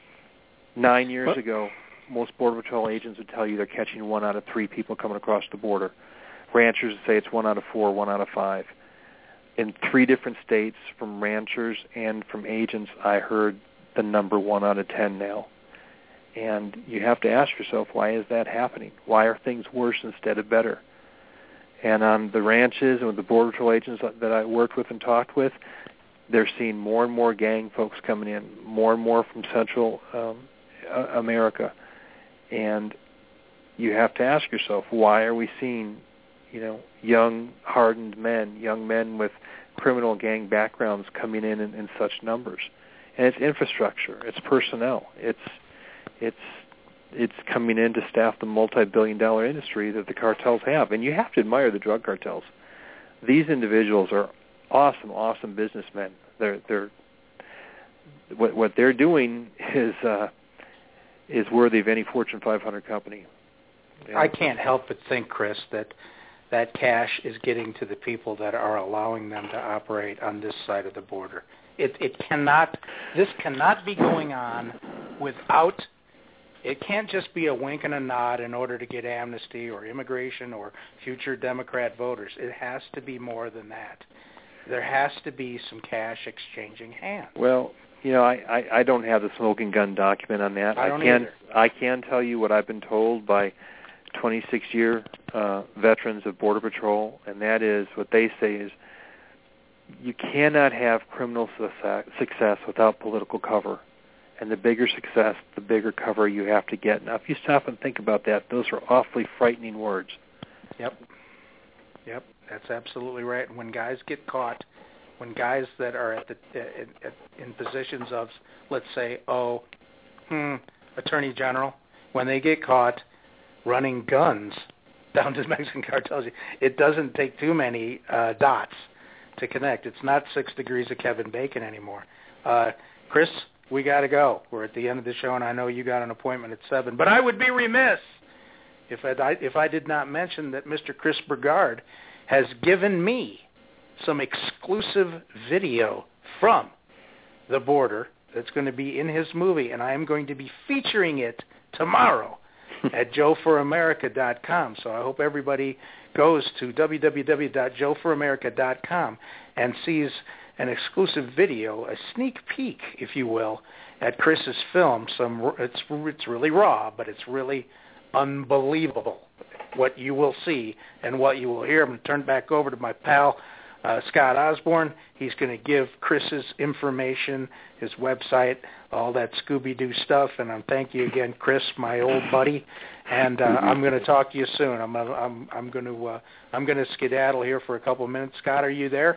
[SPEAKER 11] Nine years what? ago, most Border Patrol agents would tell you they're catching one out of three people coming across the border. Ranchers would say it's one out of four, one out of five. In three different states, from ranchers and from agents, I heard the number one out of ten now. And you have to ask yourself, why is that happening? Why are things worse instead of better? And on the ranches and with the Border Patrol agents that I worked with and talked with, they're seeing more and more gang folks coming in, more and more from Central um, America. And you have to ask yourself, why are we seeing, you know, young, hardened men, young men with criminal gang backgrounds coming in in, in such numbers? And it's infrastructure, it's personnel, it's it's it's coming in to staff the multi-billion dollar industry that the cartels have. And you have to admire the drug cartels. These individuals are awesome, awesome businessmen. They're they're what what they're doing is uh, is worthy of any Fortune five hundred company.
[SPEAKER 3] Yeah. I can't help but think, Chris, that that cash is getting to the people that are allowing them to operate on this side of the border. It, it cannot, this cannot be going on without, it can't just be a wink and a nod in order to get amnesty or immigration or future Democrat voters. It has to be more than that. There has to be some cash exchanging hands.
[SPEAKER 11] Well, you know, I, I, I don't have the smoking gun document on that.
[SPEAKER 3] I don't
[SPEAKER 11] I can
[SPEAKER 3] either.
[SPEAKER 11] I can tell you what I've been told by twenty-six year uh, veterans of Border Patrol, and that is what they say is you cannot have criminal success, success without political cover. And the bigger success, the bigger cover you have to get. Now, if you stop and think about that, those are awfully frightening words.
[SPEAKER 3] Yep. Yep, that's absolutely right. And when guys get caught, when guys that are at the in, in positions of, let's say, oh, hmm, Attorney General, when they get caught running guns down to Mexican cartels, it doesn't take too many uh, dots to connect. It's not six degrees of Kevin Bacon anymore. Uh, Chris, we got to go. We're at the end of the show, and I know you got an appointment at seven. But I would be remiss if I, if I did not mention that Mister Chris Burgard has given me some exclusive video from the border that's going to be in his movie, and I am going to be featuring it tomorrow at joe for america dot com. So I hope everybody goes to w w w dot joe for america dot com and sees an exclusive video, a sneak peek, if you will, at Chris's film. Some it's it's really raw, but it's really unbelievable what you will see and what you will hear. I'm going to turn back over to my pal uh, Scott Osborne. He's going to give Chris's information, his website, all that Scooby-Doo stuff. And I'm thank you again, Chris, my old buddy. And uh, I'm going to talk to you soon. I'm I'm I'm going to uh, I'm going to skedaddle here for a couple of minutes. Scott, are you there?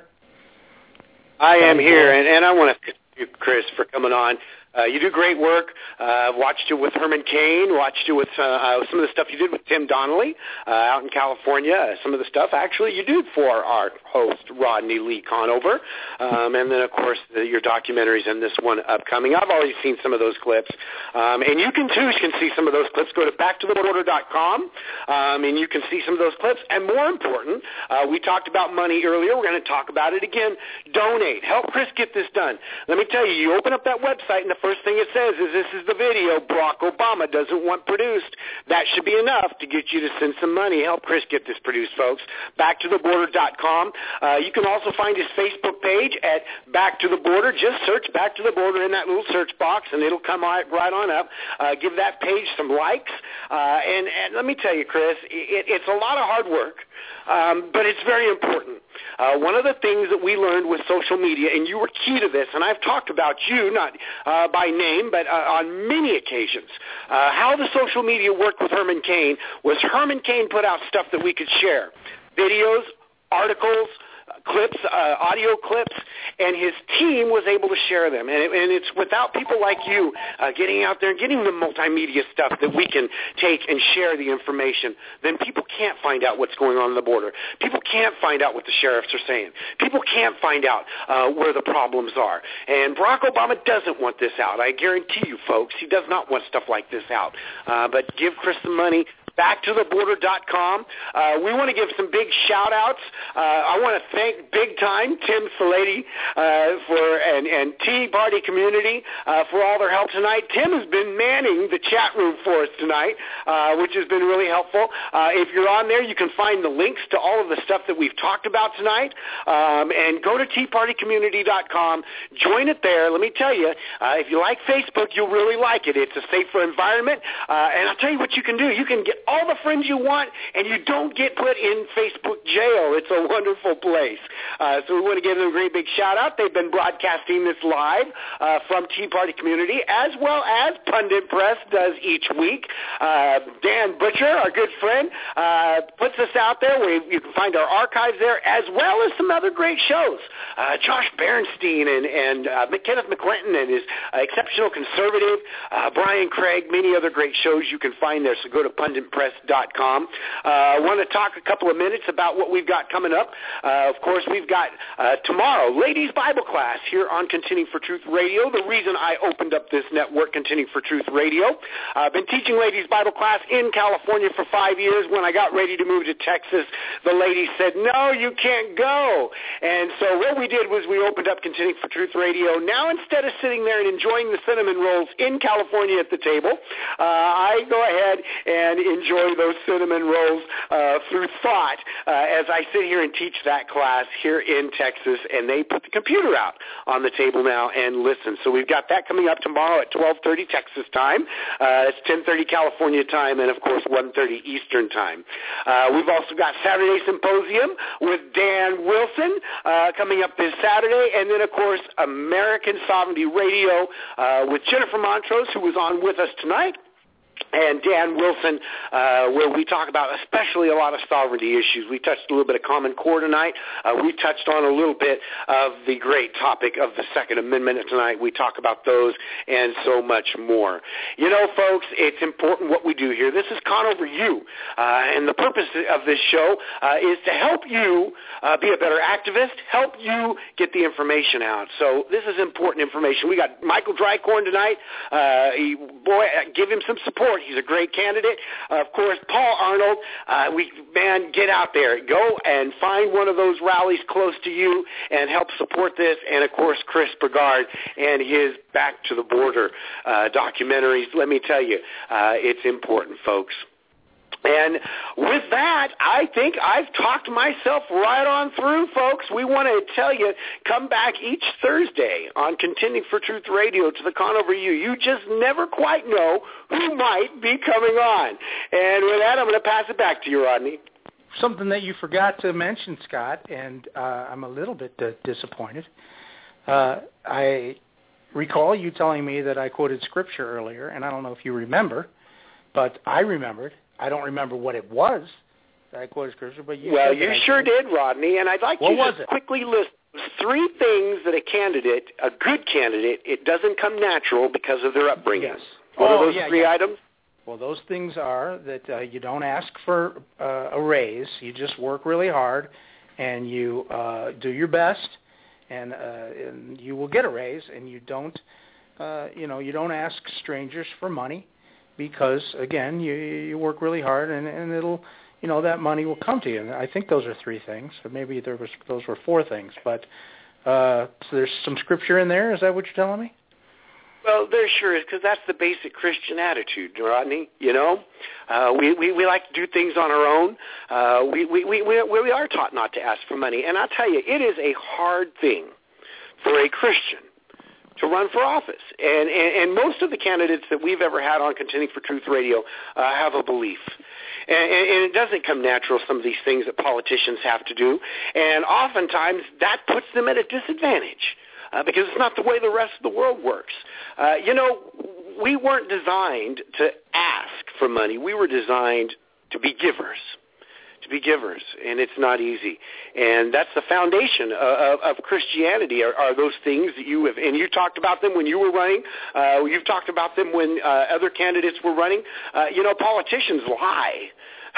[SPEAKER 4] I am here, and, and I want to thank you, Chris, for coming on. Uh, you do great work. Uh, I've watched it with Herman Cain, watched it with uh, uh, some of the stuff you did with Tim Donnelly uh, out in California, uh, some of the stuff actually you did for our host, Rodney Lee Conover, um, and then, of course, the, your documentaries and this one upcoming. I've already seen some of those clips, um, and you can, too, you can see some of those clips. Go to back to the border dot com, um, and you can see some of those clips. And more important, uh, we talked about money earlier. We're going to talk about it again. Donate. Help Chris get this done. Let me tell you, you open up that website, and the first thing it says is this is the video Barack Obama doesn't want produced. That should be enough to get you to send some money. Help Chris get this produced, folks. back to the border dot com. Uh, you can also find his Facebook page at Back to the Border. Just search Back to the Border in that little search box, and it'll come right, right on up. Uh, give that page some likes. Uh, and, and let me tell you, Chris, it, it's a lot of hard work. Um, but it's very important. Uh, one of the things that we learned with social media, and you were key to this, and I've talked about you, not uh, by name, but uh, on many occasions, uh, how the social media worked with Herman Cain was Herman Cain put out stuff that we could share, videos, articles, clips, uh, audio clips, and his team was able to share them. And, it, and it's without people like you uh, getting out there and getting the multimedia stuff that we can take and share the information, then people can't find out what's going on on the border. People can't find out what the sheriffs are saying. People can't find out uh, where the problems are. And Barack Obama doesn't want this out. I guarantee you, folks, he does not want stuff like this out. Uh, but give Chris the money. back to the border dot com. Uh, we want to give some big shout-outs. Uh, I want to thank big time Tim Salady uh, for and, and Tea Party community uh, for all their help tonight. Tim has been manning the chat room for us tonight, uh, which has been really helpful. Uh, if you're on there, you can find the links to all of the stuff that we've talked about tonight. Um, and go to tea party community dot com. Join it there. Let me tell you, uh, if you like Facebook, you'll really like it. It's a safer environment. Uh, and I'll tell you what you can do. You can get all the friends you want, and you don't get put in Facebook jail. It's a wonderful place. Uh, so we want to give them a great big shout-out. They've been broadcasting this live uh, from Tea Party Community, as well as Pundit Press does each week. Uh, Dan Butcher, our good friend, uh, puts us out there. We, you can find our archives there, as well as some other great shows. Uh, Josh Berenstein and, and uh, Kenneth McClinton and his uh, Exceptional Conservative, uh, Brian Craig, many other great shows you can find there. So go to Pundit Press. wordpress dot com. Uh, I want to talk a couple of minutes about what we've got coming up. Uh, of course, we've got uh, tomorrow, Ladies Bible Class here on Contending for Truth Radio. The reason I opened up this network, Contending for Truth Radio, I've been teaching Ladies Bible Class in California for five years. When I got ready to move to Texas, the lady said, no, you can't go. And so what we did was we opened up Contending for Truth Radio. Now, instead of sitting there and enjoying the cinnamon rolls in California at the table, uh, I go ahead and enjoy those cinnamon rolls uh, through thought uh, as I sit here and teach that class here in Texas, and they put the computer out on the table now and listen. So we've got that coming up tomorrow at twelve thirty Texas time. Uh, it's ten thirty California time, and, of course, one thirty Eastern time. Uh, we've also got Saturday Symposium with Dan Wilson uh, coming up this Saturday, and then, of course, American Sovereignty Radio uh, with Jennifer Montrose, who was on with us tonight, and Dan Wilson, uh, where we talk about especially a lot of sovereignty issues. We touched a little bit of Common Core tonight. Uh, we touched on a little bit of the great topic of the Second Amendment tonight. We talk about those and so much more. You know, folks, it's important what we do here. This is Con Over You, uh, and the purpose of this show uh, is to help you uh, be a better activist, help you get the information out. So this is important information. We got Michael Drycorn tonight. Uh, he, boy, give him some support. He's a great candidate. Uh, of course, Paul Arnold, uh, we man, get out there. Go and find one of those rallies close to you and help support this. And, of course, Chris Burgard and his Back to the Border uh, documentaries. Let me tell you, uh, it's important, folks. And with that, I think I've talked myself right on through, folks. We want to tell you, come back each Thursday on Contending for Truth Radio to the Con Over You. You just never quite know who might be coming on. And with that, I'm going to pass it back to you, Rodney.
[SPEAKER 3] Something that you forgot to mention, Scott, and uh, I'm a little bit uh, disappointed. Uh, I recall you telling me that I quoted Scripture earlier, and I don't know if you remember, but I remembered. I don't remember what it was that I quoted Scripture, but you
[SPEAKER 4] Well,
[SPEAKER 3] said
[SPEAKER 4] you
[SPEAKER 3] that
[SPEAKER 4] sure
[SPEAKER 3] I did.
[SPEAKER 4] did, Rodney, and I'd like
[SPEAKER 3] What
[SPEAKER 4] you
[SPEAKER 3] was
[SPEAKER 4] to
[SPEAKER 3] it?
[SPEAKER 4] quickly list three things that a candidate, a good candidate, it doesn't come natural because of their upbringing.
[SPEAKER 3] Yes.
[SPEAKER 4] What
[SPEAKER 3] oh,
[SPEAKER 4] are those
[SPEAKER 3] yeah,
[SPEAKER 4] three
[SPEAKER 3] yeah.
[SPEAKER 4] items?
[SPEAKER 3] Well, those things are that uh, you don't ask for uh, a raise. You just work really hard, and you uh, do your best, and, uh, and you will get a raise. And you don't, uh, you know, you don't ask strangers for money, because again, you you work really hard, and, and it'll, you know, that money will come to you. And I think those are three things, or maybe there was those were four things. But uh, so there's some scripture in there. Is that what you're telling me?
[SPEAKER 4] Well, there sure is, because that's the basic Christian attitude, Rodney. You know, uh, we, we we like to do things on our own. Uh, we, we we we we are taught not to ask for money, and I'll tell you, it is a hard thing for a Christian to run for office. And, and and most of the candidates that we've ever had on Contending for Truth Radio uh, have a belief. And, and, and it doesn't come natural, some of these things that politicians have to do. And oftentimes that puts them at a disadvantage uh, because it's not the way the rest of the world works. Uh, you know, we weren't designed to ask for money. We were designed to be givers. To be givers, and it's not easy. And that's the foundation of, of Christianity are, are those things that you have, and you talked about them when you were running. Uh, you've talked about them when uh, other candidates were running. Uh, you know, politicians lie.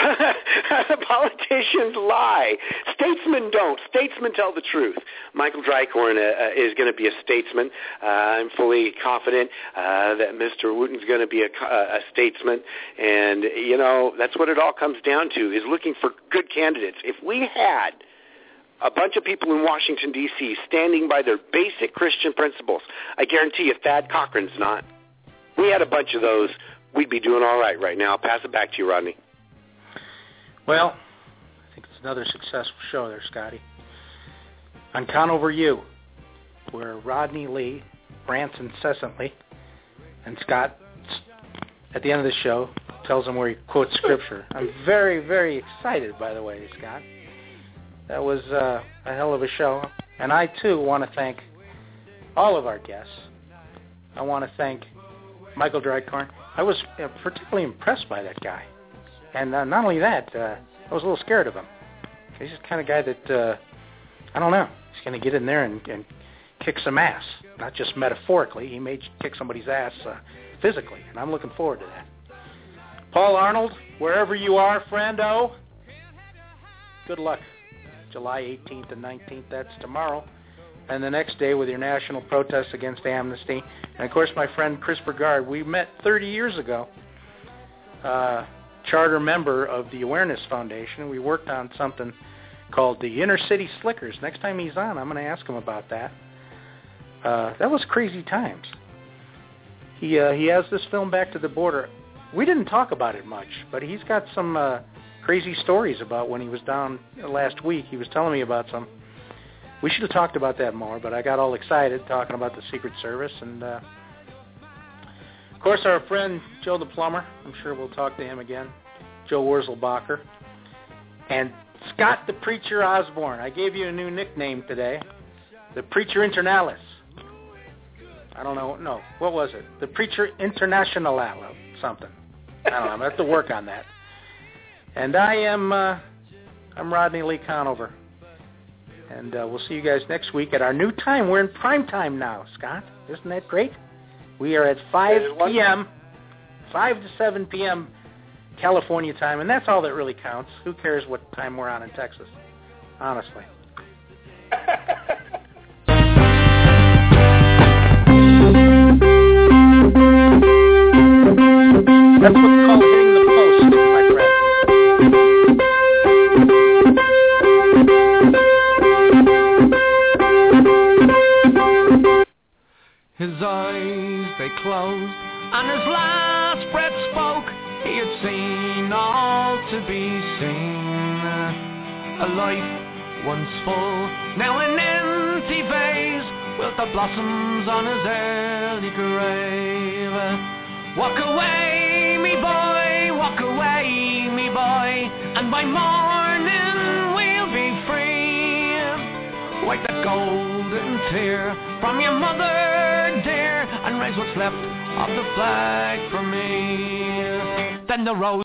[SPEAKER 4] Politicians lie. Statesmen don't. Statesmen tell the truth. Michael Drycorn uh, is going to be a statesman. Uh, I'm fully confident uh, that Mister Wooten's going to be a, a statesman. And, you know, that's what it all comes down to, is looking for good candidates. If we had a bunch of people in Washington, D C standing by their basic Christian principles, I guarantee you Thad Cochran's not. We had a bunch of those, we'd be doing all right right now. I'll pass it back to you, Rodney.
[SPEAKER 3] Well, I think it's another successful show there, Scotty. On Con Over You, where Rodney Lee rants incessantly, and Scott, at the end of the show, tells him where he quotes Scripture. I'm very, very excited, by the way, Scott. That was uh, a hell of a show. And I, too, want to thank all of our guests. I want to thank Michael Drycorn. I was uh, particularly impressed by that guy. And uh, not only that, uh, I was a little scared of him. He's the kind of guy that, uh, I don't know, he's going to get in there and, and kick some ass. Not just metaphorically. He may kick somebody's ass uh, physically, and I'm looking forward to that. Paul Arnold, wherever you are, friendo, good luck. July eighteenth and nineteenth, that's tomorrow. And the next day with your national protest against amnesty. And, of course, my friend Chris Burgard, we met thirty years ago, uh, charter member of the Awareness Foundation. We worked on something called the Inner City Slickers. Next time he's on, I'm going to ask him about that. Uh, that was crazy times. He uh, he has this film, Back to the Border. We didn't talk about it much, but he's got some uh, crazy stories about when he was down last week. He was telling me about some. We should have talked about that more, but I got all excited talking about the Secret Service. And, uh, of course, our friend Joe the Plumber. I'm sure we'll talk to him again. Joe Wurzelbacher. And Scott the Preacher Osborne. I gave you a new nickname today. The Preacher Internalis. I don't know. No, what was it? The Preacher International something. I don't know. I'm going to have to work on that. And I am uh, I'm Rodney Lee Conover. And uh, we'll see you guys next week at our new time. We're in prime time now, Scott. Isn't that great? We are at five p.m., five to seven p.m. California time, and that's all that really counts. Who cares what time we're on in Texas? Honestly. That's what's called hitting the post, my friend.
[SPEAKER 2] His eyes, they closed, and his last breath spoke. He had seen all to be seen. A life once full, now an empty vase, with the blossoms on his early grave. Walk away, me boy, walk away, me boy, and by morning we'll be free. Wipe that golden tear from your mother dear, and raise what's left of the flag for me. Then the rose